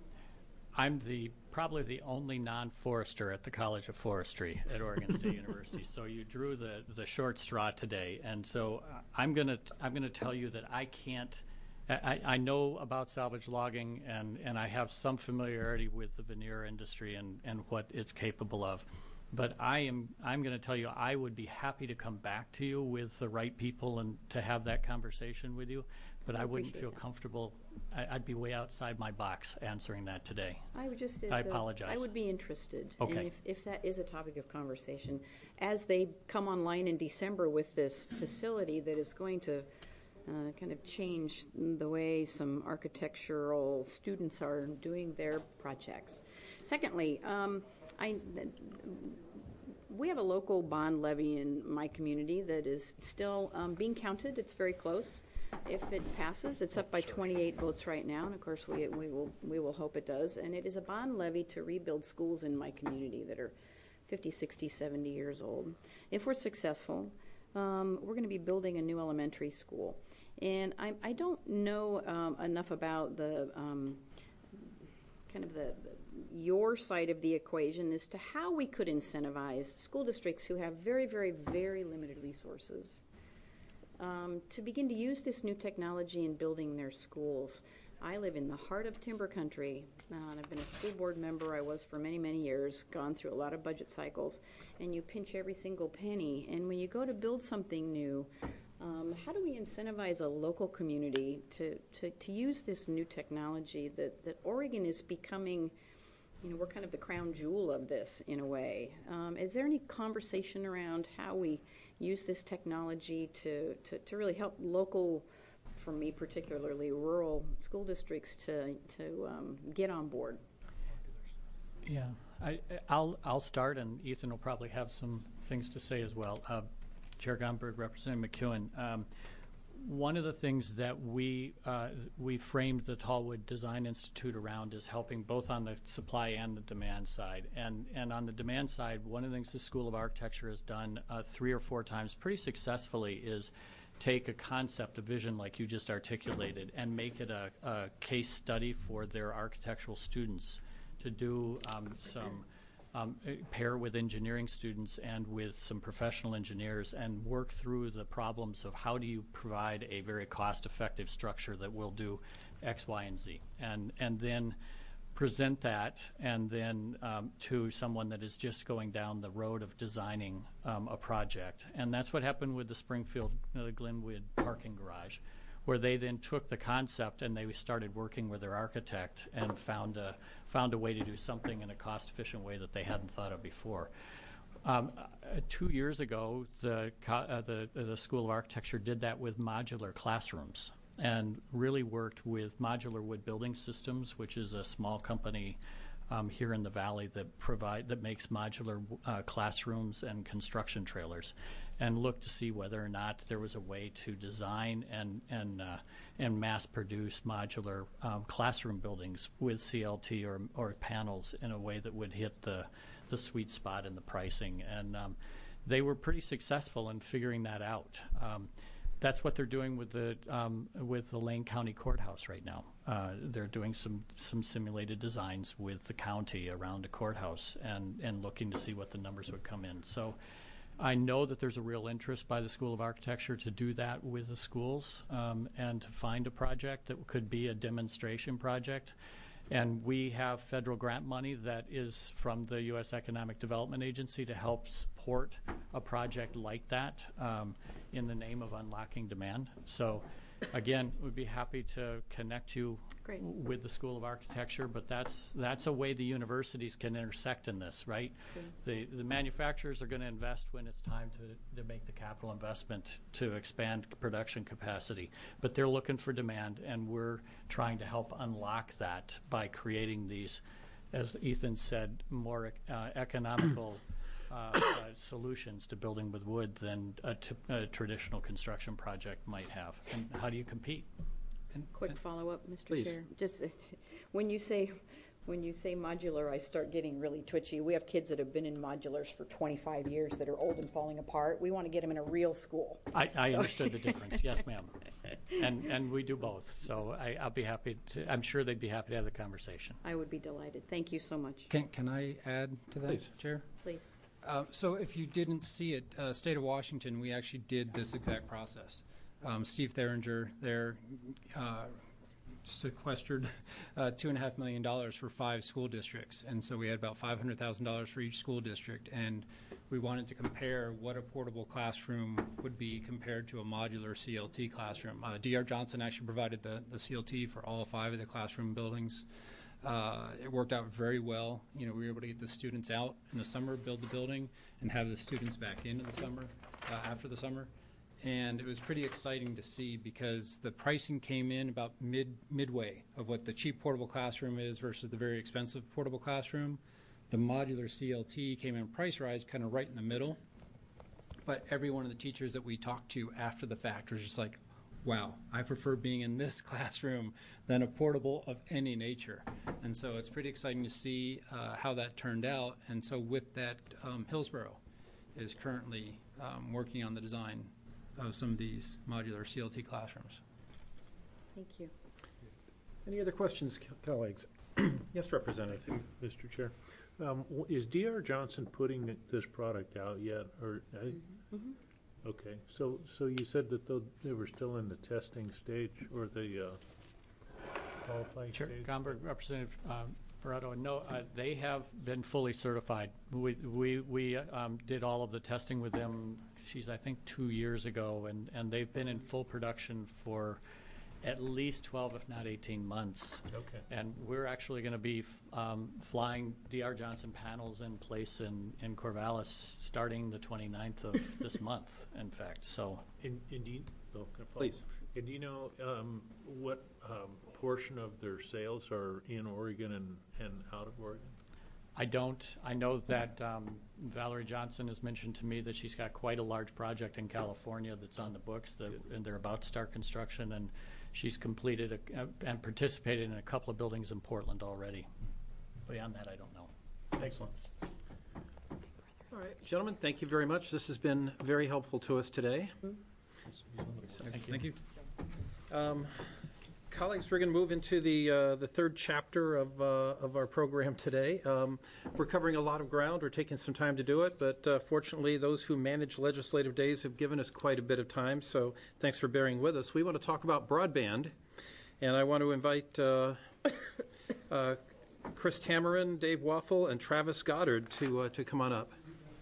I'm the probably the only non-forester at the College of Forestry at Oregon State University. So you drew the, the short straw today, and so uh, I'm gonna I'm gonna tell you that I can't. I, I know about salvage logging, and, and I have some familiarity with the veneer industry and, and what it's capable of. But I am I'm going to tell you I would be happy to come back to you with the right people and to have that conversation with you. But I, I wouldn't feel that. comfortable. I, I'd be way outside my box answering that today. I would just. I the, apologize. I would be interested. Okay. And if, if that is a topic of conversation, as they come online in December with this facility that is going to uh, kind of change the way some architectural students are doing their projects. Secondly, um, I. We have a local bond levy in my community that is still um, being counted. It's very close. If it passes, it's up by twenty-eight votes right now, and of course we, we will we will hope it does. And it is a bond levy to rebuild schools in my community that are fifty, sixty, seventy years old. If we're successful, um, we're going to be building a new elementary school. And I, I don't know um, enough about the um, kind of the, the your side of the equation as to how we could incentivize school districts who have very, very, very limited resources um, to begin to use this new technology in building their schools. I live in the heart of timber country, uh, and I've been a school board member. I was for many, many years, gone through a lot of budget cycles, and you pinch every single penny. And when you go to build something new, um, how do we incentivize a local community to, to, to use this new technology that, that Oregon is becoming? You know, we're kind of the crown jewel of this in a way. Um, is there any conversation around how we use this technology to, to, to really help local, for me particularly, rural school districts to, to um, get on board? Yeah, I, I'll, I'll start, and Ethan will probably have some things to say as well. Uh, Chair Gomberg, Representative McEwen, um, one of the things that we uh, we framed the Tallwood Design Institute around is helping both on the supply and the demand side. And and on the demand side, one of the things the School of Architecture has done uh, three or four times pretty successfully is take a concept, a vision like you just articulated, and make it a, a case study for their architectural students to do um, some Um, pair with engineering students and with some professional engineers and work through the problems of how do you provide a very cost-effective structure that will do X, Y, and Z, and and then present that and then um, to someone that is just going down the road of designing um, a project. And that's what happened with the Springfield uh, Glenwood parking garage, where they then took the concept and they started working with their architect and found a found a way to do something in a cost-efficient way that they hadn't thought of before. Um, uh, two years ago, the, uh, the the School of Architecture did that with modular classrooms and really worked with Modular Wood Building Systems, which is a small company um, here in the valley that provide that makes modular uh, classrooms and construction trailers, and look to see whether or not there was a way to design and and uh, and mass produce modular um, classroom buildings with C L T or or panels in a way that would hit the the sweet spot in the pricing. And um, they were pretty successful in figuring that out. Um, that's what they're doing with the um, with the Lane County Courthouse right now. Uh, they're doing some some simulated designs with the county around the courthouse and and looking to see what the numbers would come in. So I know that there's a real interest by the School of Architecture to do that with the schools um, and to find a project that could be a demonstration project. And we have federal grant money that is from the U S Economic Development Agency to help support a project like that um, in the name of unlocking demand. So again, we'd be happy to connect you Great. with the School of Architecture, but that's that's a way the universities can intersect in this, right? The the manufacturers are going to invest when it's time to, to make the capital investment to expand production capacity, but they're looking for demand, and we're trying to help unlock that by creating these, as Ethan said, more uh, economical Uh, uh, solutions to building with wood than a, t- a traditional construction project might have. And how do you compete? And, Quick and follow-up, Mister Please. Chair. Just uh, when you say when you say modular, I start getting really twitchy. We have kids that have been in modulars for twenty-five years that are old and falling apart. We want to get them in a real school. I, I so. understood the difference. Yes, ma'am. And and we do both. So I, I'll be happy to. I'm sure they'd be happy to have the conversation. I would be delighted. Thank you so much. Can can I add to that, Please. Chair? Please. Uh, so if you didn't see it, uh, State of Washington, we actually did this exact process. Um, Steve Theringer there uh, sequestered uh, two and a half million dollars for five school districts, and so we had about five hundred thousand dollars for each school district, and we wanted to compare what a portable classroom would be compared to a modular C L T classroom. Uh, D R Johnson actually provided the, the C L T for all five of the classroom buildings. Uh, it worked out very well. You know, we were able to get the students out in the summer, build the building, and have the students back in in the summer, uh, after the summer. And it was pretty exciting to see because the pricing came in about mid midway of what the cheap portable classroom is versus the very expensive portable classroom. The modular C L T came in price rise kind of right in the middle. But every one of the teachers that we talked to after the fact was just like, wow, I prefer being in this classroom than a portable of any nature. And so it's pretty exciting to see uh, how that turned out. And so with that, um, Hillsborough is currently um, working on the design of some of these modular C L T classrooms. Thank you. Any other questions, co- colleagues? Yes, Representative. Mister Chair, um, w- is D R Johnson putting this product out yet? Or uh, Mm-hmm. Okay, so, so you said that tho- they were still in the testing stage or the uh, qualifying Chair stage? Gomberg, Representative um, Barreto, no, uh, they have been fully certified. We we we um, did all of the testing with them. She's I think two years ago, and and they've been in full production for at least twelve, if not eighteen months. Okay. And we're actually going to be f- um, flying D R Johnson panels in place in, in Corvallis starting the twenty-ninth of this month, in fact. So, And, and do you, oh, can I follow? Please. And do you know um, what um, portion of their sales are in Oregon and, and out of Oregon? I don't. I know that um, Valerie Johnson has mentioned to me that she's got quite a large project in California that's on the books, that, and they're about to start construction, and she's completed a, uh, and participated in a couple of buildings in Portland already. Beyond that, I don't know. Excellent. All right, gentlemen, thank you very much. This has been very helpful to us today. Thank you. Thank you. Um, colleagues, we're going to move into the uh, the third chapter of uh, of our program today. Um, we're covering a lot of ground. We're taking some time to do it, but uh, fortunately, those who manage legislative days have given us quite a bit of time. So, thanks for bearing with us. We want to talk about broadband, and I want to invite uh, uh, Chris Tamarin, Dave Waffle, and Travis Goddard to uh, to come on up.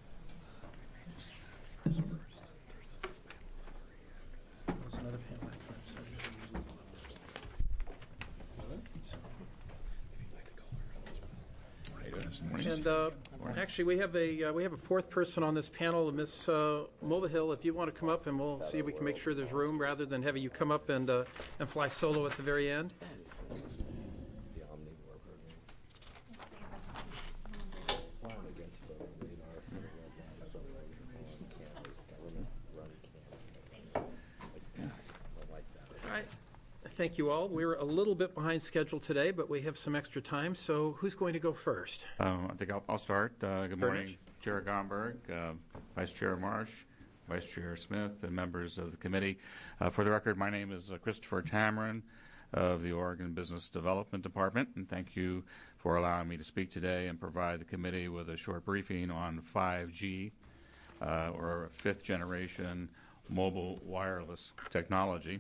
And uh, actually, we have a uh, we have a fourth person on this panel, Miss uh, Mulvihill. If you want to come up, and we'll see if we can make sure there's room, rather than having you come up and uh, and fly solo at the very end. All right. Thank you all. We're a little bit behind schedule today, but we have some extra time. So who's going to go first? Um, I think I'll, I'll start. Uh, good Very morning, much. Chair Gomberg, uh, Vice Chair Marsh, Vice Chair Smith, and members of the committee. Uh, for the record, my name is uh, Christopher Tamarin of the Oregon Business Development Department, and thank you for allowing me to speak today and provide the committee with a short briefing on five G, uh, or fifth generation mobile wireless technology.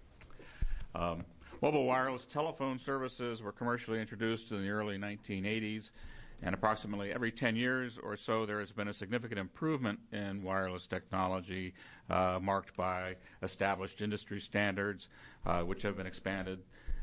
Um, mobile wireless telephone services were commercially introduced in the early nineteen eighties, and approximately every ten years or so there has been a significant improvement in wireless technology, uh, marked by established industry standards, uh, which have been expanded,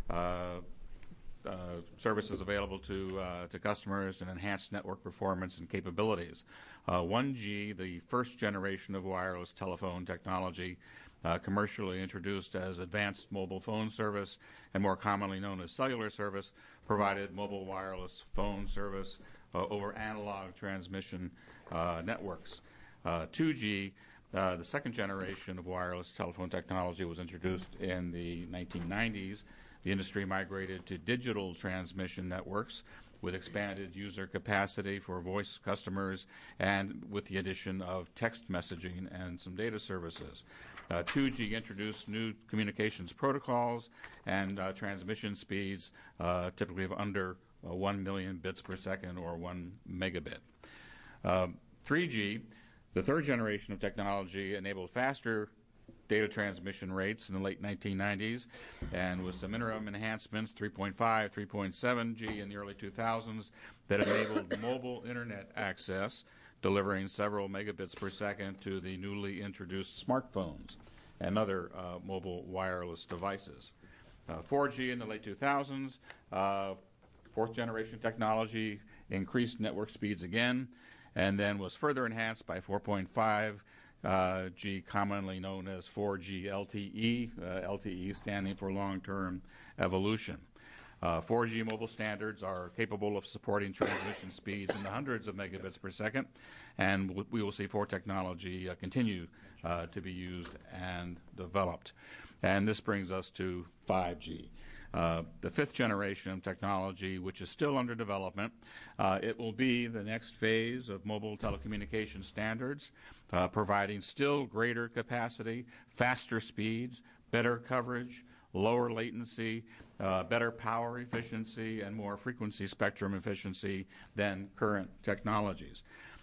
uh, uh, services available to uh, to customers, and enhanced network performance and capabilities. Uh, one G, the first generation of wireless telephone technology, Uh, commercially introduced as advanced mobile phone service, and more commonly known as cellular service, provided mobile wireless phone service uh, over analog transmission uh, networks. Uh, two G, uh, the second generation of wireless telephone technology, was introduced in the nineteen nineties. The industry migrated to digital transmission networks with expanded user capacity for voice customers and with the addition of text messaging and some data services. Uh, two G introduced new communications protocols and uh, transmission speeds uh, typically of under uh, one million bits per second, or one megabit. Uh, three G, the third generation of technology, enabled faster data transmission rates in the late nineteen nineties, and with some interim enhancements, three point five, three point seven G in the early two thousands, that enabled mobile internet access, delivering several megabits per second to the newly introduced smartphones and other uh, mobile wireless devices. Uh, four G in the late two thousands, uh, fourth generation technology, increased network speeds again, and then was further enhanced by four point five uh, G, commonly known as four G L T E, uh, L T E standing for long-term evolution. Uh, four G mobile standards are capable of supporting transmission speeds in the hundreds of megabits per second, and w- we will see four technology uh, continue uh, to be used and developed. And this brings us to five G. Uh, the fifth generation of technology, which is still under development. Uh, it will be the next phase of mobile telecommunication standards, uh, providing still greater capacity, faster speeds, better coverage, lower latency, uh, better power efficiency, and more frequency spectrum efficiency than current technologies.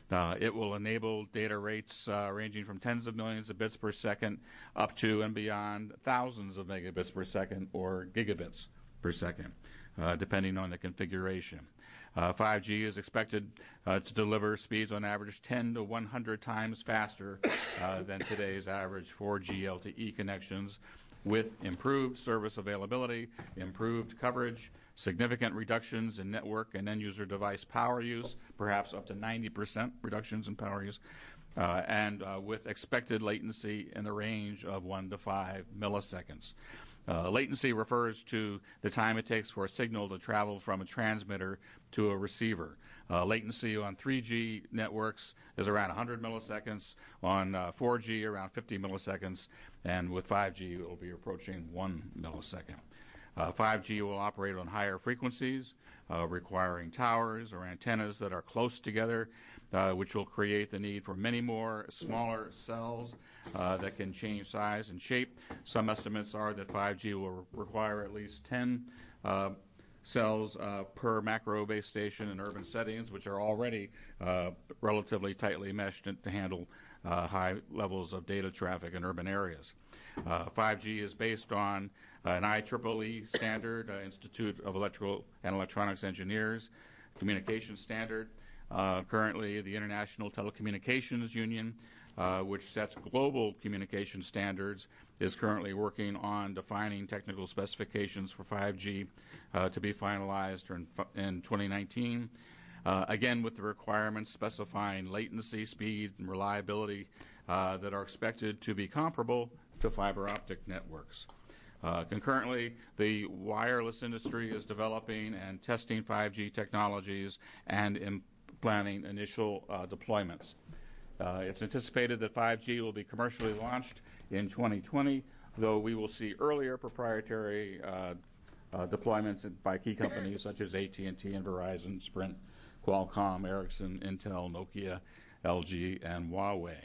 Uh, it will enable data rates uh, ranging from tens of millions of bits per second up to and beyond thousands of megabits per second or gigabits per second, uh, depending on the configuration. Uh, five G is expected uh, to deliver speeds on average ten to one hundred times faster uh, than today's average four G L T E connections, with improved service availability, improved coverage, significant reductions in network and end-user device power use, perhaps up to ninety percent reductions in power use, uh, and uh, with expected latency in the range of one to five milliseconds. Uh, latency refers to the time it takes for a signal to travel from a transmitter to a receiver. Uh, latency on three G networks is around one hundred milliseconds, on uh, four G around fifty milliseconds, and with five G it will be approaching one millisecond. Uh, five G will operate on higher frequencies, uh, requiring towers or antennas that are close together, uh, which will create the need for many more smaller cells uh, that can change size and shape. Some estimates are that five G will re- require at least ten uh, cells uh, per macro base station in urban settings, which are already uh, relatively tightly meshed to handle uh, high levels of data traffic in urban areas. Uh, five G is based on uh, an I triple E standard, uh, Institute of Electrical and Electronics Engineers communication standard. Uh, currently, the International Telecommunications Union, uh, which sets global communication standards, is currently working on defining technical specifications for five G uh, to be finalized in, in twenty nineteen. Uh, again, with the requirements specifying latency, speed, and reliability uh, that are expected to be comparable to fiber optic networks. Uh, concurrently, the wireless industry is developing and testing five G technologies and in planning initial uh, deployments. Uh, it's anticipated that five G will be commercially launched in twenty twenty, though we will see earlier proprietary uh, uh, deployments by key companies such as A T and T and Verizon, Sprint, Qualcomm, Ericsson, Intel, Nokia, L G, and Huawei.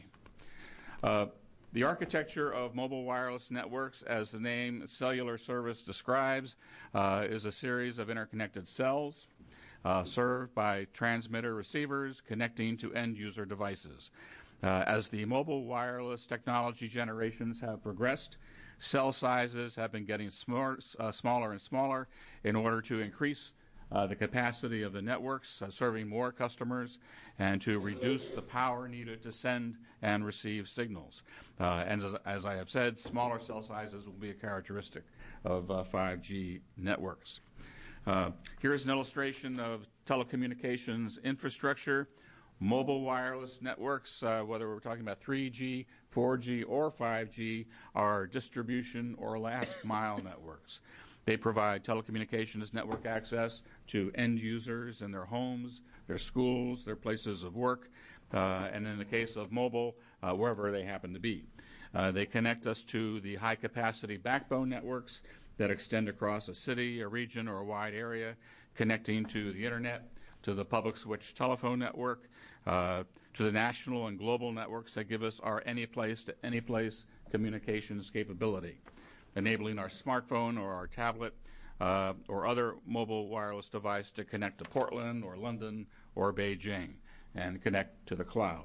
Uh, The architecture of mobile wireless networks, as the name cellular service describes, uh, is a series of interconnected cells uh, served by transmitter receivers connecting to end-user devices. Uh, as the mobile wireless technology generations have progressed, cell sizes have been getting small, uh, smaller and smaller in order to increase Uh, the capacity of the networks, uh, serving more customers, and to reduce the power needed to send and receive signals. Uh, and as, as I have said, smaller cell sizes will be a characteristic of uh, five G networks. Uh, here's an illustration of telecommunications infrastructure. Mobile wireless networks, uh, whether we're talking about three G, four G, or five G, are distribution or last mile networks. They provide telecommunications network access to end users in their homes, their schools, their places of work, uh, and in the case of mobile, uh, wherever they happen to be. Uh, they connect us to the high-capacity backbone networks that extend across a city, a region, or a wide area, connecting to the Internet, to the public switch telephone network, uh, to the national and global networks that give us our any-place-to-any-place communications capability, enabling our smartphone or our tablet uh, or other mobile wireless device to connect to Portland or London or Beijing and connect to the cloud.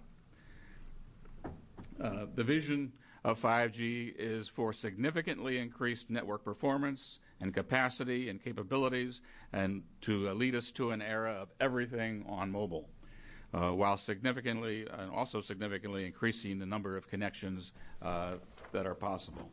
Uh, the vision of five G is for significantly increased network performance and capacity and capabilities, and to uh, lead us to an era of everything on mobile, uh, while significantly and also significantly increasing the number of connections uh, that are possible.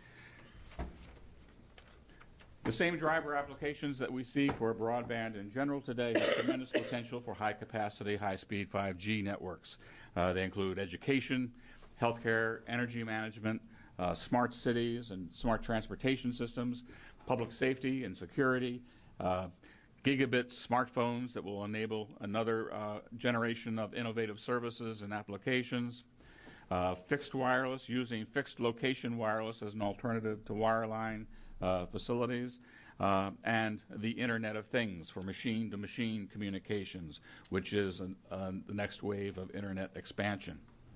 The same driver applications that we see for broadband in general today have tremendous potential for high-capacity, high-speed five G networks. Uh, they include education, healthcare, energy management, uh, smart cities and smart transportation systems, public safety and security, uh, gigabit smartphones that will enable another uh, generation of innovative services and applications, uh, fixed wireless, using fixed location wireless as an alternative to wireline Uh, facilities, uh, and the Internet of Things for machine-to-machine communications, which is an, uh, the next wave of Internet expansion.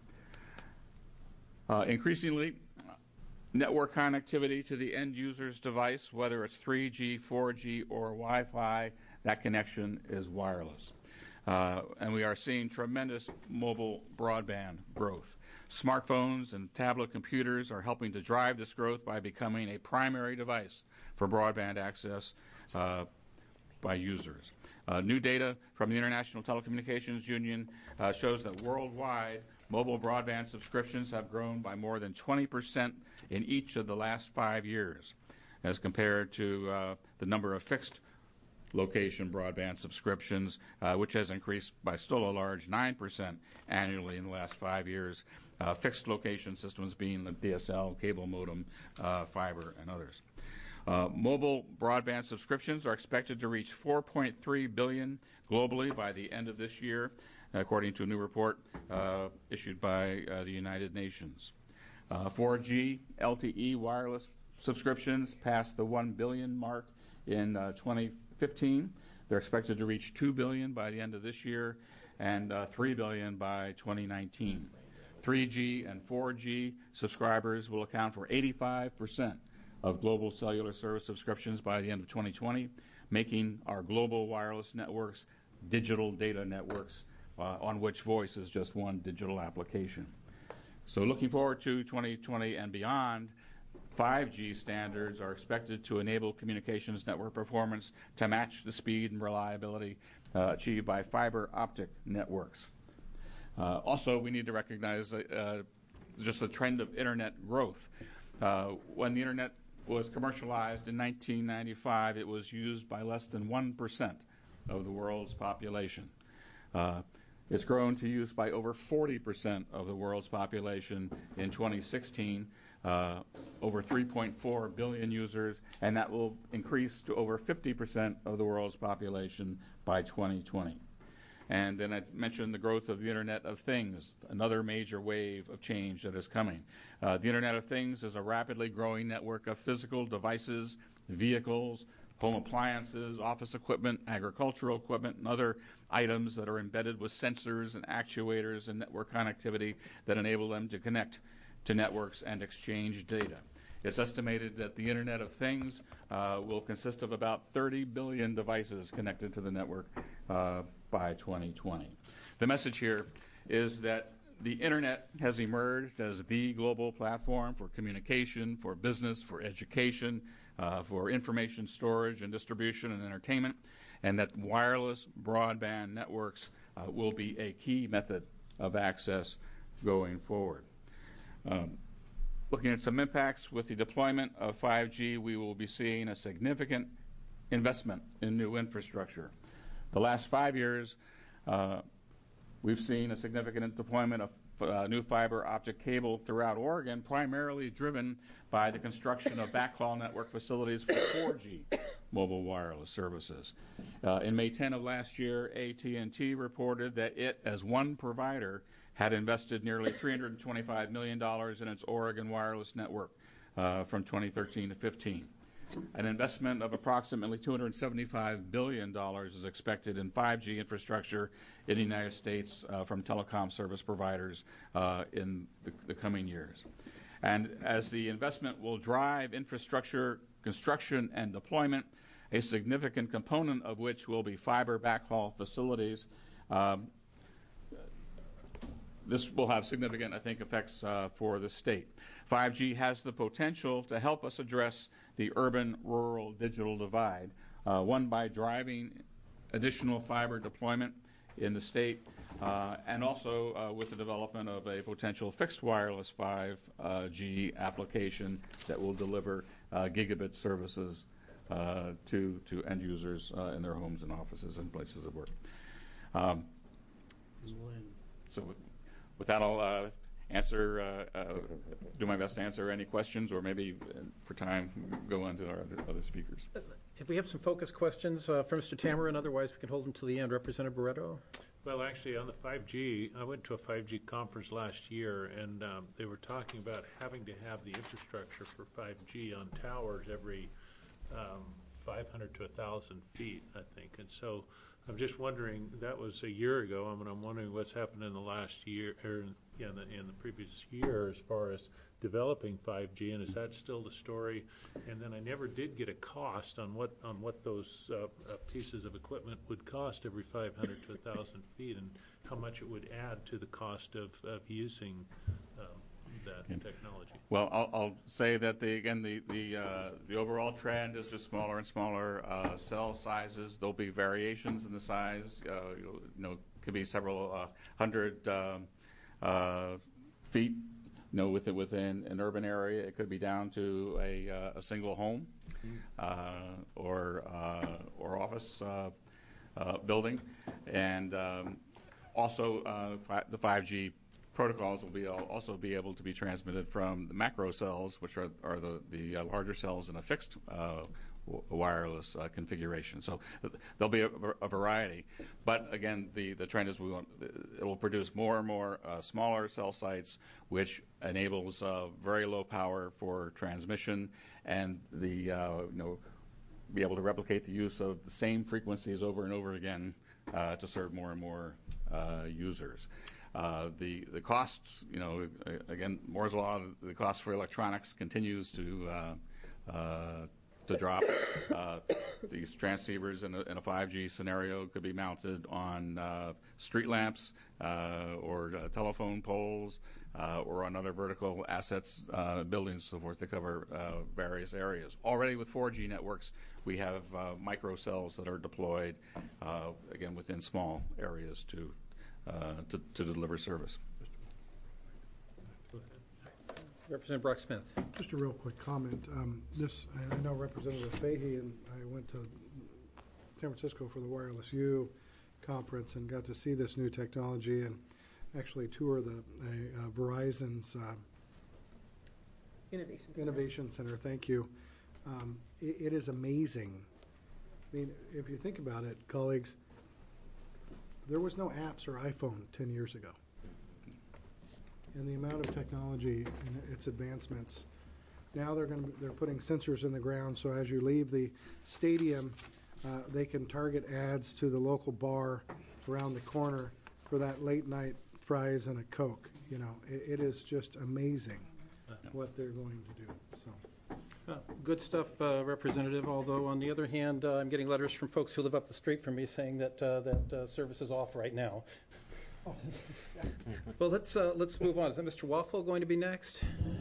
Uh, increasingly, network connectivity to the end user's device, whether it's three G, four G, or Wi-Fi, that connection is wireless. Uh, and we are seeing tremendous mobile broadband growth. Smartphones and tablet computers are helping to drive this growth by becoming a primary device for broadband access uh, by users. Uh, new data from the International Telecommunications Union uh, shows that worldwide mobile broadband subscriptions have grown by more than twenty percent in each of the last five years as compared to uh, the number of fixed location broadband subscriptions, uh, which has increased by still a large nine percent annually in the last five years. Uh, fixed location systems being the D S L, cable modem, uh, fiber, and others. Uh, mobile broadband subscriptions are expected to reach four point three billion globally by the end of this year, according to a new report uh, issued by uh, the United Nations. Uh, four G L T E wireless subscriptions passed the one billion mark in uh, twenty fifteen. They're expected to reach two billion by the end of this year and uh, three billion by twenty nineteen. three G and four G subscribers will account for eighty-five percent of global cellular service subscriptions by the end of twenty twenty, making our global wireless networks digital data networks uh, on which voice is just one digital application. So looking forward to twenty twenty and beyond, five G standards are expected to enable communications network performance to match the speed and reliability uh, achieved by fiber optic networks. Uh, also, we need to recognize uh, just the trend of Internet growth. Uh, when the Internet was commercialized in nineteen ninety-five, it was used by less than one percent of the world's population. Uh, it's grown to use by over forty percent of the world's population in twenty sixteen, uh, over three point four billion users, and that will increase to over fifty percent of the world's population by twenty twenty. And then I mentioned the growth of the Internet of Things, another major wave of change that is coming. Uh, the Internet of Things is a rapidly growing network of physical devices, vehicles, home appliances, office equipment, agricultural equipment, and other items that are embedded with sensors and actuators and network connectivity that enable them to connect to networks and exchange data. It's estimated that the Internet of Things uh, will consist of about thirty billion devices connected to the network uh, by twenty twenty. The message here is that the Internet has emerged as the global platform for communication, for business, for education, uh, for information storage and distribution and entertainment, and that wireless broadband networks uh, will be a key method of access going forward. Um, Looking at some impacts with the deployment of five G, we will be seeing a significant investment in new infrastructure. The last five years, uh, we've seen a significant deployment of uh, new fiber optic cable throughout Oregon, primarily driven by the construction of backhaul network facilities for four G mobile wireless services. Uh, in May tenth of last year, A T and T reported that it, as one provider, had invested nearly three hundred twenty-five million dollars in its Oregon wireless network uh, from twenty thirteen to fifteen. An investment of approximately two hundred seventy-five billion dollars is expected in five G infrastructure in the United States uh, from telecom service providers uh, in the, the coming years. And as the investment will drive infrastructure construction and deployment, a significant component of which will be fiber backhaul facilities, um, this will have significant, I think, effects uh, for the state. five G has the potential to help us address the urban-rural digital divide, uh, one by driving additional fiber deployment in the state, uh, and also uh, with the development of a potential fixed wireless five G application that will deliver uh, gigabit services uh, to, to end users uh, in their homes and offices and places of work. Um, so. With that, I'll uh, answer, uh, uh, do my best to answer any questions, or maybe uh, for time, go on to our other, other speakers. If we have some focused questions uh, for Mister Tamarin, otherwise we can hold them to the end. Representative Barreto? Well, actually, on the five G, I went to a five G conference last year, and um, they were talking about having to have the infrastructure for five G on towers every um, five hundred to one thousand feet, I think. And so I'm just wondering, that was a year ago. I mean, I'm wondering what's happened in the last year, or in the, in the previous year as far as developing five G, and is that still the story? And then I never did get a cost on what on what those uh, uh, pieces of equipment would cost every five hundred to one thousand feet, and how much it would add to the cost of, of using um, that technology. Well, I'll, I'll say that the again the the uh, the overall trend is just smaller and smaller uh, cell sizes. There'll be variations in the size. Uh, you know, could be several uh, hundred um, uh, feet. You know, within within an urban area, it could be down to a uh, a single home, uh, or uh, or office uh, uh, building, and um, also uh, fi- the five G protocols will be also be able to be transmitted from the macro cells, which are, are the, the uh, larger cells in a fixed uh, w- wireless uh, configuration. So th- there'll be a, a variety. But again, the, the trend is we want it will produce more and more uh, smaller cell sites, which enables uh, very low power for transmission, and the uh, you know be able to replicate the use of the same frequencies over and over again uh, to serve more and more uh, users. Uh, the the costs, you know, again, Moore's law, the cost for electronics continues to uh, uh, to drop. Uh, these transceivers in a, in a five G scenario could be mounted on uh, street lamps uh, or uh, telephone poles uh, or on other vertical assets, uh, buildings, so forth, to cover uh, various areas. Already with four G networks, we have uh, micro cells that are deployed, uh, again, within small areas to Uh, to, to deliver service. Representative Brock Smith. Just a real quick comment. Um, this, I know Representative Fahey and I went to San Francisco for the Wireless U conference and got to see this new technology and actually tour the uh, Verizon's uh, Innovation Center. Innovation Center. Thank you. Um, it, it is amazing. I mean, if you think about it, colleagues, there was no apps or iPhone ten years ago. And the amount of technology and its advancements, now they're going to they're putting sensors in the ground, so as you leave the stadium, uh, they can target ads to the local bar around the corner for that late night fries and a Coke. You know, it, it is just amazing what they're going to do. So. Uh, good stuff, uh, Representative, although on the other hand, uh, I'm getting letters from folks who live up the street from me saying that uh, that uh, service is off right now. Oh. Well, let's, uh, let's move on. Is that Mister Waffle going to be next?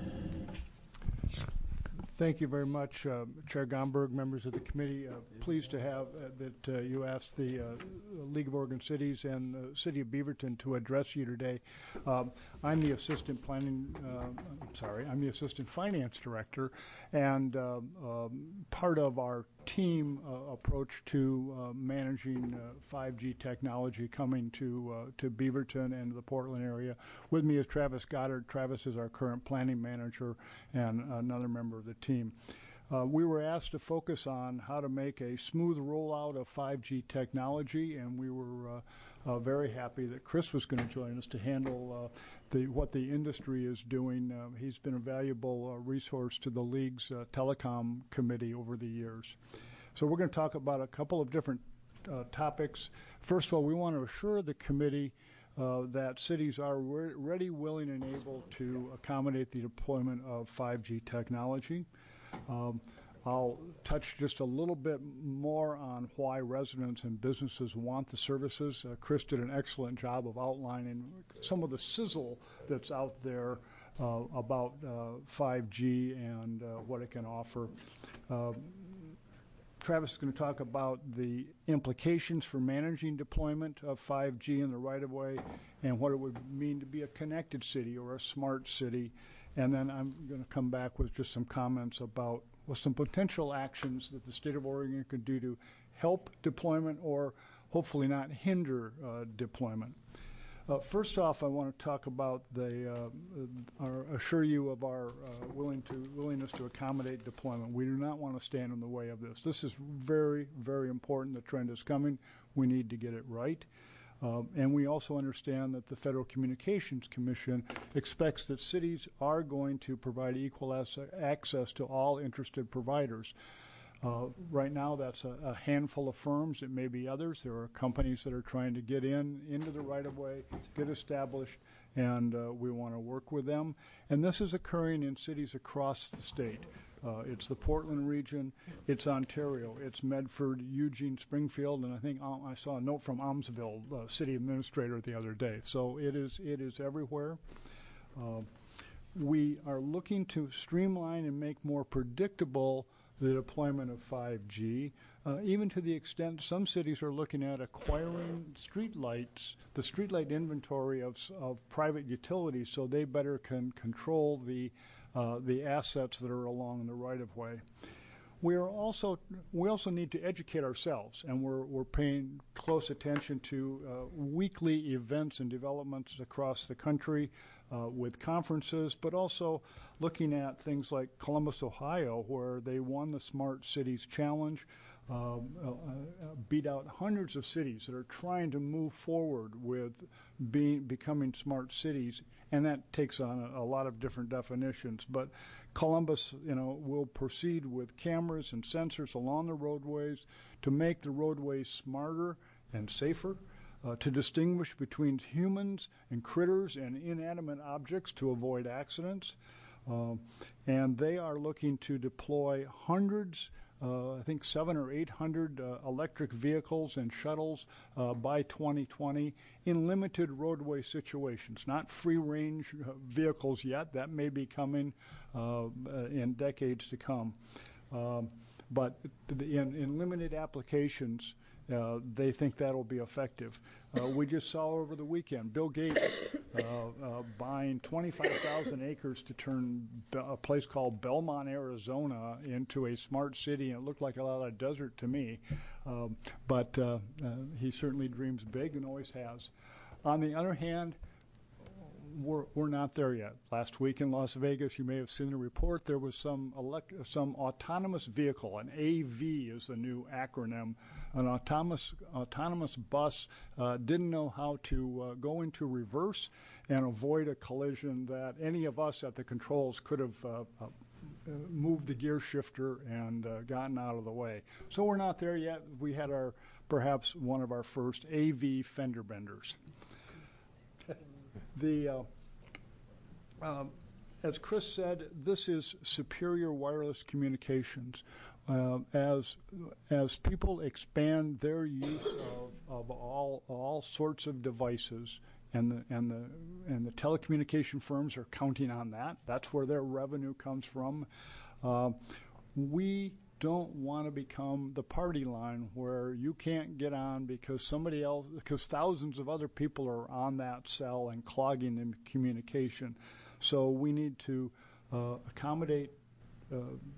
Thank you very much, uh, Chair Gomberg, members of the committee. Uh, pleased to have uh, that uh, you asked the uh, League of Oregon Cities and the City of Beaverton to address you today. Um, I'm the Assistant Planning, uh, I'm sorry, I'm the Assistant Finance Director, and uh, um, part of our team uh, approach to uh, managing uh, five G technology coming to uh, to Beaverton and the Portland area. With me is Travis Goddard. Travis is our current planning manager and another member of the team. Uh, we were asked to focus on how to make a smooth rollout of five G technology, and we were uh, uh, very happy that Chris was going to join us to handle uh, the, what the industry is doing. Uh, he's been a valuable uh, resource to the League's uh, telecom committee over the years. So we're going to talk about a couple of different uh, topics. First of all, we want to assure the committee uh, that cities are re- ready, willing, and able to accommodate the deployment of five G technology. Um, I'll touch just a little bit more on why residents and businesses want the services. Uh, Chris did an excellent job of outlining some of the sizzle that's out there uh, about uh, five G and uh, what it can offer. Uh, Travis is going to talk about the implications for managing deployment of five G in the right-of-way and what it would mean to be a connected city or a smart city. And then I'm going to come back with just some comments about well, some potential actions that the state of Oregon could do to help deployment or hopefully not hinder uh, deployment. Uh, first off, I want to talk about the, uh, our, assure you of our uh, willing to, willingness to accommodate deployment. We do not want to stand in the way of this. This is very, very important. The trend is coming. We need to get it right. Uh, and we also understand that the Federal Communications Commission expects that cities are going to provide equal as- access to all interested providers. Uh, right now, that's a, a handful of firms. It may be others. There are companies that are trying to get in into the right-of-way, get established, and uh, we want to work with them. And this is occurring in cities across the state. Uh, it's the Portland region, it's Ontario, it's Medford, Eugene, Springfield, and I think um, I saw a note from Amsville, uh, city administrator, the other day. So it is it is everywhere. Uh, we are looking to streamline and make more predictable the deployment of five G, uh, even to the extent some cities are looking at acquiring streetlights, the streetlight inventory of, of private utilities, so they better can control the Uh, the assets that are along the right-of-way. We are also we also need to educate ourselves, and we're we're paying close attention to uh, weekly events and developments across the country uh, with conferences, but also looking at things like Columbus, Ohio, where they won the Smart Cities Challenge, uh, uh, uh, beat out hundreds of cities that are trying to move forward with being becoming smart cities. And that takes on a, a lot of different definitions. But Columbus, you know, will proceed with cameras and sensors along the roadways to make the roadways smarter and safer, uh, to distinguish between humans and critters and inanimate objects to avoid accidents. Uh, and they are looking to deploy hundreds, uh, I think seven or eight hundred uh, electric vehicles and shuttles uh, by twenty twenty in limited roadway situations, not free-range uh, vehicles yet. That may be coming uh, in decades to come. Um, but in, in limited applications, uh, they think that'll be effective. Uh, we just saw over the weekend Bill Gates uh, uh, buying twenty-five thousand acres to turn a place called Belmont, Arizona into a smart city, and it looked like a lot of desert to me. Um, but uh, uh, he certainly dreams big and always has. On the other hand, we're, we're not there yet. Last week in Las Vegas, you may have seen the report, there was some elect, some autonomous vehicle, an A V is the new acronym, an autonomous, autonomous bus uh, didn't know how to uh, go into reverse and avoid a collision that any of us at the controls could have uh, uh, moved the gear shifter and uh, gotten out of the way. So we're not there yet. We had our, perhaps one of our first A V fender benders. The, uh, um, as Chris said, this is superior wireless communications. Uh, as as people expand their use of, of all all sorts of devices, and the and the and the telecommunication firms are counting on that. That's where their revenue comes from. Uh, we don't want to become the party line where you can't get on because somebody else, because thousands of other people are on that cell and clogging the communication. So we need to uh, accommodate uh,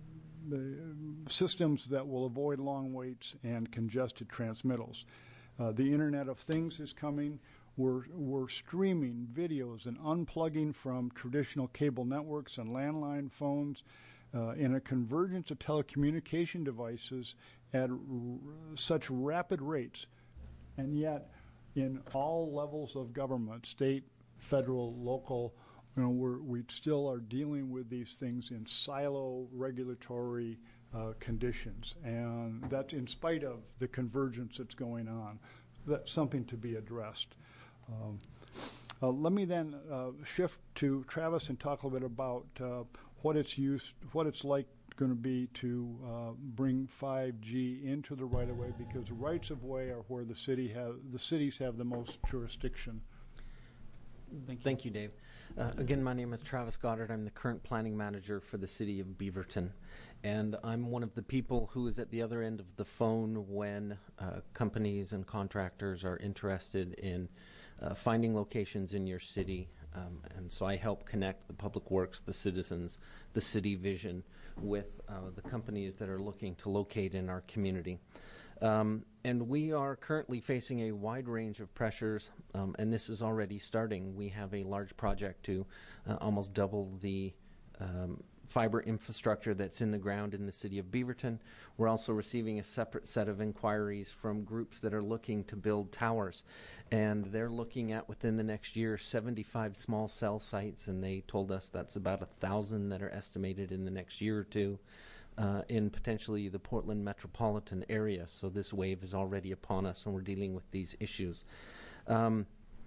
the systems that will avoid long waits and congested transmittals. Uh, the Internet of Things is coming. We're, we're streaming videos and unplugging from traditional cable networks and landline phones. Uh, in a convergence of telecommunication devices at r- such rapid rates, and yet in all levels of government, state, federal, local, you know, we're, we still are dealing with these things in silo regulatory uh, conditions, and that's in spite of the convergence that's going on. That's something to be addressed. Um, uh, let me then uh, shift to Travis and talk a little bit about uh, what it's used, what it's like going to be to uh, bring five G into the right of way, because rights of way are where the city have the cities have the most jurisdiction. Thank you, Thank you Dave. Uh, again, my name is Travis Goddard. I'm the current planning manager for the city of Beaverton, and I'm one of the people who is at the other end of the phone when uh, companies and contractors are interested in uh, finding locations in your city. Um, and so I help connect the public works, the citizens, the city vision with uh, the companies that are looking to locate in our community. Um, and we are currently facing a wide range of pressures, um, and this is already starting. We have a large project to uh, almost double the um, fiber infrastructure that's in the ground in the city of Beaverton. We're also receiving a separate set of inquiries from groups that are looking to build towers, and they're looking at within the next year seventy-five small cell sites, and they told us that's about a thousand that are estimated in the next year or two uh, in potentially the Portland metropolitan area. So this wave is already upon us, and we're dealing with these issues. Um,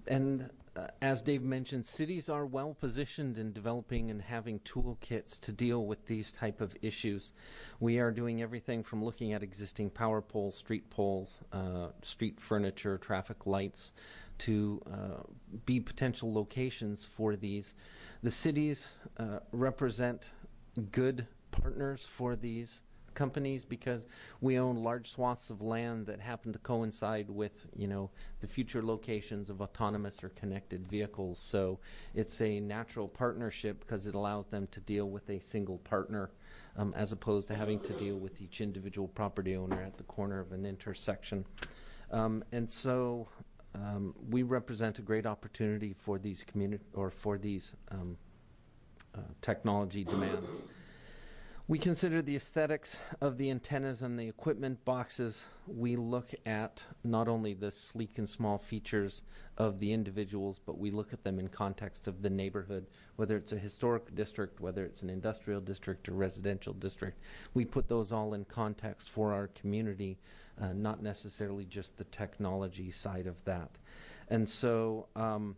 and uh, as Dave mentioned, cities are well positioned in developing and having toolkits to deal with these type of issues. We are doing everything from looking at existing power poles, street poles, uh, street furniture, traffic lights, to uh, be potential locations for these. The cities uh, represent good partners for these companies because we own large swaths of land that happen to coincide with, you know, the future locations of autonomous or connected vehicles. So it's a natural partnership because it allows them to deal with a single partner um, as opposed to having to deal with each individual property owner at the corner of an intersection. Um, and so um, we represent a great opportunity for these community or for these um, uh, technology demands. We consider the aesthetics of the antennas and the equipment boxes. We look at not only the sleek and small features of the individuals, but we look at them in context of the neighborhood, whether it's a historic district, whether it's an industrial district or residential district. We put those all in context for our community, uh, not necessarily just the technology side of that. And so um,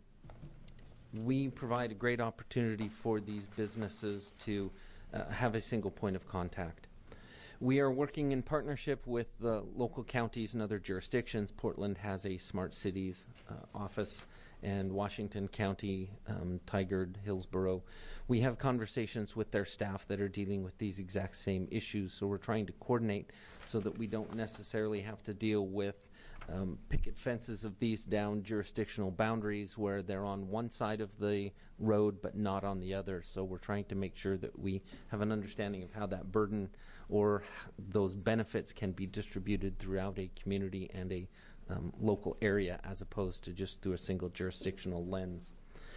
we provide a great opportunity for these businesses to Uh, have a single point of contact. We are working in partnership with the local counties and other jurisdictions. Portland has a smart cities uh, office, and Washington County, um, Tigard, Hillsborough. We have conversations with their staff that are dealing with these exact same issues, so we're trying to coordinate so that we don't necessarily have to deal with Um, picket fences of these down jurisdictional boundaries where they're on one side of the road but not on the other. So we're trying to make sure that we have an understanding of how that burden or those benefits can be distributed throughout a community and a um, local area as opposed to just through a single jurisdictional lens.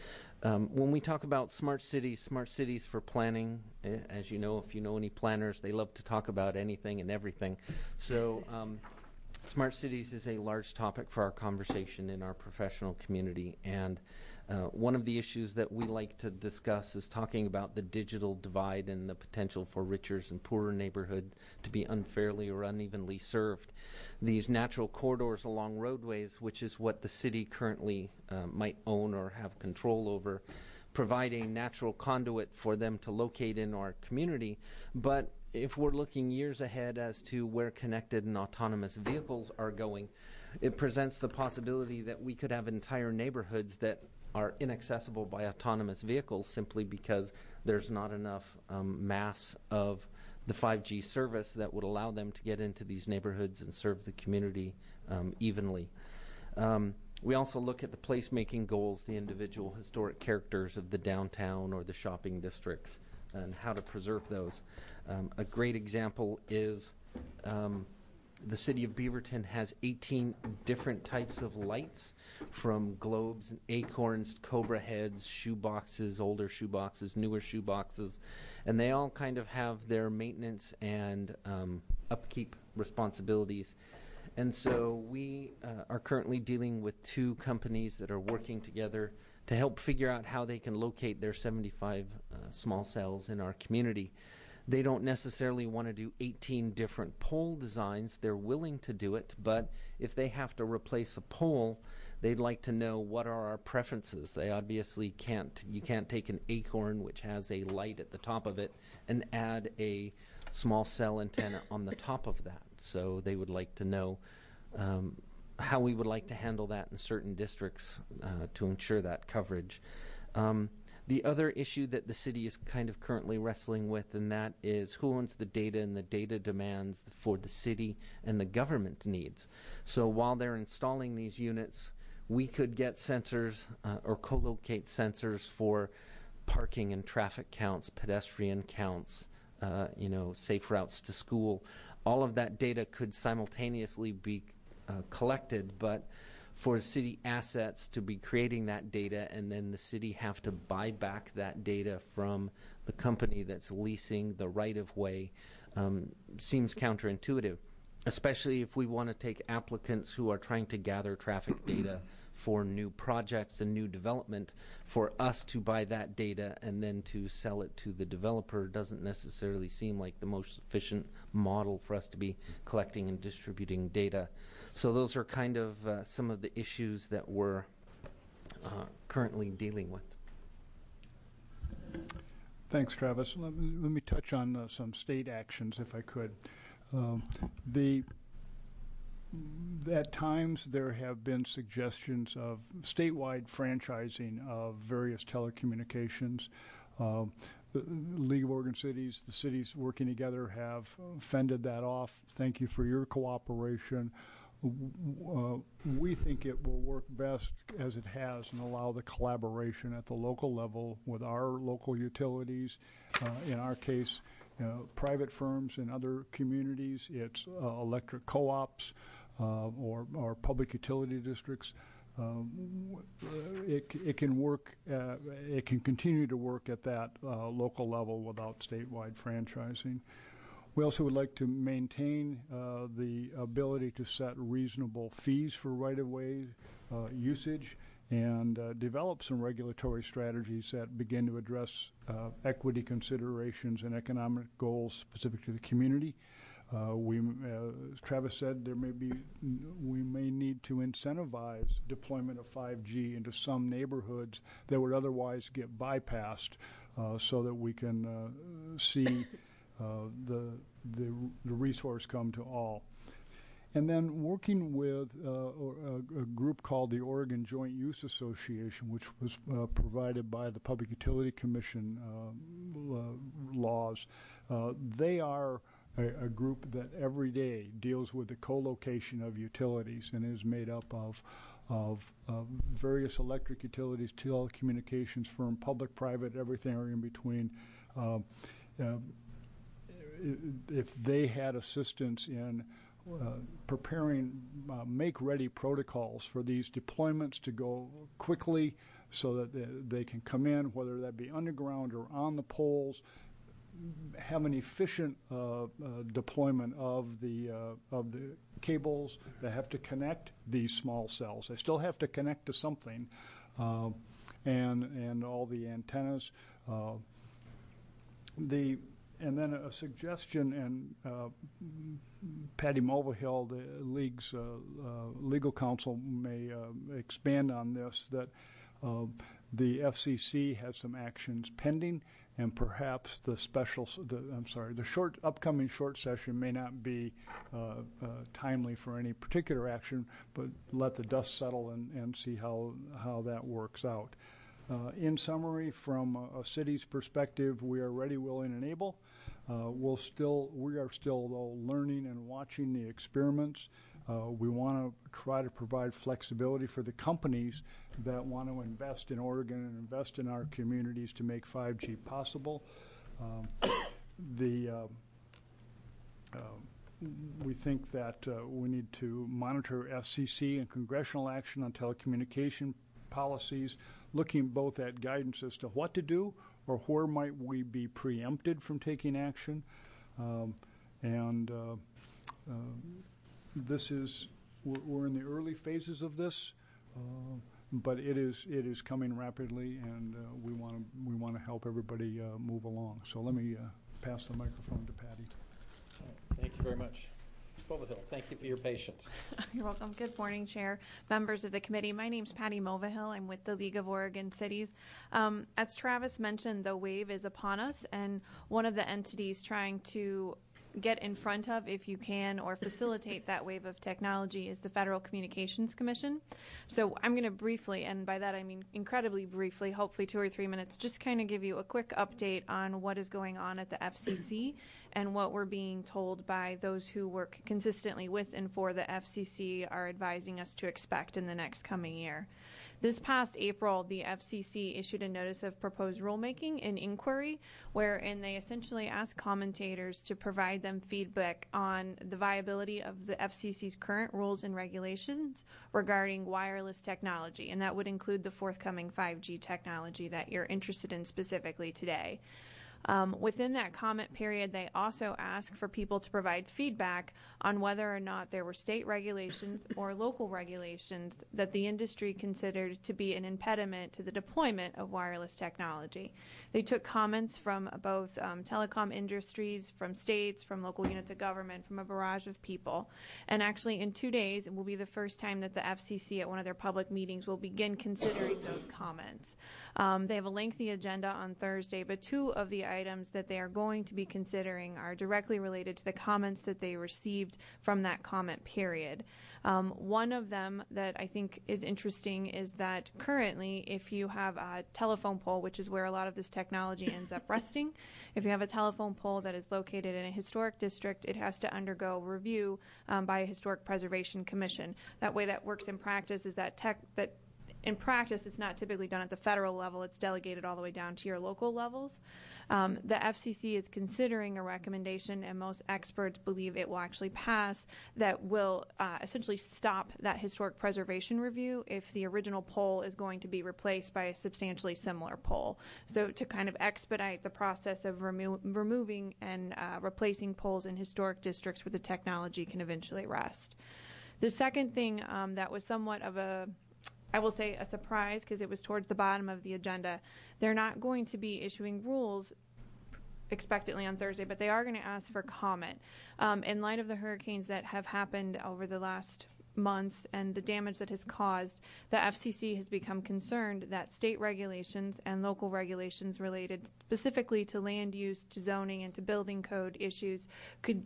Um, when we talk about smart cities, smart cities for planning, eh, as you know, if you know any planners, they love to talk about anything and everything. So um, smart cities is a large topic for our conversation in our professional community, and uh, one of the issues that we like to discuss is talking about the digital divide and the potential for richer and poorer neighborhood to be unfairly or unevenly served. These natural corridors along roadways, which is what the city currently uh, might own or have control over, provide a natural conduit for them to locate in our community, but if we're looking years ahead as to where connected and autonomous vehicles are going, it presents the possibility that we could have entire neighborhoods that are inaccessible by autonomous vehicles simply because there's not enough um, mass of the five G service that would allow them to get into these neighborhoods and serve the community um, evenly. Um, we also look at the placemaking goals, the individual historic characters of the downtown or the shopping districts, and how to preserve those. Um, a great example is um, the city of Beaverton has eighteen different types of lights, from globes and acorns, cobra heads, shoe boxes, older shoe boxes, newer shoe boxes, and they all kind of have their maintenance and um, upkeep responsibilities. And so we uh, are currently dealing with two companies that are working together to help figure out how they can locate their seventy-five uh, small cells in our community. They don't necessarily want to do eighteen different pole designs. They're willing to do it, but if they have to replace a pole, they'd like to know what are our preferences. They obviously can't, you can't take an acorn, which has a light at the top of it, and add a small cell antenna on the top of that. So they would like to know um, how we would like to handle that in certain districts uh, to ensure that coverage. Um, the other issue that the city is kind of currently wrestling with, and that is who owns the data and the data demands for the city and the government needs. So while they're installing these units, we could get sensors uh, or co-locate sensors for parking and traffic counts, pedestrian counts, uh, you know, safe routes to school. All of that data could simultaneously be Uh, collected, but for city assets to be creating that data and then the city have to buy back that data from the company that's leasing the right-of-way um, seems counterintuitive, especially if we want to take applicants who are trying to gather traffic data for new projects and new development. For us to buy that data and then to sell it to the developer doesn't necessarily seem like the most efficient model for us to be collecting and distributing data. So those are kind of uh, some of the issues that we're uh, currently dealing with. Thanks, Travis. Let me, let me touch on uh, some state actions, if I could. Um, the At times, there have been suggestions of statewide franchising of various telecommunications. Uh, the League of Oregon Cities, the cities working together, have fended that off. Thank you for your cooperation. Uh, we think it will work best as it has and allow the collaboration at the local level with our local utilities. Uh, in our case, uh, private firms in other communities, it's uh, electric co-ops uh, or, or public utility districts. Um, it, it can work, uh, it can continue to work at that uh, local level without statewide franchising. We also would like to maintain uh, the ability to set reasonable fees for right-of-way uh, usage and uh, develop some regulatory strategies that begin to address uh, equity considerations and economic goals specific to the community. Uh, we, uh, as Travis said, there may be, we may need to incentivize deployment of five G into some neighborhoods that would otherwise get bypassed, uh, so that we can uh, see uh, the, the the resource come to all. And then working with uh, a, a group called the Oregon Joint Use Association, which was uh, provided by the Public Utility Commission uh, laws, uh, they are A, a group that every day deals with the co-location of utilities and is made up of, of, of various electric utilities, telecommunications firm, public, private, everything are in between. Uh, uh, if they had assistance in uh, preparing uh, make-ready protocols for these deployments to go quickly so that they, they can come in, whether that be underground or on the poles, have an efficient uh, uh, deployment of the uh, of the cables that have to connect these small cells. They still have to connect to something, uh, and and all the antennas. Uh, the and then a suggestion, and uh, Patty Mulvihill, the league's uh, uh, legal counsel, may uh, expand on this. That uh, the F C C has some actions pending. And perhaps the special, the, I'm sorry, the short upcoming short session may not be uh, uh, timely for any particular action, but let the dust settle and, and see how how that works out. Uh, in summary, from a, a city's perspective, we are ready, willing, and able. Uh, we'll still, we are still though learning and watching the experiments. Uh, we want to try to provide flexibility for the companies that want to invest in Oregon and invest in our communities to make five G possible. Um, the uh, uh, we think that uh, we need to monitor F C C and congressional action on telecommunication policies, looking both at guidance as to what to do or where might we be preempted from taking action. Um, and uh, uh, this is, we're, we're in the early phases of this. Uh, But it is it is coming rapidly, and uh, we want to we want to help everybody uh, move along. So let me uh, pass the microphone to Patty. Thank you very much. Mulvihill, thank you for your patience. You're welcome. Good morning, Chair, members of the committee. My name's Patty Mulvihill. I'm with the League of Oregon Cities. Um, as Travis mentioned, the wave is upon us, and one of the entities trying to get in front of, if you can, or facilitate that wave of technology is the Federal Communications Commission. So I'm going to briefly, and by that I mean incredibly briefly, hopefully two or three minutes, just kind of give you a quick update on what is going on at the F C C and what we're being told by those who work consistently with and for the F C C are advising us to expect in the next coming year. This past April, the F C C issued a notice of proposed rulemaking and inquiry, wherein they essentially asked commentators to provide them feedback on the viability of the F C C's current rules and regulations regarding wireless technology, and that would include the forthcoming five G technology that you're interested in specifically today. Um, within that comment period, they also ask for people to provide feedback on whether or not there were state regulations or local regulations that the industry considered to be an impediment to the deployment of wireless technology. They took comments from both um, telecom industries, from states, from local units of government, from a barrage of people. And actually, in two days, it will be the first time that the F C C at one of their public meetings will begin considering those comments. Um, they have a lengthy agenda on Thursday, but two of the items that they are going to be considering are directly related to the comments that they received from that comment period. Um, one of them that I think is interesting is that currently, if you have a telephone pole, which is where a lot of this technology ends up resting, if you have a telephone pole that is located in a historic district, it has to undergo review um, by a Historic Preservation Commission. That way that works in practice is that tech that in practice, it's not typically done at the federal level. It's delegated all the way down to your local levels. Um, the F C C is considering a recommendation, and most experts believe it will actually pass, that will uh, essentially stop that historic preservation review if the original pole is going to be replaced by a substantially similar pole. So to kind of expedite the process of remo- removing and uh, replacing poles in historic districts where the technology can eventually rest. The second thing um, that was somewhat of a I will say a surprise, because it was towards the bottom of the agenda. They're not going to be issuing rules expectantly on Thursday, but they are going to ask for comment. Um, in light of the hurricanes that have happened over the last months and the damage that has caused, the F C C has become concerned that state regulations and local regulations related specifically to land use, to zoning, and to building code issues could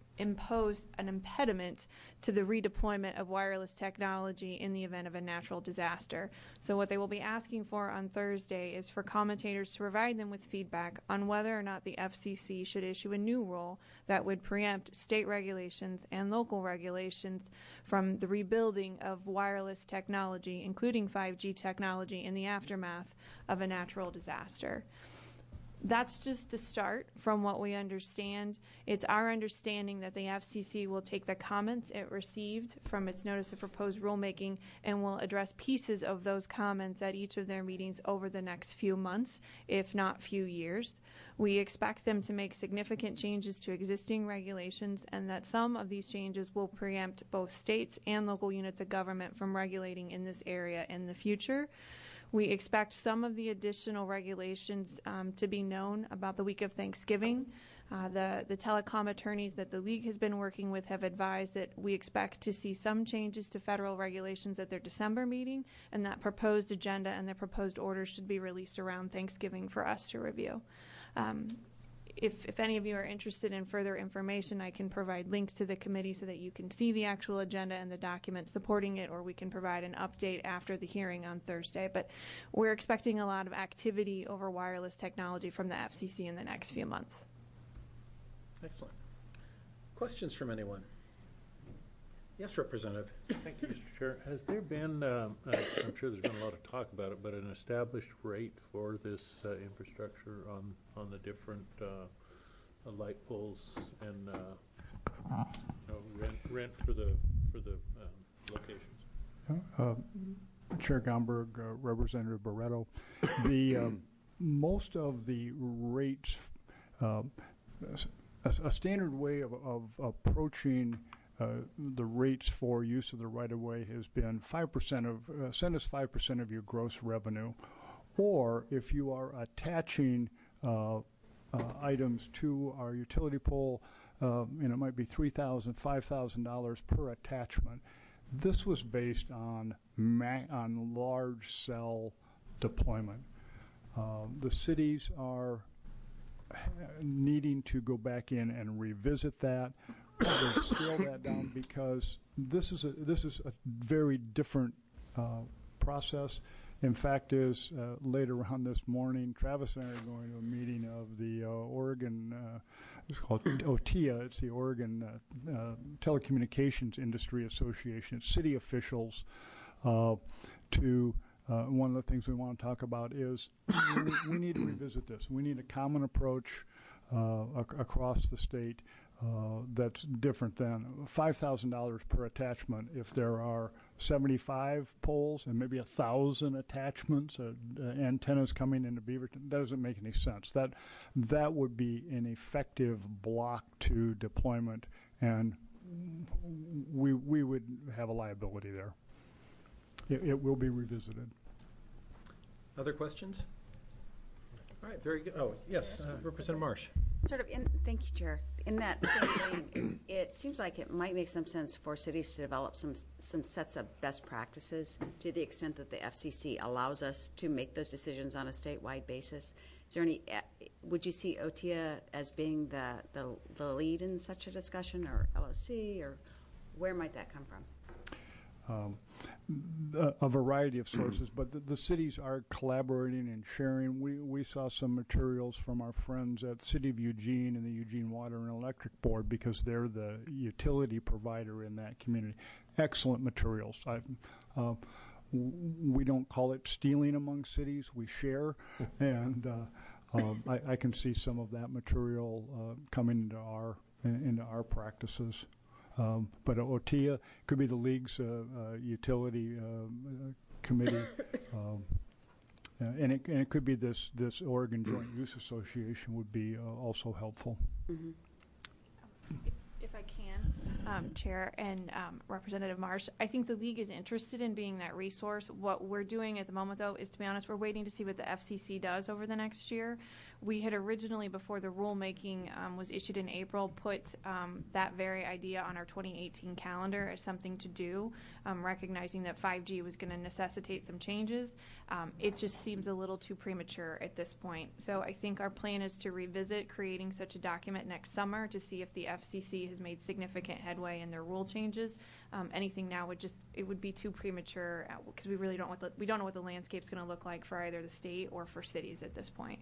impose an impediment to the redeployment of wireless technology in the event of a natural disaster. So what they will be asking for on Thursday is for commentators to provide them with feedback on whether or not the F C C should issue a new rule that would preempt state regulations and local regulations from the rebuilding of wireless technology, including five G technology, in the aftermath of a natural disaster. That's just the start from what we understand. It's our understanding that the F C C will take the comments it received from its notice of proposed rulemaking and will address pieces of those comments at each of their meetings over the next few months, if not few years. We expect them to make significant changes to existing regulations, and that some of these changes will preempt both states and local units of government from regulating in this area in the future. We expect some of the additional regulations um, to be known about the week of Thanksgiving. Uh, the, the telecom attorneys that the League has been working with have advised that we expect to see some changes to federal regulations at their December meeting, and that proposed agenda and the proposed orders should be released around Thanksgiving for us to review. Um, If, if any of you are interested in further information, I can provide links to the committee so that you can see the actual agenda and the document supporting it, or we can provide an update after the hearing on Thursday. But we're expecting a lot of activity over wireless technology from the F C C in the next few months. Excellent. Questions from anyone? Yes, Representative. Thank you, Mister Chair. Has there been, um, uh, I'm sure there's been a lot of talk about it, but an established rate for this uh, infrastructure on, on the different uh, uh, light poles and uh, you know, rent, rent for the, for the um, locations? Uh, Chair Gomberg, uh, Representative Barreto, the um, most of the rates, uh, a, a standard way of, of approaching Uh, the rates for use of the right-of-way has been five percent of, uh, send us five percent of your gross revenue. Or if you are attaching uh, uh, items to our utility pole, uh, you know, it might be three thousand dollars, five thousand dollars per attachment. This was based on, ma- on large cell deployment. Uh, the cities are needing to go back in and revisit that. Probably scale that down, because this is a this is a very different uh, process. In fact, is uh, later on this morning, Travis and I are going to a meeting of the uh, Oregon. Uh, it's called O T I A. It's the Oregon uh, uh, Telecommunications Industry Association. It's city officials. Uh, to uh, one of the things we want to talk about is we, we need to revisit this. We need a common approach uh, ac- across the state. uh, that's different than five thousand dollars per attachment. If there are seventy-five poles and maybe a thousand attachments, uh, uh, antennas coming into Beaverton, that doesn't make any sense. That that would be an effective block to deployment, and we we would have a liability there. It, it will be revisited. Other questions? All right, very good. Oh, yes, uh, Representative Marsh. Sort of in, thank you, Chair. In that same vein, it, it seems like it might make some sense for cities to develop some some sets of best practices to the extent that the F C C allows us to make those decisions on a statewide basis. Is there any, would you see O T I A as being the, the, the lead in such a discussion, or L O C, or where might that come from? Um, a, a variety of sources, but the, the cities are collaborating and sharing. We we saw some materials from our friends at City of Eugene and the Eugene Water and Electric Board, because they're the utility provider in that community. Excellent materials. I, uh, we don't call it stealing among cities. We share, and uh, um, I, I can see some of that material uh, coming into our into our practices. Um, but O T I A could be the league's uh, uh, utility uh, committee, um, uh, and, it, and it could be this this Oregon Joint Use Association would be uh, also helpful. Mm-hmm. If, if I can, um, Chair and um, Representative Marsh, I think the league is interested in being that resource. What we're doing at the moment, though, is, to be honest, we're waiting to see what the F C C does over the next year. We had originally, before the rulemaking um, was issued in April, put um, that very idea on our twenty eighteen calendar as something to do, um, recognizing that five G was going to necessitate some changes. Um, it just seems a little too premature at this point. So I think our plan is to revisit creating such a document next summer to see if the F C C has made significant headway in their rule changes. Um, anything now would just, it would be too premature because we really don't know what the, we don't know what the landscape's going to look like for either the state or for cities at this point.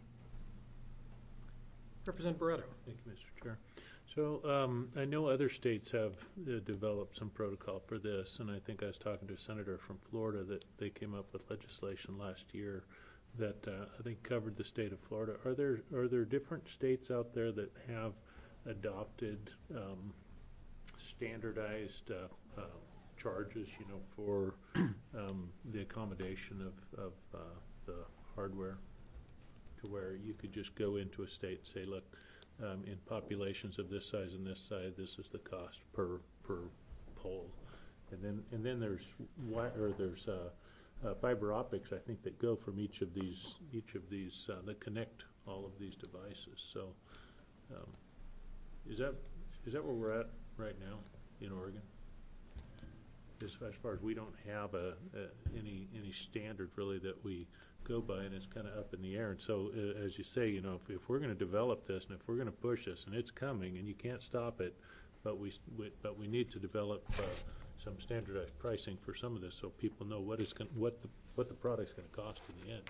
Representative Barretto. Thank you, Mister Chair. So um, I know other states have uh, developed some protocol for this, and I think I was talking to a senator from Florida that they came up with legislation last year that uh, I think covered the state of Florida. Are there are there different states out there that have adopted um, standardized uh, uh, charges, you know, for um, the accommodation of, of uh, the hardware, to where you could just go into a state and say, look, um, in populations of this size and this size, this is the cost per per pole, and then and then there's wi- or there's uh, uh, fiber optics, I think, that go from each of these each of these uh, that connect all of these devices. So, um, is that is that where we're at right now in Oregon? As, as far as we don't have a, a any any standard really that we go by, and it's kind of up in the air. And so, uh, as you say, you know, if, if we're going to develop this and if we're going to push this, and it's coming, and you can't stop it, but we, we but we need to develop uh, some standardized pricing for some of this, so people know what is going, what the what the product's going to cost in the end.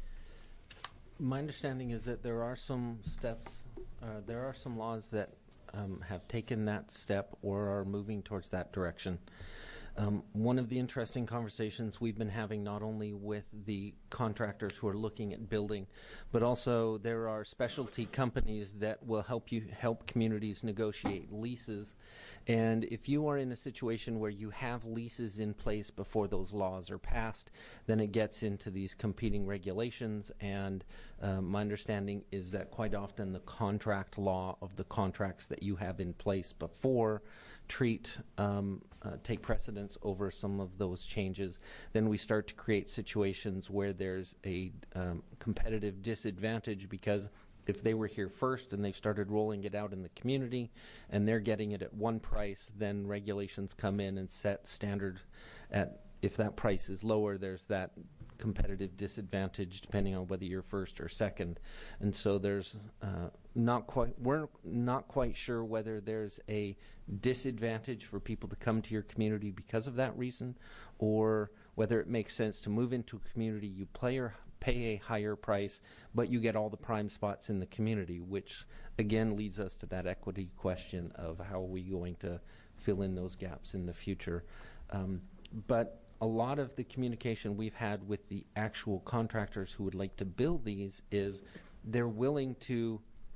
My understanding is that there are some steps, uh, there are some laws that um, have taken that step or are moving towards that direction. Um, one of the interesting conversations we've been having, not only with the contractors who are looking at building, but also there are specialty companies that will help you help communities negotiate leases. And if you are in a situation where you have leases in place before those laws are passed, then it gets into these competing regulations. And uh, my understanding is that quite often the contract law of the contracts that you have in place before treat um, uh, take precedence over some of those changes. Then we start to create situations where there's a um, competitive disadvantage, because if they were here first and they've started rolling it out in the community and they're getting it at one price, then regulations come in and set standard at, if that price is lower, there's that competitive disadvantage depending on whether you're first or second. And so there's uh, not quite, we're not quite sure whether there's a disadvantage for people to come to your community because of that reason, or whether it makes sense to move into a community, you play or pay a higher price, but you get all the prime spots in the community, which again leads us to that equity question of how are we going to fill in those gaps in the future. Um, but a lot of the communication we've had with the actual contractors who would like to build these is they're willing to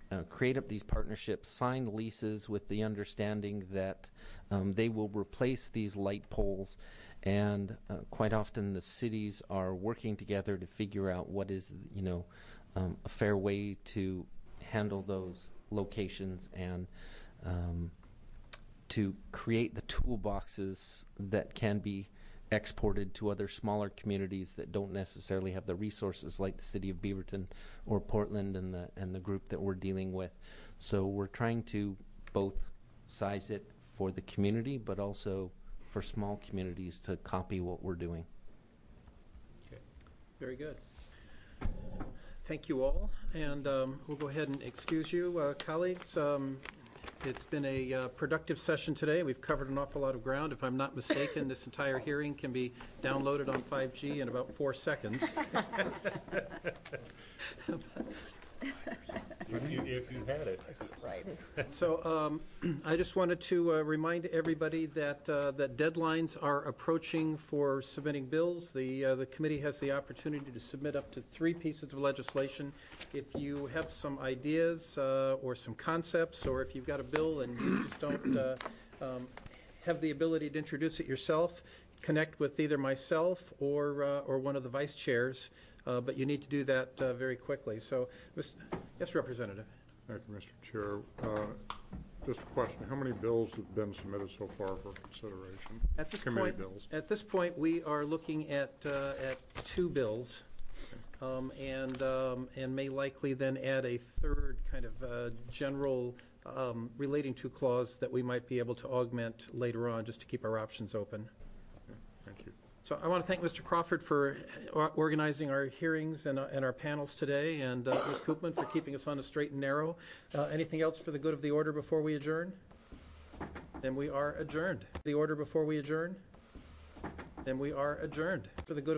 uh, create up these partnerships, sign leases with the understanding that um, they will replace these light poles. And uh, quite often the cities are working together to figure out what is, you know, um, a fair way to handle those locations and um, to create the toolboxes that can be exported to other smaller communities that don't necessarily have the resources like the city of Beaverton or Portland and the and the group that we're dealing with. So we're trying to both size it for the community, but also for small communities to copy what we're doing. Okay. Very good. Thank you all, and um, we'll go ahead and excuse you, uh, colleagues. Um, It's been a uh, productive session today. We've covered an awful lot of ground. If I'm not mistaken, this entire hearing can be downloaded on five G in about four seconds. If you, if you had it. Right. So um, I just wanted to uh, remind everybody that uh, that deadlines are approaching for submitting bills. The uh, the committee has the opportunity to submit up to three pieces of legislation. If you have some ideas uh, or some concepts, or if you've got a bill and you just don't uh, um, have the ability to introduce it yourself, connect with either myself or uh, or one of the vice chairs. Uh, but you need to do that uh, very quickly. So, yes, Representative. Thank you, Mister Chair. Uh, just a question: how many bills have been submitted so far for consideration? At this Committee point, bills. at this point, we are looking at uh, at two bills, um, and um, and may likely then add a third kind of uh, general um, relating to clause that we might be able to augment later on, just to keep our options open. Okay. Thank you. So I want to thank Mister Crawford for organizing our hearings and, uh, and our panels today, and uh, Miz Koopman for keeping us on the straight and narrow. Uh, anything else for the good of the order before we adjourn? Then we are adjourned. The order before we adjourn? Then we are adjourned. For the good of